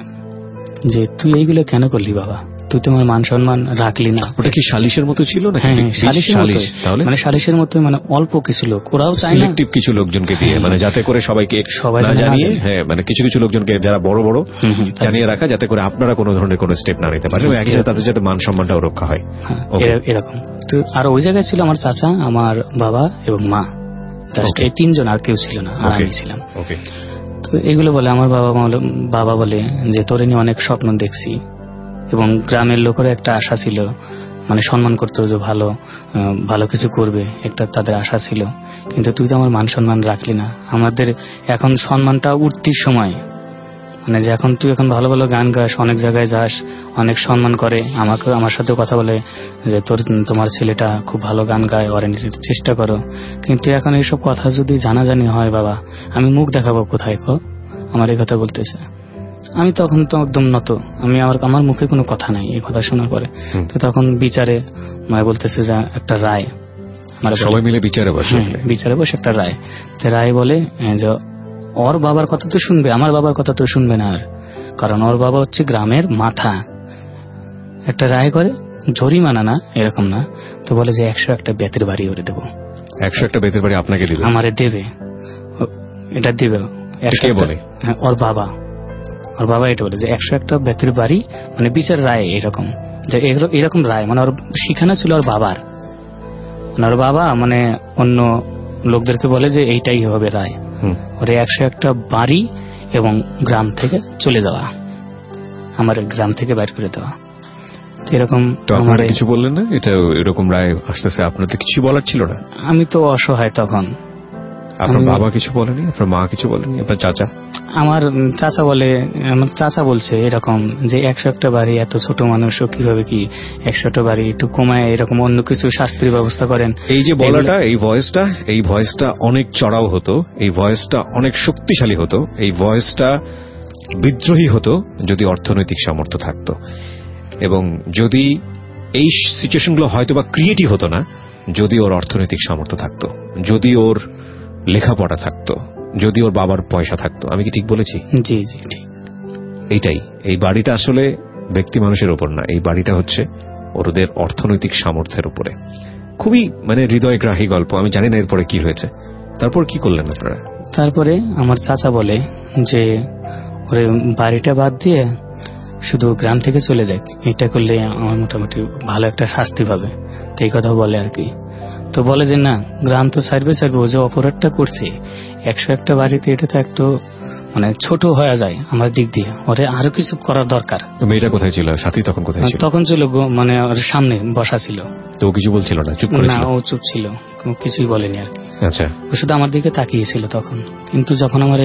যে তুই এইগুলো কেন করলি বাবা, তুই তোমার মান সম্মান রাখলি না। ওটা কি সালিশের মতো ছিল না? হ্যাঁ, তাহলে মানে সালিশের মতো, মানে অল্প কিছু লোক, ওরাও চায় না সিলেক্টিভ কিছু লোকজনকে দিয়ে, মানে যাতে করে সবাইকে না জানিয়ে, হ্যাঁ, মানে কিছু কিছু লোকজনকে যারা বড় বড় জানিয়ে রাখা, যাতে করে আপনারা কোনো ধরনের কোনো স্টেপ না নিতে পারেন, একই সাথে তাদের যাতে মান সম্মানটাও রক্ষা হয়, এরকম। তো আর ওই জায়গায় ছিল আমার চাচা, আমার বাবা এবং মা, এই তিনজন, আর কেউ ছিল না, আর আমি ছিলাম। তো এগুলো বলে আমার বাবা বলে যে তোরে নিয়ে অনেক স্বপ্ন দেখছি, এবং গ্রামের লোকের একটা আশা ছিল, মানে সম্মান করতো যে ভালো ভালো কিছু করবে, একটা তাদের আশা ছিল, কিন্তু তুই তো আমার মান সম্মান রাখলি না। আমাদের এখন সম্মানটা উঠতির সময়, মানে যে এখন তুই এখন ভালো ভালো গান গাস, অনেক জায়গায় যাস, অনেক সম্মান করে, আমার সাথে কথা বলে যে তোমার ছেলেটা খুব ভালো গান গায়, ওরে নিতে চেষ্টা করো, কিন্তু এখন এইসব কথা যদি জানাজানি হয় বাবা, আমি মুখ দেখাবো কোথায়? আমার এই কথা বলতেছে। আমি তখন তো একদম নত, আমার মুখে কোনো কথা নাই এই কথা শোনার পরে। তো তখন বিচারে বলতেছে যে একটা রায়, সবাই মিলে বিচারে বসে একটা রায়, যে রায় বলে যে ওর বাবার কথা তো শুনবে, আমার বাবার কথা তো শুনবে না আর, কারণ ওর বাবা হচ্ছে গ্রামের মাথা। একটা রায় করে, জরিমানা না, এরকম না, তো বলে যে 101টা বেতের বাড়ি ওরে দেবো। 101টা বেতের বাড়ি আপনাকে দেবে? আমারে দেবে, এটা দেবে। বলে ওর বাবা এটা বলে যে 101টা বেতের বাড়ি, মানে বিচার রায় এরকম, যে এরকম রায়, মানে ওর শিখানো ছিল ওর বাবার, মানে ওর বাবা মানে অন্য লোকদেরকে বলে যে এইটাই হবে রায়, ওরে 101টা বাড়ি এবং গ্রাম থেকে চলে যাওয়া, আমার গ্রাম থেকে বাইর করে দেওয়া, এরকম। তো আপনারা কিছু বললেন না? এটা এরকম রায় আসতেছে, আপনার তো কিছু বলার ছিল না? আমি তো অসহায় তখন। আপনার বাবা কিছু বলেনি? আপনার মা কিছু বলেনি? আপনার চাচা? আমার চাচা বলছে এরকম যে 101টা বাড়ি, এত ছোট মানুষ কিভাবে কি 100টা বাড়ি, একটু কমায় এরকম অন্য কিছু শাস্তির ব্যবস্থা করেন। এই যে বলাটা, এই ভয়েসটা অনেক চড়াও হতো, এই ভয়েসটা অনেক শক্তিশালী হতো, এই ভয়েসটা বিদ্রোহী হতো যদি অর্থনৈতিক সামর্থ্য থাকতো, এবং যদি এই সিচুয়েশনগুলো হয়তো বা ক্রিয়েটিভ হতো না যদি ওর অর্থনৈতিক সামর্থ্য থাকতো, যদি ওর লেখাপড়া থাকতো, যদি ওর বাবার পয়সা থাকতো। আমি কি ঠিক বলেছি? জি জি ঠিক। এইটাই, এই বাড়িটা আসলে ব্যক্তি মানুষের ওপর না, এই বাড়িটা হচ্ছে ওদের অর্থনৈতিক সামর্থ্যের উপরে। খুবই মানে হৃদয়গ্রাহী গল্প। আমি জানি না এরপরে কি হয়েছে, তারপর কি করলেন আপনারা? তারপরে আমার চাচা বলে যে ওরে বাড়িটা বাদ দিয়ে শুধু গ্রাম থেকে চলে যাক, এটা করলে আমার মোটামুটি ভালো একটা শাস্তি পাবে, এই কথা বলে আর কি। তো বলে যে না, গ্রাম তো ছাড়বে, ও যে অপরাধটা করছে 101টা বাড়িতে, এটা তো একটু মানে ছোট হয়ে যায় আমার দিক দিয়ে, ওরে আরো কিছু করার দরকার। মেয়েটা কোথায় ছিল? সাথী তখন কোথায় ছিল? তখন ছিল মানে ওর সামনে বসা ছিল। তো ও কিছু বলছিল না? চুপ করে ছিল? না, ও চুপ ছিল, কিছুই বলেনি আর কি। আচ্ছা। ও শুধু আমার দিকে তাকিয়েছিল তখন। কিন্তু যখন আমারে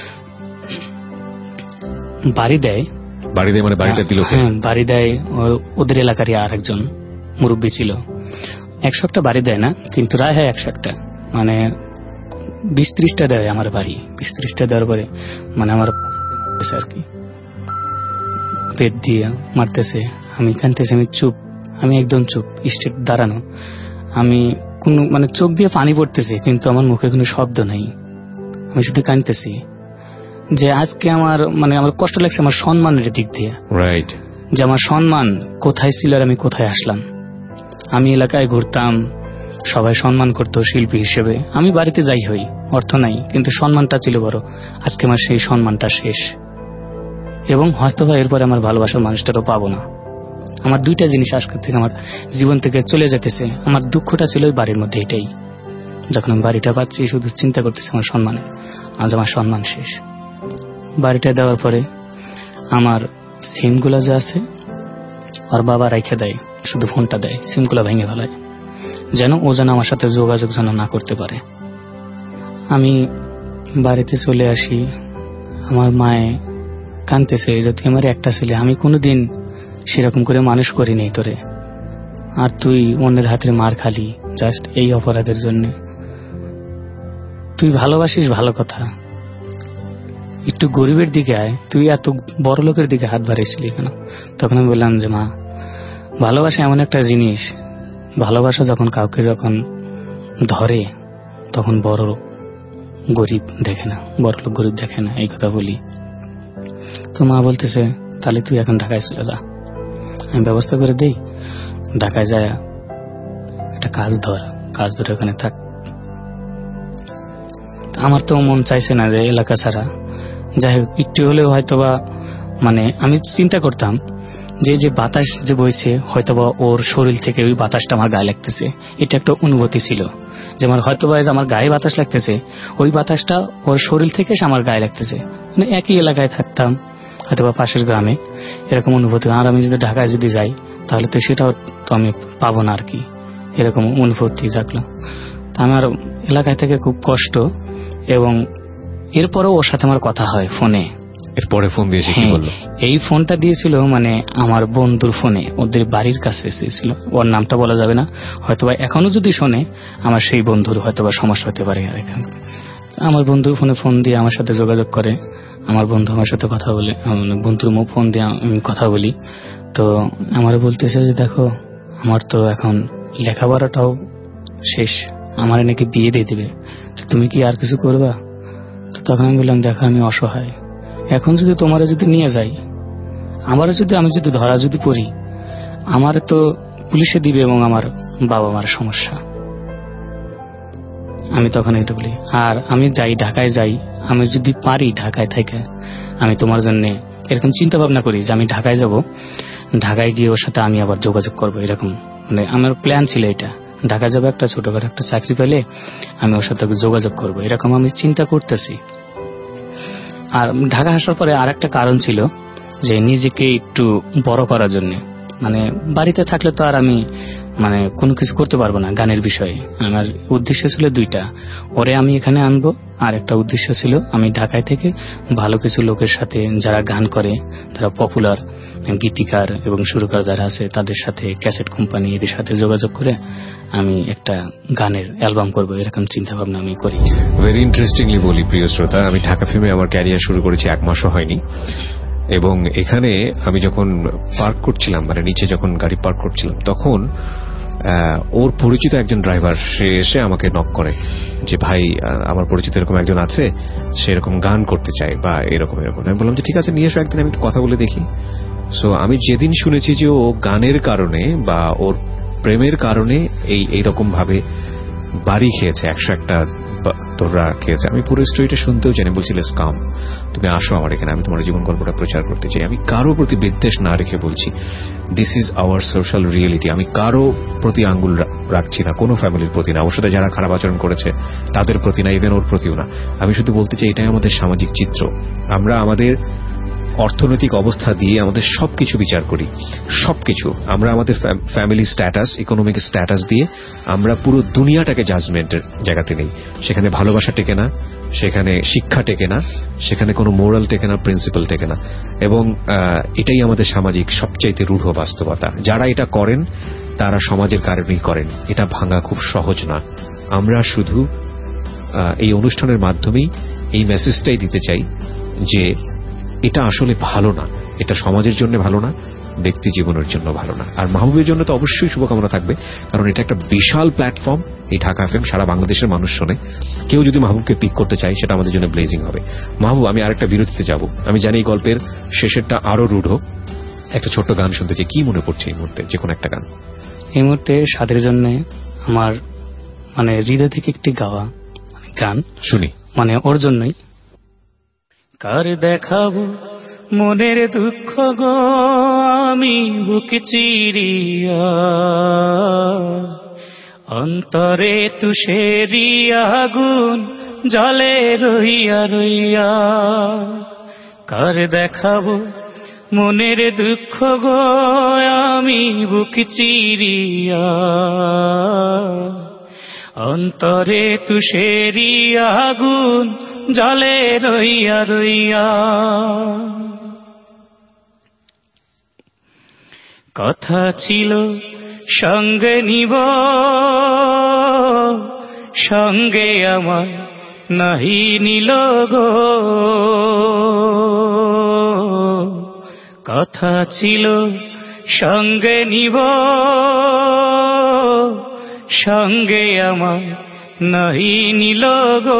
বাড়ি দেয় মানে বাড়িটা দিল, হ্যাঁ বাড়ি দেয় ওদের এলাকারই আর একজন মুরব্বী ছিল, 100টা বাড়ি দেয় না, কিন্তু রায় হয় 100টা, মানে 20-30টা দেয় আমার বাড়ি। 20-30টা দেওয়ার পরে মানে আমার আর কি পেট দিয়ে মারতেছে, আমি কানতেছি, আমি চুপ, আমি একদম চুপ, স্টেট দাঁড়ানো, আমি কোন মানে চোখ দিয়ে পানি পড়তেছে কিন্তু আমার মুখে কোনো শব্দ নাই, আমি শুধু কানতেছি। যে আজকে আমার মানে আমার কষ্ট লাগছে আমার সম্মানের দিক দিয়ে, রাইট, যে আমার সম্মান কোথায় ছিল আর আমি কোথায় আসলাম। আমি এলাকায় ঘুরতাম, সবাই সম্মান করতো শিল্পী হিসেবে, আমি বাড়িতে যাই হই, অর্থ নাই, কিন্তু সম্মানটা ছিল বড়। আজকে আমার সেই সম্মানটা শেষ, এবং হয়তো বা এরপরে আমার ভালোবাসার মানুষটারও পাবো না। আমার দুইটা জিনিস আজকের থেকে আমার জীবন থেকে চলে যেতেছে। আমার দুঃখটা ছিল ওই বাড়ির মধ্যে এটাই, যখন আমি বাড়িটা পাচ্ছি শুধু চিন্তা করতেছি আমার সম্মানে, আজ আমার সম্মান শেষ। বাড়িটা দেওয়ার পরে আমার সিমগুলা যা আছে আর বাবা রাইখে দেয়, শুধু ফোনটা দেয়, সিমগুলা ভেঙে ফেলায়, যেন ও যেন আমার সাথে যোগাযোগ যেন না করতে পারে। আমি বাড়িতে চলে আসি, আমার মায়ে কাঁদতেছে যে তুই আমার একটা ছেলে, আমি কোনোদিন সেরকম করে মানুষ করিনি তোরে, আর তুই অন্যের হাতের মার খালি জাস্ট এই অপরাধের জন্য। তুই ভালোবাসিস ভালো কথা, একটু গরিবের দিকে আয়, তুই এত বড় লোকের দিকে হাত বাড়িয়েছিলি কেন? তখন আমি বললাম যে মা, ভালোবাসা এমন একটা জিনিস, ভালোবাসা যখন কাউকে যখন ধরে তখন বড় গরিব দেখে না, বড় লোক গরিব দেখে না, এই কথা বলি। তো মা বলতেছে তাহলে তুই এখন ঢাকায় চলে যা, আমি ব্যবস্থা করে দেই, ঢাকায় যায় একটা কাজ ধরে ওখানে থাক। আমার তো মন চাইছে না যে এলাকা ছাড়া, যাই হোক একটু হলেও হয়তোবা মানে আমি চিন্তা করতাম যে বাতাস যে বইছে হয়তোবা ওর শরীর থেকে ওই বাতাসটা আমার গায়ে লাগতেছে, এটা একটা অনুভূতি ছিল যে আমার হয়তোবা আমার গায়ে বাতাস লাগতেছে, ওই বাতাসটা ওর শরীর থেকে আমার গায়ে লাগতেছে। মানে একই এলাকায় থাকতাম, হয়তোবা পাশের গ্রামে, এরকম অনুভূতি। আর আমি যদি ঢাকায় যদি যাই তাহলে তো সেটাও তো আমি পাবো না আর কি, এরকম অনুভূতি থাকলো। তা আমার এলাকায় থেকে খুব কষ্ট, এবং এরপরও ওর সাথে আমার কথা হয় ফোনে। এরপরে ফোন দিয়েছে, কি বললো? এই ফোনটা দিয়েছিল মানে আমার বন্ধুর ফোনে, ওদের বাড়ির কাছে এসেছিল, ওর নামটা বলা যাবে না, হয়তোবা এখনো যদি শোনে আমার সেই বন্ধুর হয়তোবা সমস্যা হতে পারে। আর এখানে আমার বন্ধুর ফোনে ফোন দিয়ে আমার সাথে যোগাযোগ করে, আমার বন্ধু আমার সাথে কথা বলে, বন্ধুর মুখ ফোন দিয়ে আমি কথা বলি। তো আমার বলতেছে যে দেখো আমার তো এখন লেখাপড়াটাও শেষ, আমার নাকি বিয়ে দিয়ে দিবে, তুমি কি আর কিছু করবা? তো তখন আমি বললাম দেখো আমি অসহায়, এখন যদি তোমারা যদি নিয়ে যাই, আমি যদি ধরা যদি পড়ি, আমার তো পুলিশে দিবে এবং আমার বাবা মার সমস্যা। আমি তখন এটা বলি, আর আমি যাই ঢাকায় যাই, আমি যদি পারি ঢাকায় থেকে আমি তোমার জন্য এরকম চিন্তা ভাবনা করি যে আমি ঢাকায় যাব, ঢাকায় গিয়ে ওর সাথে আমি আবার যোগাযোগ করবো, এরকম মানে আমার প্ল্যান ছিল এটা। ঢাকা যাবো, একটা ছোটখাটো একটা চাকরি পেলে আমি ওর সাথে যোগাযোগ করবো, এরকম আমি চিন্তা করতেছি। আর ঢাকা আসার পরে আর একটা কারণ ছিল যে নিজেকে একটু বড় করার জন্য, মানে বাড়িতে থাকলে তো আর আমি মানে কোনো কিছু করতে পারবো না গানের বিষয়ে। আমার উদ্দেশ্য ছিল দুইটা, ওরে আমি এখানে আনবো, আর একটা উদ্দেশ্য ছিল আমি ঢাকায় থেকে ভালো কিছু লোকের সাথে যারা গান করে, তারা পপুলার গীতিকার এবং সুরকার যারা আছে তাদের সাথে, ক্যাসেট কোম্পানি এদের সাথে যোগাযোগ করে আমি একটা গানের অ্যালবাম করবো, এরকম চিন্তা ভাবনা আমি করি। ভেরি ইন্টারেস্টিংলি বলি প্রিয় শ্রোতা, আমি ঢাকা ফিল্মে আমার ক্যারিয়ার শুরু করেছি 1 মাসও হয়নি, এবং এখানে আমি যখন পার্ক করছিলাম, মানে নিচে যখন গাড়ি পার্ক করছিলাম, তখন ওর পরিচিত একজন ড্রাইভার সে এসে আমাকে নক করে যে ভাই আমার পরিচিত এরকম একজন আছে, সে এরকম গান করতে চায় বা এরকম। আমি বললাম যে ঠিক আছে নিয়ে এসো একদিন, আমি একটু কথা বলে দেখি। সো আমি যেদিন শুনেছি যে ও গানের কারণে বা ওর প্রেমের কারণে এইরকম ভাবে বাড়ি খেয়েছে, 101টা তোররা খেয়েছে, আমি পুরো স্টোরিটা শুনতেও জানি। বলছিলেস কাম, তুমি আসো আমার এখানে, আমি তোমার জীবন গল্পটা প্রচার করতে চাই। আমি কারো প্রতি বিদ্বেষ না রেখে বলছি, this is our social reality. আমি কারো প্রতি আঙ্গুল রাখছি না, কোনো ফ্যামিলির প্রতি না, ওর সাথে যারা খারাপ আচরণ করেছে তাদের প্রতি না, ইভেন ওর প্রতিও না। আমি শুধু বলতে চাই এটাই আমাদের সামাজিক চিত্র। আমরা আমাদের অর্থনৈতিক অবস্থা দিয়ে আমাদের সবকিছু বিচার করি, সবকিছু আমরা আমাদের ফ্যামিলি স্ট্যাটাস, ইকোনমিক স্ট্যাটাস দিয়ে আমরা পুরো দুনিয়াটাকে জাজমেন্টের জায়গাতে নেই। সেখানে ভালোবাসা টেকে না, সেখানে শিক্ষা টেকে না, সেখানে কোনো মোরাল টেকে না, প্রিন্সিপাল টেকে না। এবং এটাই আমাদের সামাজিক সবচাইতে রূঢ় বাস্তবতা। যারা এটা করেন তারা সমাজের কারণেই করেন, এটা ভাঙা খুব সহজ না। আমরা শুধু এই অনুষ্ঠানের মাধ্যমেই এই মেসেজটাই দিতে চাই যে এটা আসলে ভালো না, এটা সমাজের জন্য ভালো না, ব্যক্তি জীবনের জন্য ভালো না। আর মাহবুবের জন্য তো অবশ্যই শুভকামনা থাকবে, কারণ এটা একটা বিশাল প্ল্যাটফর্ম। এই ঢাকা এফএম সারা বাংলাদেশের মানুষ শোনে। কেউ যদি মাহবুবকে পিক করতে চায় সেটা আমাদের জন্য ব্লেজিং হবে। মাহবুব, আমি আরেকটা বিরতিতে যাব। আমি জানি এই গল্পের শেষেরটা আরো রূঢ়। একটা ছোট্ট গান শুনতে চাই। কি মনে পড়ছে এই মুহূর্তে? যে কোনো একটা গান। এই মুহূর্তে সাদের জন্য আমার হৃদয় থেকে একটি গাওয়া গান শুনি, ওর জন্যই। কার দেখাবো মনের দুঃখ গো আমি বুক চিরিয়া, অন্তরে তুষেরি আগুন জলে রইয়া রইয়া। কার দেখাবো মনের দুঃখ গো আমি বুক চিরিয়া, অন্তরে তুষেরি আগুন জলে রইয়া রইয়া। কথা ছিল সঙ্গে নিব, সঙ্গে আমার নাহি নিল গো। কথা ছিল সঙ্গে নিব, সঙ্গে আমার নাহি নিল গো।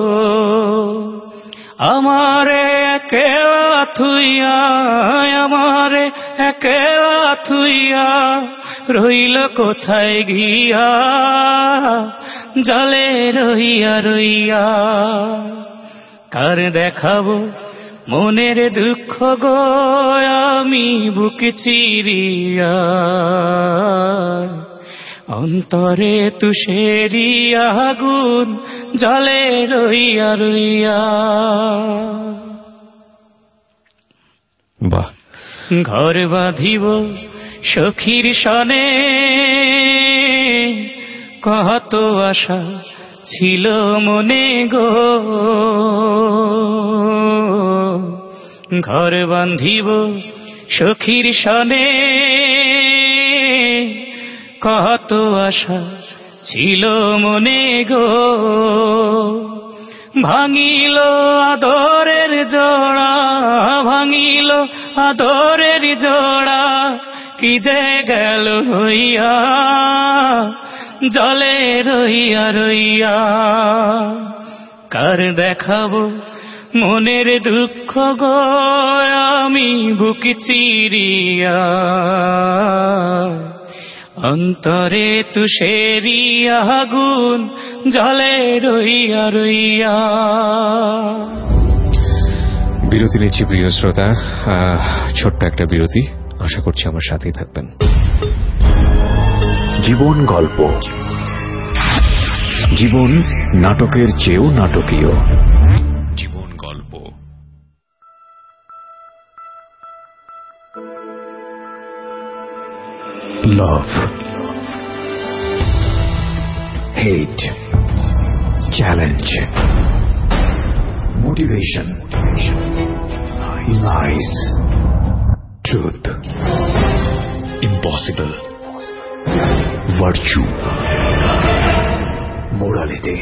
আমারে একেলা থুইয়া, আমারে একেলা থুইয়া রইল কোথায় গিয়া, জলে রইয়া রইয়া। কার দেখাবো মনের দুঃখ গো আমি বুক চিরিয়া, অন্তরে তুষেরি আগুন জলে রইয়া রইয়া। বাহ। ঘর বাঁধিব সখীর সনে, কত আশা ছিল মনে গো। ঘর বাঁধিব সখীর সনে, কত আশা ছিল মনে গো। ভাঙিল আদরের জোড়া, ভাঙিল আদরের জোড়া, কি যে গেল হইয়া, জলে রইয়া রইয়া। কার দেখাবো মনের দুঃখ গো আমি বুক চিরিয়া, অন্তরে তুষেরি আগুন জলে রইয়া রইয়া। বিরতি নিচ্ছি প্রিয় শ্রোতা, ছোট্ট একটা বিরতি। আশা করছি আমার সাথেই থাকবেন। জীবন গল্প, জীবন নাটকের চেয়েও নাটকীয়। জীবন গল্প। Love, hate, challenge, motivation, lies, truth, impossible, virtue, morality,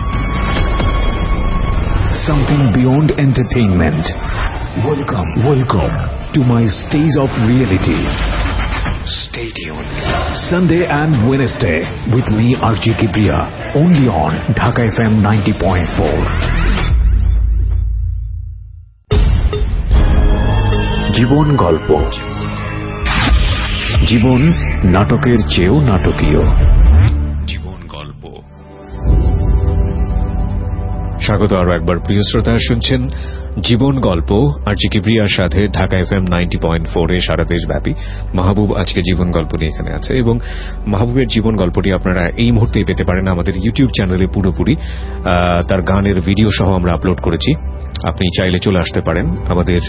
something beyond entertainment. Welcome to my stage of reality. Stay tuned. Sunday and Wednesday with me RJ Kibriya, only on Dhaka FM 90.4. জীবন গল্প, জীবন নাটকের চেয়েও নাটকীয়। জীবন গল্প। স্বাগত আরো একবার প্রিয় শ্রোতা, শুনছেন জীবন গল্প আর জি কিবরিয়ার সাথে ঢাকা FM 90.4 এ সারা দেশব্যাপী মাহবুব আজকে জীবন গল্প নিয়ে এখানে আছে, এবং মাহবুবের জীবন গল্পটি আপনারা এই মুহূর্তে পেতে পারেন আমাদের ইউটিউব চ্যানেলে পুরোপুরি। তার গানের ভিডিও সহ আমরা আপলোড করেছি, আপনি চাইলে চলে আসতে পারেন। আমাদের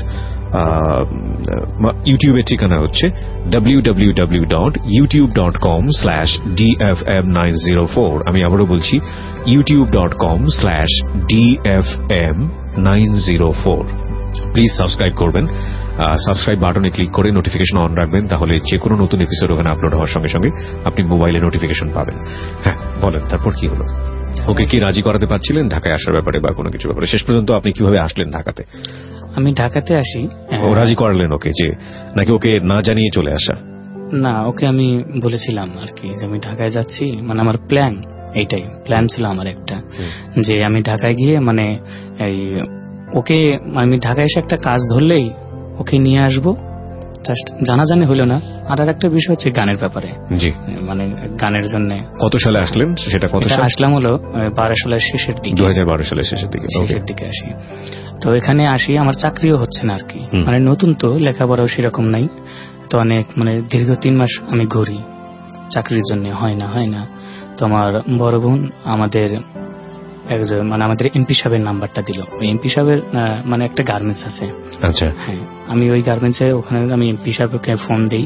ইউটিউবের ঠিকানা হচ্ছে www.youtube.com/dfm904। আমি আবারও বলছি youtube.com/dfm904। প্লিজ সাবস্ক্রাইব করবেন, সাবস্ক্রাইব বাটনে ক্লিক করে নোটিফিকেশন অন রাখবেন, তাহলে যে কোনো নতুন এপিসোড ওখানে আপলোড হওয়ার সঙ্গে সঙ্গে আপনি মোবাইলে নোটিফিকেশন পাবেন। হ্যাঁ বলেন, তারপর কি হলো? ওকে কি রাজি করাতে পারছিলেন ঢাকায় আসার ব্যাপারে বা কোনো কিছু ব্যাপারে? শেষ পর্যন্ত আপনি কিভাবে আসলেন ঢাকাতে? আমি ঢাকাতে আসি। ও রাজি করালেন ওকে, যে নাকি ওকে না জানিয়ে চলে আসা? না, ওকে আমি বলেছিলাম আর কি যে আমি ঢাকায় যাচ্ছি, মানে আমার প্ল্যান এইটাই, প্ল্যান ছিল আমার একটা, যে আমি ঢাকায় গিয়ে মানে এই ওকে আমি ঢাকায় এসে একটা কাজ ধরলেই ওকে নিয়ে আসবো, জাস্ট জানাজানি হলো না। আর একটা বিষয় হচ্ছে গানের ব্যাপারে, জি মানে গানের জন্য। কত সালে আসলেন সেটা? কত সালে আসলাম? হলো 12 সালের শেষের দিকে, 2012 সালের শেষের দিকে আসি। তো এখানে আসি, আমার চাকরিও হচ্ছে না আর কি, মানে নতুন তো, লেখাপড়াও সেরকম নাই তো, অনেক মানে দীর্ঘ 3 মাস আমি ঘুরি চাকরির জন্য, হয় না। তো আমার বড় বোন আমাদের মানে আমাদের এমপি সাহেবের নাম্বারটা দিল। ওই এমপি সাহেবের মানে একটা গার্মেন্টস আছে। আচ্ছা। হ্যাঁ, আমি ওই গার্মেন্টসে ওখানে আমি এমপি সাহেবকে ফোন দিই,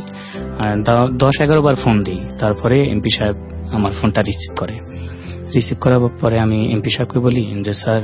10-11 বার ফোন দিই, তারপরে এমপি সাহেব আমার ফোনটা রিসিভ করার পরে আমি এমপি সাহেবকে বলি যে স্যার,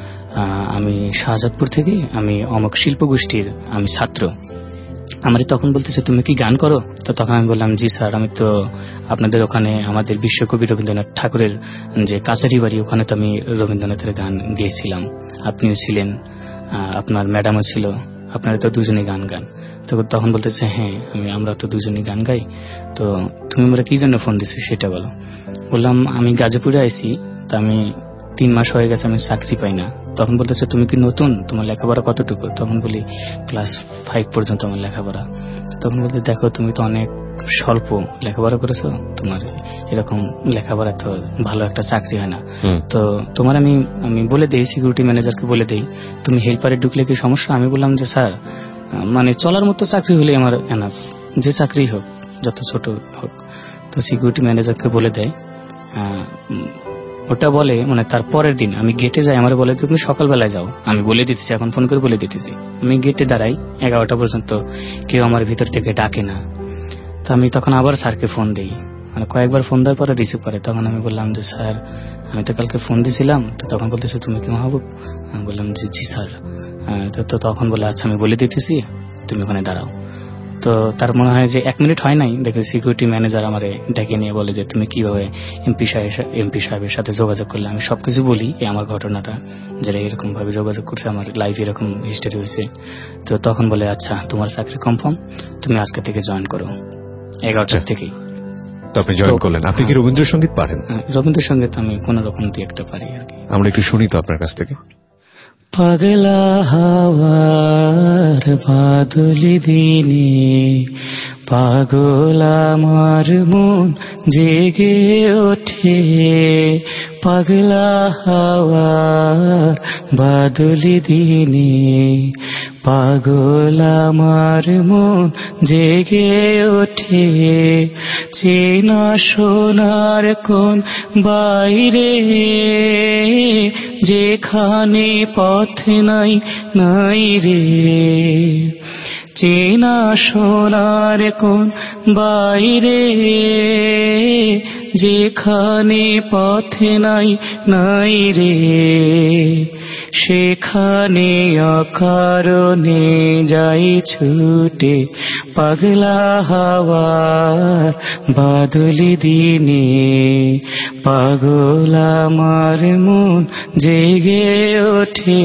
আমি শাহজাদপুর থেকে, আমি অমুক শিল্প গোষ্ঠীর আমি ছাত্র। আমার তখন বলতেছে তুমি কি গান করো? তো তখন আমি বললাম জি স্যার, আমি তো আপনাদের ওখানে আমাদের বিশ্বকবি রবীন্দ্রনাথ ঠাকুরের যে কাছারি বাড়ি, ওখানে তো আমি রবীন্দ্রনাথের গান গেয়েছিলাম, আপনিও ছিলেন, আপনার ম্যাডামও ছিল, আপনারা তো দুজনে গান গান। তো তখন বলতেছে হ্যাঁ আমরা তো দুজনে গান গাই, তো তুমি আমরা কি জন্য ফোন দিছো সেটা বলো। বললাম আমি গাজীপুরে আইছি, তো আমি 3 মাস হয়ে গেছে, আমি চাকরি পাই না। তখন বলতেছে তুমি কি নতুন, তোমার লেখাপড়া কতটুকু? তখন বলি ক্লাস 5 পর্যন্ত আমার লেখাপড়া। তখন বলতে দেখো তুমি তো অনেক স্বল্প লেখাপড়া করেছো, তোমার এরকম লেখাপড়া তো ভালো একটা চাকরি হয় না। তো তোমার আমি বলে দেই, সিকিউরিটি ম্যানেজারকে বলে দেই, তুমি হেল্পারে ঢুকলে কি সমস্যা? আমি বললাম যে স্যার, মানে চলার মতো চাকরি হলে আমার এনাফ, যে চাকরি হোক, যত ছোট হোক। তো সিকিউরিটি ম্যানেজারকে বলে দেয়। ওটা বলে মানে তার পরের দিন আমি গেটে যাই, আমার বলে তুমি সকালবেলায় যাও, আমি বলে দিতেছি, এখন ফোন করে বলে দিতেছি। আমি গেটে দাঁড়াই 11টা পর্যন্ত, কেউ আমার ভিতর থেকে ডাকে না। তো আমি তখন আবার স্যারকে ফোন দিই, মানে কয়েকবার ফোন দেওয়ার পরে রিসিভ করে। তখন আমি বললাম যে স্যার, আমি তো কালকে ফোন দিয়েছিলাম। তো তখন বলতেছে তুমি কি মাহবুব? আমি বললাম জি স্যার। তো তখন বলে আচ্ছা আমি বলে দিতেছি, তুমি ওখানে দাঁড়াও। তো তার মনে হয় যে 1 মিনিট হয় নাই, দেখে সিকিউরিটি ম্যানেজার আমারে ডেকে নিয়ে বলে যে তুমি কিভাবে এমপি সাহেবের সাথে যোগাযোগ করলে। আমি সবকিছু বলি, আমার ঘটনাটা, যেটা এরকম ভাবে যোগাযোগ করছে, আমার লাইফে এরকম হিস্টোরি হয়েছে। তো তখন বলে আচ্ছা তোমার চাকরি কনফার্ম, তুমি আজকে থেকে জয়েন করো 11টা থেকেই। তো আপনি জয়েন করলেন। আপনি কি রবীন্দ্রসঙ্গীত পারেন? রবীন্দ্রসঙ্গীত আমি কোন রকম 2-1টা পারি আর কি। আমরা একটু শুনি তো আপনার কাছ থেকে। পাগলা হাওয়ার বাদলি দিনে, পাগল আমার মন জেগে ওঠে, পাগলা হাওয়ার বাদলি দিনে, পাগল আমার মন জেগে ওঠে, চেনা সোনার কোন বাইরে, যেখানে পথ নাই রে, চেনা সোনার কোন বাইরে, যেখানে পথ নাই রে, সেখানে অকারণে যাই ছুটে, পাগলা হাওয়ার বাদলি দিনে, পাগল আমার মন জেগে ওঠে।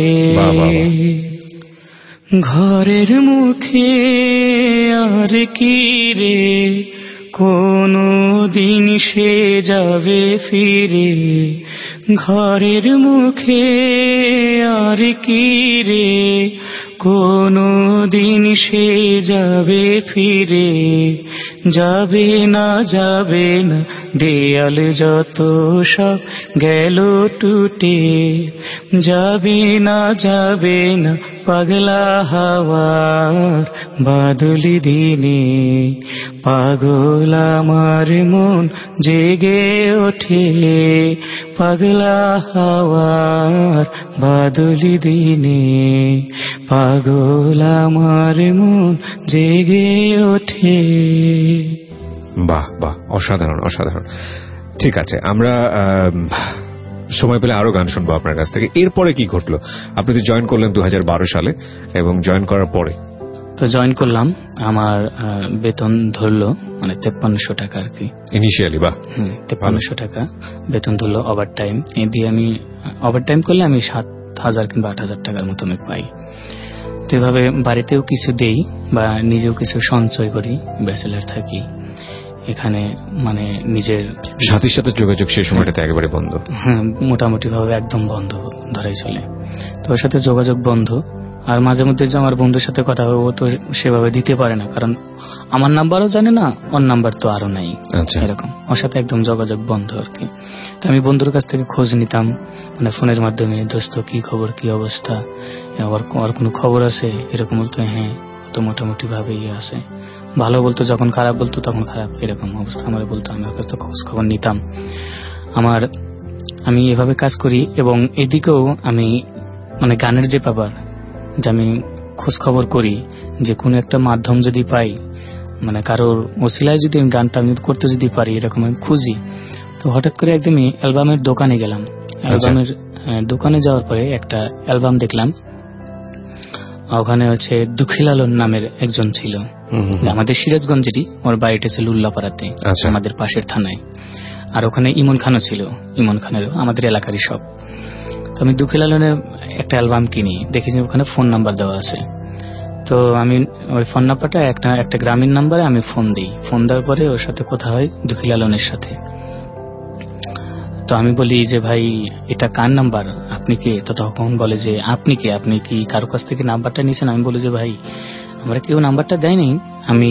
ঘরের মুখে আর কি রে, কোনো দিন সে যাবে ফিরে, ঘরের মুখে আর কি রে, কোনো দিন সে যাবে ফিরে, যাবে না দেয়াল যত সব গেল টুটে, যাবে না পাগলা হাওয়ার বাদলি দিনে, পাগল আমার মন জেগে ওঠে, পাগলা হাওয়ার বাদলি দিনে, পাগল আমার মন জেগে ওঠে। বাহ বাহ, অসাধারণ অসাধারণ। ঠিক আছে, আমরা সময় পেলে আরো গান শুনবো আপনার কাছ থেকে। এরপরে কি ঘটলো? আপনি তো জয়েন করলেন 2012 সালে, এবং জয়েন করার পরে তো জয়েন করলাম, আমার বেতন ধরলো মানে 5300 টাকা আর কি ইনিশিয়ালি। বাহ, 5300 টাকা বেতন ধরলো। ওভার টাইম এ দিয়ে আমি ওভার টাইম করলে আমি 7000 কিংবা 8000 টাকার মতো আমি পাই। তো এভাবে বাড়িতেও কিছু দেই বা নিজেও কিছু সঞ্চয় করি, ব্যাচেলার থাকি এখানে, মানে নিজের সাথীর সাথে যোগাযোগ সেই সময়টাতে একেবারে বন্ধ। হ্যাঁ, মোটামুটি ভাবে একদম বন্ধ ধরাই চলে। তো ওর সাথে যোগাযোগ বন্ধ। আর মাঝে মধ্যে যে আমার বন্ধুর সাথে কথা হবে, ও তো সেভাবে দিতে পারে না, কারণ আমার নাম্বারও জানে না, ওর নাম্বার তো আরো নাই, এরকম ওর সাথে একদম যোগাযোগ বন্ধ আর কি। তো আমি বন্ধুর কাছ থেকে খোঁজ নিতাম, মানে ফোনের মাধ্যমে, দোস্ত কি খবর, কি অবস্থা, আর কোনো খবর আছে, এরকম বলতো। হ্যাঁ, তো মোটামুটি ভাবে আছে, ভালো বলতো, যখন খারাপ বলতো তখন খারাপ, এরকম অবস্থা আমার বলতো। আমি ওর কাছ থেকে খোঁজ খবর নিতাম। আমি এভাবে কাজ করি, এবং এদিকেও আমি মানে গানের যে ব্যাপার, যে আমি খোঁজ খবর করি, যে কোনো একটা মাধ্যম যদি পাই, মানে কারোর ওসিলায় যদি আমি গানটা আমি করতে যদি পারি, এরকম আমি খুঁজি। তো হঠাৎ করে একদমই অ্যালবামের দোকানে গেলাম। অ্যালবামের দোকানে যাওয়ার পরে একটা অ্যালবাম দেখলাম, ওখানে হচ্ছে দুঃখীলালন নামের একজন ছিল, আমাদের সিরাজগঞ্জেরই, ওর বাড়িটা ছিল উল্লাপাড়াতে, আমাদের পাশের থানায়। আর ওখানে ইমন খানও ছিল, ইমন খানের আমাদের এলাকারই সব। তো আমি দুঃখীলালনের একটা অ্যালবাম কিনি, দেখি যে ওখানে ফোন নাম্বার দেওয়া আছে। তো আমি ওই ফোন নাম্বারটা একটা গ্রামীণ নাম্বারে আমি ফোন দিই। ফোন দেওয়ার পরে ওর সাথে কথা হয় দুঃখীলালনের সাথে। তো আমি বলি যে ভাই, এটা কার নাম্বার, আপনি কে? তো তখন বলে যে আপনি কে, আপনি কি কারো কাছ থেকে নাম্বারটা নিয়েছেন? আমি বলি যে ভাই, আমরা কেউ নাম্বারটা দেয়নি, আমি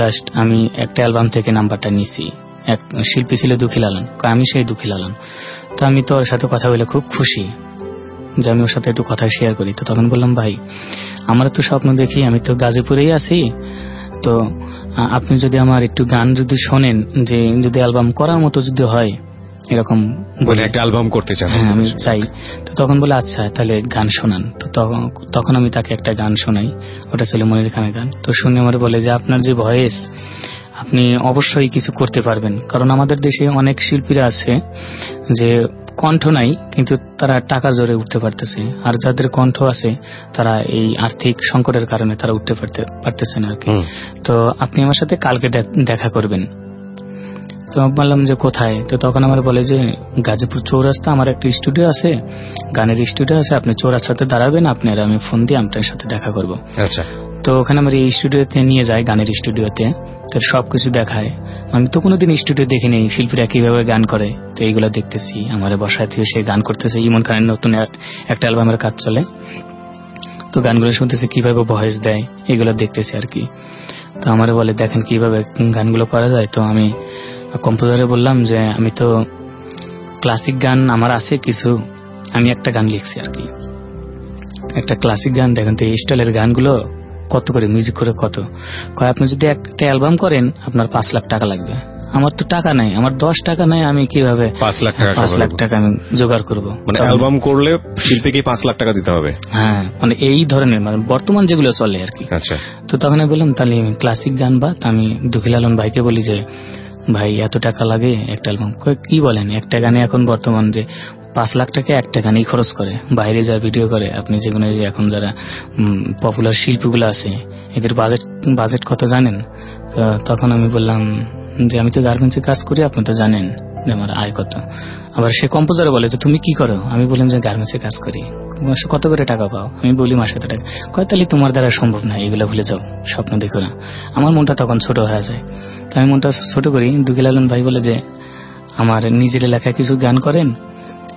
একটা অ্যালবাম থেকে নাম্বারটা নিছি, এক শিল্পী ছিল দুঃখীলালন, আমি সেই দুঃখীলালন। তো আমি তো ওর সাথে কথা বলে খুব খুশি যে আমি ওর সাথে একটু কথা শেয়ার করি। তো তখন বললাম, ভাই আমরা তো স্বপ্ন দেখি, আমি তো গাজীপুরেই আছি, তো আপনি যদি আমার একটু গান যদি শোনেন, যে যদি অ্যালবাম করার মতো যদি হয়, এরকম বলে একটা অ্যালবাম করতে চান। হ্যাঁ, আমি চাই। তো তখন বলে আচ্ছা তাহলে গান শোনান। তো তখন আমি তাকে একটা গান শোনাই, ওটা ছিল মনির খানের গান। তো শুনে আমার বলে যে আপনার যে ভয়েস, আপনি অবশ্যই কিছু করতে পারবেন, কারণ আমাদের দেশে অনেক শিল্পীরা আছে যে কণ্ঠ নাই, কিন্তু তারা টাকার জোরে উঠতে পারতেছে, আর যাদের কণ্ঠ আছে তারা এই আর্থিক সংকটের কারণে তারা উঠতে পারতেছে না আর কি। তো আপনি আমার সাথে কালকে দেখা করবেন। তো বললাম যে কোথায়? তো তখন আমার বলে যে গাজীপুর চৌরাস্তা আমার একটা স্টুডিও আছে, গানের স্টুডিও আছে, আপনি চৌরাস্তাতে দাঁড়াবেন, আপনার আমি ফোন দিয়ে আপনার সাথে দেখা করবো। আচ্ছা। তো ওখানে আমার এই স্টুডিওতে নিয়ে যায়, গানের স্টুডিওতে, তো সবকিছু দেখায়। আমি তো কোনোদিন স্টুডিও দেখিনি শিল্পীরা কিভাবে গান করে, তো এইগুলো দেখতেছি। আমার বাসায় থেকে সে গান করতেছে, ইমন খানের নতুন একটা অ্যালবামের কাজ চলে, তো গানগুলো শুনতেছি, কিভাবে ভয়েস দেয়, এগুলো দেখতেছি আর কি। তো আমার বলে দেখেন কিভাবে গানগুলো করা যায়। তো আমি কম্পোজারে বললাম যে আমি তো ক্লাসিক গান আমার আছে কিছু, আমি একটা গান লিখছি আর কি, একটা ক্লাসিক গান। দেখেন তো এই স্টাইলের গানগুলো কত করে, মিউজিক করে কত, কয় আপনি যদি একটা অ্যালবাম করেন আপনার 5 লাখ টাকা লাগবে। আমার তো টাকা নাই, আমার 10 টাকা নাই, আমি কিভাবে 5 লাখ টাকা আমি জোগাড় করবো? মানে অ্যালবাম করলে শিল্পীকে 5 লাখ টাকা দিতে হবে। হ্যাঁ, মানে এই ধরনের, মানে বর্তমান যেগুলো চলে আর কি। আচ্ছা। তো তখন আমি বললাম তাহলে ক্লাসিক গান, বা আমি দুঃখীলালন ভাইকে বলি যে ভাই এত টাকা লাগে একটা অ্যালবাম? কি বলেন, একটা গানে এখন বর্তমান যে 5 লাখ টাকা একটা গানেই খরচ করে, বাইরে যা ভিডিও করে, আপনি যেগুলো এখন যারা পপুলার শিল্পীগুলো আছে এদের বাজেট কত জানেন? তখন আমি বললাম যে আমি তো গার্মেন্টসে কাজ করি, আপনি তো জানেন যে আমার আয় কত। আবার সে কম্পোজার বলে যে তুমি কি করো? আমি বললাম যে গার্মেন্টসে কাজ করি। মাসে কত করে টাকা পাও? আমি বলি মাসে এত টাকা। কয় তাহলে তোমার দ্বারা সম্ভব না, এগুলো ভুলে যাও, স্বপ্ন দেখো না। আমার মনটা তখন ছোট হয়ে যায়। তো আমি মনটা ছোট করি। দুঃখীলালন ভাই বলে যে আমার নিজের এলাকায় কিছু গান করেন,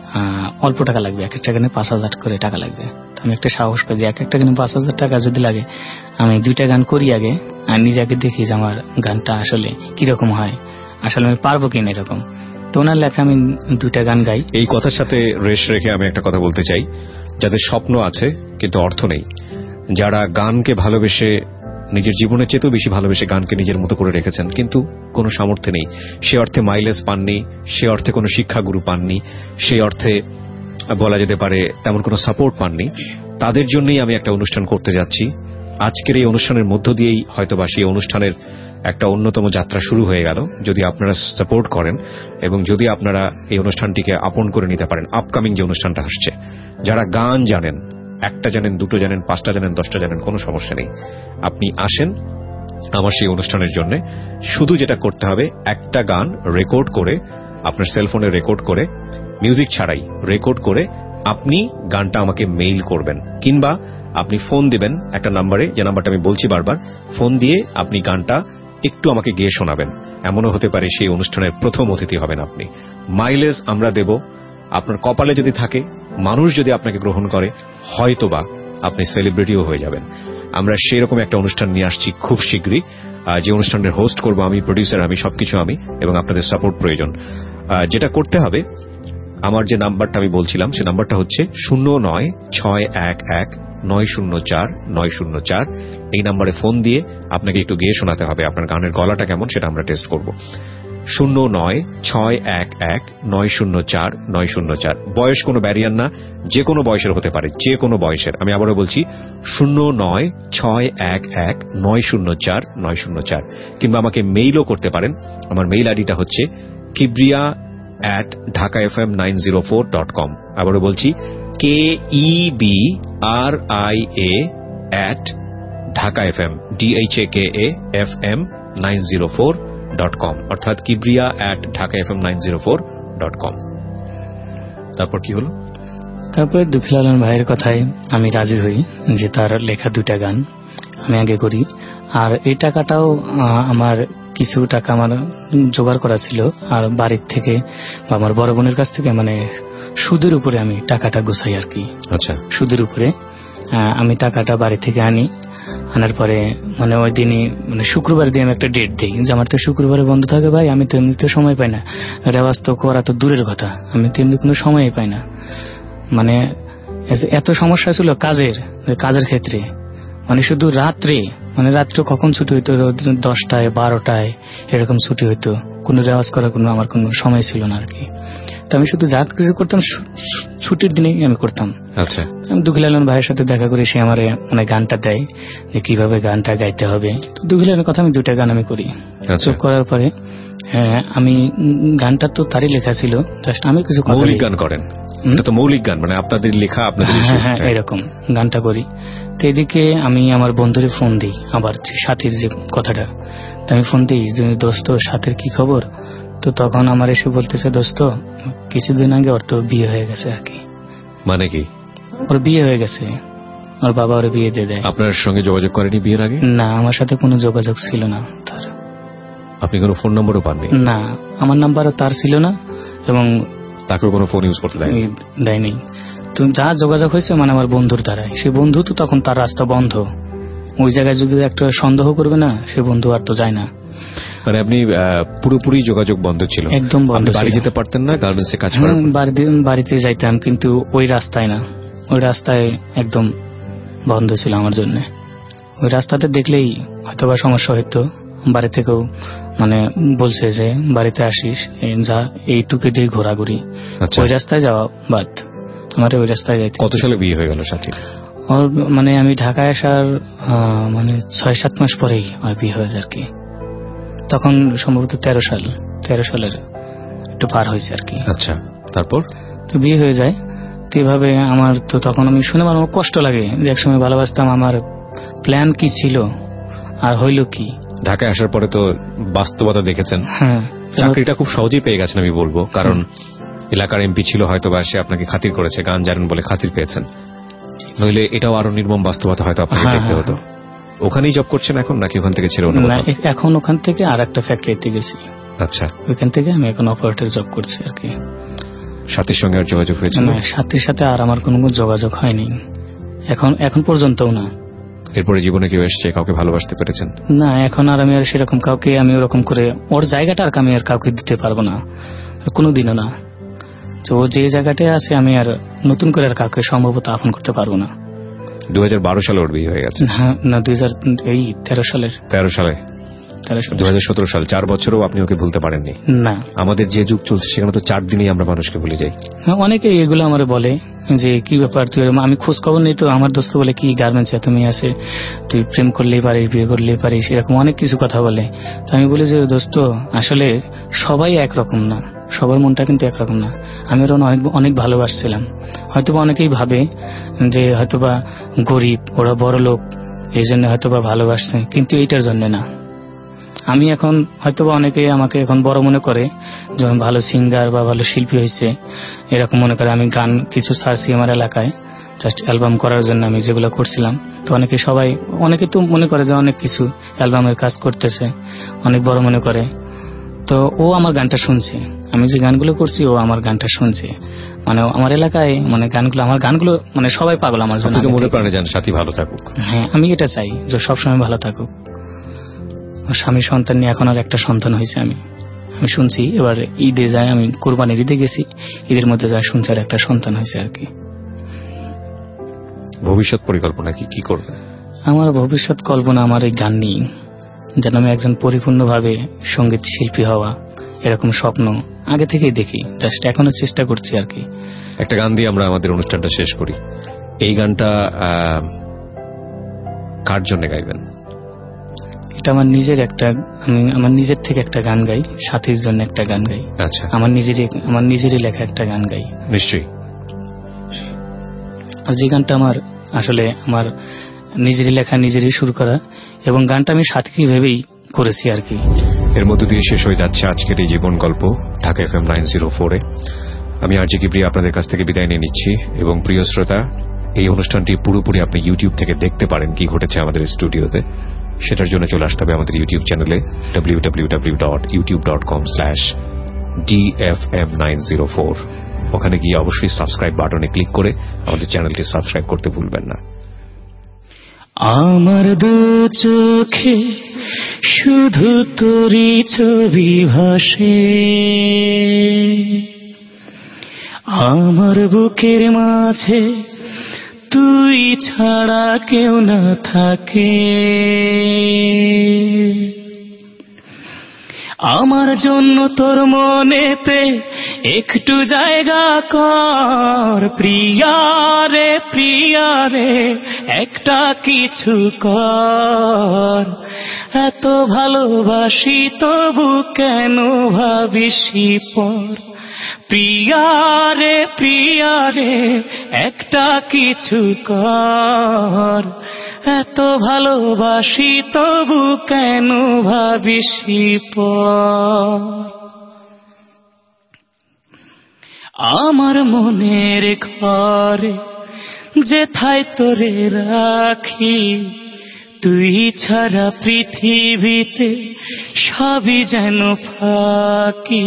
অল্প টাকা লাগবে, এক একটা গানে 5,000 করে টাকা লাগবে। আমি একটা সাহস পাই যে এক একটা গানে 5,000 টাকা যদি লাগে আমি 2টা গান করি আগে, আর নিজেকে দেখি যে আমার গানটা আসলে কিরকম হয়, আসলে আমি পারবো কিনা এরকম। তো ওনার লেখা আমি 2টা গান গাই। এই কথার সাথে রেশ রেখে আমি একটা কথা বলতে চাই, যাদের স্বপ্ন আছে কিন্তু অর্থ নেই, যারা গানকে ভালোবেসে নিজের জীবনের চেয়েও বেশি ভালোবেসে গানকে নিজের মতো করে রেখেছেন কিন্তু কোনো সামর্থ্য নেই, সে অর্থে মাইলেজ পাননি, সে অর্থে কোনো শিক্ষাগুরু পাননি, সেই অর্থে বলা যেতে পারে তেমন কোনো সাপোর্ট পাননি, তাদের জন্যই আমি একটা অনুষ্ঠান করতে যাচ্ছি। আজকের এই অনুষ্ঠানের মধ্য দিয়েই হয়তোবা সেই অনুষ্ঠানের একটা অন্যতম যাত্রা শুরু হয়ে গেল, যদি আপনারা সাপোর্ট করেন এবং যদি আপনারা এই অনুষ্ঠানটিকে আপন করে নিতে পারেন। আপকামিং যে অনুষ্ঠানটা আসছে, যারা গান জানেন, 1টা জানেন, 2টো জানেন, 5টা জানেন, 10টা জানেন, কোনো সমস্যা নেই, আপনি আসেন আমার সেই অনুষ্ঠানের জন্য। শুধু যেটা করতে হবে, একটা গান রেকর্ড করে আপনার সেলফোনে রেকর্ড করে, মিউজিক ছাড়াই রেকর্ড করে আপনি গানটা আমাকে মেইল করবেন, কিংবা আপনি ফোন দিবেন একটা নাম্বারে, যে নাম্বারটা আমি বলছি বারবার, ফোন দিয়ে আপনি গানটা একটু আমাকে গেয়ে শোনাবেন। এমনও হতে পারে সেই অনুষ্ঠানের প্রথম অতিথি হবেন আপনি। মাইলেজ আমরা দেব, আপনার কপালে যদি থাকে, মানুষ যদি আপনাকে গ্রহণ করে, হয়তোবা আপনি সেলিব্রিটিও হয়ে যাবেন। আমরা সেরকম একটা অনুষ্ঠান নিয়ে আসছি খুব শীঘ্রই, যে অনুষ্ঠানের হোস্ট করব আমি, প্রডিউসার আমি, সবকিছু আমি, এবং আপনাদের সাপোর্ট প্রয়োজন। যেটা করতে হবে, আমার যে নাম্বারটা আমি বলছিলাম সে নাম্বারটা হচ্ছে 09611904 এই নাম্বারে ফোন দিয়ে আপনাকে একটু গেয়ে শোনাতে হবে। আপনার গানের গলাটা কেমন সেটা আমরা টেস্ট করব। 09611904। বয়স কোনো ব্যারিয়ার না, যে কোনো বয়সের হতে পারে, যে কোনো বয়সের। আমি আবারও বলছি 09611904, কিংবা আমাকে মেইলও করতে পারেন। আমার মেইল আইডিটা হচ্ছে kibria@dhakafm904.com। আবারও বলছি KEBRIA@dhakafm DHAKAFM904.com, অর্থাৎ kibria@dhakafm904.com। তারপর কি হলো? তারপরে দুঃখীলাল ভাইয়ের কথায় আমি রাজি হই যে তার লেখা 2টা গান আমি আগে করি, আর এই টাকাটাও আমার কিছু টাকা আমার জোগাড় করা ছিল, আর বাড়ির থেকে বা আমার বড় বোনের কাছ থেকে মানে সুদের উপরে আমি টাকাটা গুছাই আর কি। আচ্ছা, সুদের উপরে আমি টাকাটা বাড়ি থেকে আনি। আনার পরে মানে ওই দিনই মানে শুক্রবার দিয়ে আমি একটা ডেট দিই যে আমার তো শুক্রবারে বন্ধ থাকে ভাই, আমি তো এমনিতে সময় পাই না, রেওয়াজ তো করা তো দূরের কথা, আমি তো এমনি কোনো সময়ই পাই না। মানে এত সমস্যা ছিল কাজের ক্ষেত্রে, মানে শুধু রাত্রে, মানে রাত্রে কখন ছুটি হইতো, 10টায় 12টায় এরকম ছুটি হইতো, কোনো রেওয়াজ করার আমার কোনো সময় ছিল না আর কি। তো আমি শুধু যা কিছু করতাম ছুটির দিনেই আমি করতাম। আচ্ছা, আমি দুঃখীলাল ভাইয়ের সাথে দেখা করে সে আমার মানে গানটা দেয় যে কিভাবে গানটা গাইতে হবে। তো দুঃখীলালের কথা আমি 2টা গান আমি করি। চোখ করার পরে আমি গানটা তো তারই লেখা ছিল, জাস্ট আমি কিছু মৌলিক গান করেন। এটা তো মৌলিক গান, মানে আপনাদের লেখা, আপনাদের হ্যাঁ এরকম গানটা করি। তো এদিকে আমি আমার বন্ধুরে ফোন দিই, আবার সাথীর যে কথাটা, তো আমি ফোন দিই যে দোস্ত সাথীর কি খবর। তো তখন আমার এসে বলতেছে, দোস্ত কিছুদিন আগে ওর তো বিয়ে হয়ে গেছে আর কি। মানে কি? ওর বিয়ে হয়ে গেছে, ওর বাবা ওর বিয়ে দিয়ে দেয়। আপনার সঙ্গে যোগাযোগ করেনি বিয়ের আগে? না, আমার সাথে কোনো যোগাযোগ ছিল না তার। আপনি কোনো ফোন নম্বরও পাননি? না, আমার নাম্বারও তার ছিল না, এবং তাকেও কোনো ফোন ইউজ করতে দেয়নি। তো যা যোগাযোগ হয়েছে মানে আমার বন্ধুর দ্বারাই। সে বন্ধু তো তখন তার রাস্তা বন্ধ, ওই জায়গায় যদি একটা সন্দেহ করবে না, সে বন্ধু আর তো যায় না। মানে আপনি পুরোপুরি যোগাযোগ বন্ধ ছিল? একদম বন্ধ। বাড়ি যেতে পারতেন না? গার্মেন্টসে কাজ করেন? বাড়িতে যাইতাম, কিন্তু ওই রাস্তায় না, ওই রাস্তায় একদম বন্ধ ছিল আমার জন্য। ওই রাস্তাতে দেখলেই হয়তোবা সমস্যা হইতো। বাড়ি থেকেও মানে বলছে যে বাড়িতে আসিস, যা এইটুকু দিয়ে ঘোরাঘুরি, ওই রাস্তায় যাওয়া বাদ, আমার ওই রাস্তায় যাইতে। কত সালে বিয়ে হয়ে গেল সাথী? ওর মানে আমি ঢাকায় আসার মানে 6-7 মাস পরেই আমার বিয়ে হয়ে যায় আর কি। তখন সম্ভবত 13 সালের একটু পার হয়েছে আর কি। আচ্ছা, তারপর তো বিয়ে হয়ে যায়। তো এইভাবে আমার তো তখন আমি শুনে আমার কষ্ট লাগে যে একসময় ভালোবাসতাম, আমার প্ল্যান কি ছিল আর হইল কি। ঢাকায় আসার পরে তো বাস্তবতা দেখেছেন। হ্যাঁ, চাকরিটা খুব সহজেই পেয়ে গেছেন আমি বলবো, কারণ এলাকার এমপি ছিল, হয়তো বা সে আপনাকে খাতির করেছে, গান জানেন বলে খাতির পেয়েছেন, নইলে এটাও আরো নির্মম বাস্তবতা হয়তো আপনাকে দেখতে হতো। ওখানেই জব করছেন এখন, নাকি ওখান থেকে ছেড়ে অন্য কোথাও? এখন ওখান থেকে আর একটা ফ্যাক্টরিতে গেছি। আচ্ছা, ওইখান থেকে আমি এখন অপারেটর জব করছি আর কি। সাথীর সঙ্গে আর যোগাযোগ হয়েছে? না, সাথীর সাথে আর আমার কোনো যোগাযোগ হয়নি এখন পর্যন্তও না। এরপরে জীবনে কেউ এসছে, কাউকে ভালোবাসতে পেরেছেন? না, এখন আর আমি আর সেরকম কাউকে আমি ওরকম করে ওর জায়গাটা আর আমি আর কাউকে দিতে পারবো না, কোনোদিনও না। তো ও যে জায়গাটায় আছে আমি আর নতুন করে আর কাউকে সম্ভবত আপন করতে পারবো না। 2012 সালে ওর বিয়ে হয়ে গেছে? হ্যাঁ, না 2013 সালের। 13 সালে? 2017 সাল, 4 বছরও আপনি ওকে ভুলতে পারেননি? না। আমাদের যে যুগ চলছে সেখানে তো 4 দিনেই আমরা মানুষকে ভুলে যাই। অনেকেই এগুলো আমার বলে যে কি ব্যাপার তুই, আমি খোঁজ খবর নেই তো। আমার দোস্ত বলে কি গার্মেন্টসে তুমি আছে, তুই প্রেম করলেই পারিস, বিয়ে করলেই পারিস, এরকম অনেক কিছু কথা বলে। তো আমি বলি যে দোস্ত, আসলে সবাই একরকম না, সবার মনটা কিন্তু একরকম না। আমি ওরা অনেক ভালোবাসছিলাম। হয়তোবা অনেকেই ভাবে যে হয়তোবা গরিব, ওরা বড় লোক, এই জন্য হয়তোবা ভালোবাসছে, কিন্তু এইটার জন্য না। আমি এখন হয়তোবা অনেকে আমাকে এখন বড় মনে করে, যখন ভালো সিঙ্গার বা ভালো শিল্পী হয়েছে এরকম মনে করে। আমি গান কিছু ছাড়ছি আমার এলাকায় জাস্ট অ্যালবাম করার জন্য, আমি যেগুলো করছিলাম। তো অনেকে তো মনে করে যে অনেক কিছু অ্যালবামের কাজ করতেছে, অনেক বড় মনে করে। তো ও আমার গানটা শুনছে, আমি যে গানগুলো করছি ও আমার গানটা শুনছে। মানে আমার এলাকায় মানে আমার গানগুলো মানে সবাই পাগল আমার জন্য। মনে প্রাণে জান সাথী ভালো থাকুক। হ্যাঁ, আমি এটা চাই যে সবসময় ভালো থাকুক। স্বামী সন্তান নিয়ে এখন আর একটা সন্তান হয়েছে। আমি শুনছি এবার ঈদে যায়, আমি কোরবানির ঈদে গেছি, ঈদের মধ্যে যায় শুনছি আর একটা সন্তান হয়েছে আর কি। ভবিষ্যৎ পরিকল্পনা কি করবেন? আমার ভবিষ্যৎ কল্পনা আমার এই গান নিয়ে, যেন আমি একজন পরিপূর্ণভাবে সঙ্গীত শিল্পী হওয়া, এরকম স্বপ্ন আগে থেকেই দেখি, জাস্ট এখনো চেষ্টা করছি আর কি। একটা গান দিয়ে আমরা আমাদের অনুষ্ঠানটা শেষ করি। এই গানটা কার জন্য গাইবেন? এটা আমার নিজের থেকে একটা গান গাই, সাথীর জন্য একটা গান গাই। আচ্ছা, আমার নিজেরই লেখা একটা গান গাই। নিশ্চয়ই। আর যে গানটা আমার নিজেরই লেখা, নিজেরই শুরু করা, এবং গানটা আমি সাথীকে ভেবেই করেছি আর কি। এর মধ্য দিয়ে শেষ হয়ে যাচ্ছে আজকের এই জীবন গল্প ঢাকা FM 904-এ। আমি আরজে কিবরিয়া আপনাদের কাছ থেকে বিদায় নিয়ে নিচ্ছি। এবং প্রিয় শ্রোতা, এই অনুষ্ঠানটি পুরোপুরি আপনি ইউটিউব থেকে দেখতে পারেন কি ঘটেছে আমাদের স্টুডিওতে। সেটার জন্য চলে আসতে হবে আমাদের ইউটিউব চ্যানেলে www.youtube.com/dfm904। ওখানে গিয়ে অবশ্যই সাবস্ক্রাইব বাটনে ক্লিক করে আমাদের চ্যানেলটি সাবস্ক্রাইব করতে ভুলবেন না। আমার দু চোখে শুধু তোরই ছবি ভাসে, আমার বুকের মাঝে তুই ছাড়া কেউ না থাকে। আমার জন্য তোর মনেতে একটু জায়গা কর, প্রিয়া রে একটা কিছু কর। এত ভালোবাসি তবু কেন ভাবিস পর, প্রিয়া রে একটা কিছু কর। এত ভালোবাসি তবু কেন ভাবিস পর। আমার মনের ঘরে যেথায় তোরে রাখি, তুই ছাড়া পৃথিবীতে সবই যেন ফাঁকি।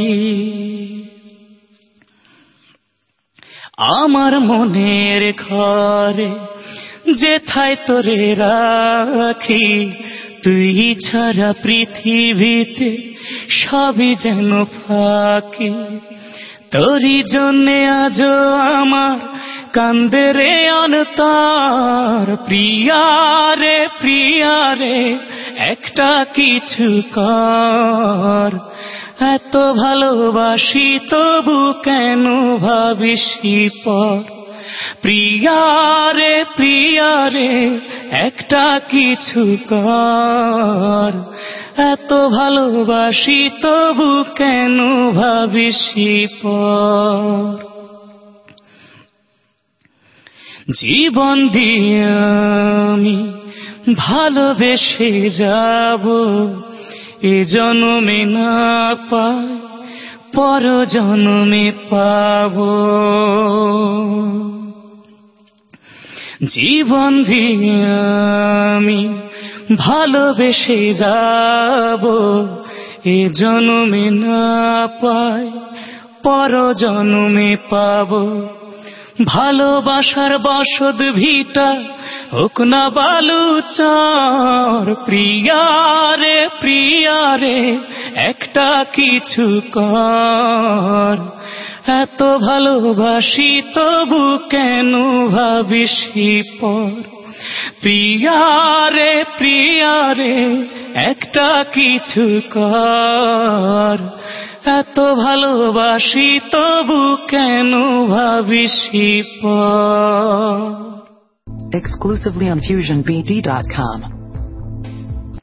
আমার মনের ঘরে যেথায় তোরে রাখি, তুই ছাড়া পৃথিবীতে সবই যেন ফাঁকি। তোরই জন্যে আজও আমার কান্দে রে অন্তর, প্রিয়া রে একটা কিছু কর। এত ভালোবাসি তবু কেন ভাবিস পর, প্রিয়া রে একটা কিছু কর। এত ভালোবাসি তবু কেন ভাবিস পর। জীবন দিয়ে আমি ভালোবেসে যাব, এ জন্মে না পাই পর জন্মে পাব। জীবন দিয়ে আমি ভালোবেসে যাব, এ জন্মে না পাই পরজন্মে পাবো। ভালোবাসার বসত ভিটা হোক না বালুচর, প্রিয়ারে প্রিয়ারে একটা কিছু কর। এত ভালোবাসি তবু কেন ভাবিস পর, প্রিয়ারে প্রিয়ারে একটা কিছু কর। এত ভালোবাসি তবু কেন ভাবিস পর। Exclusively on FusionBD.com.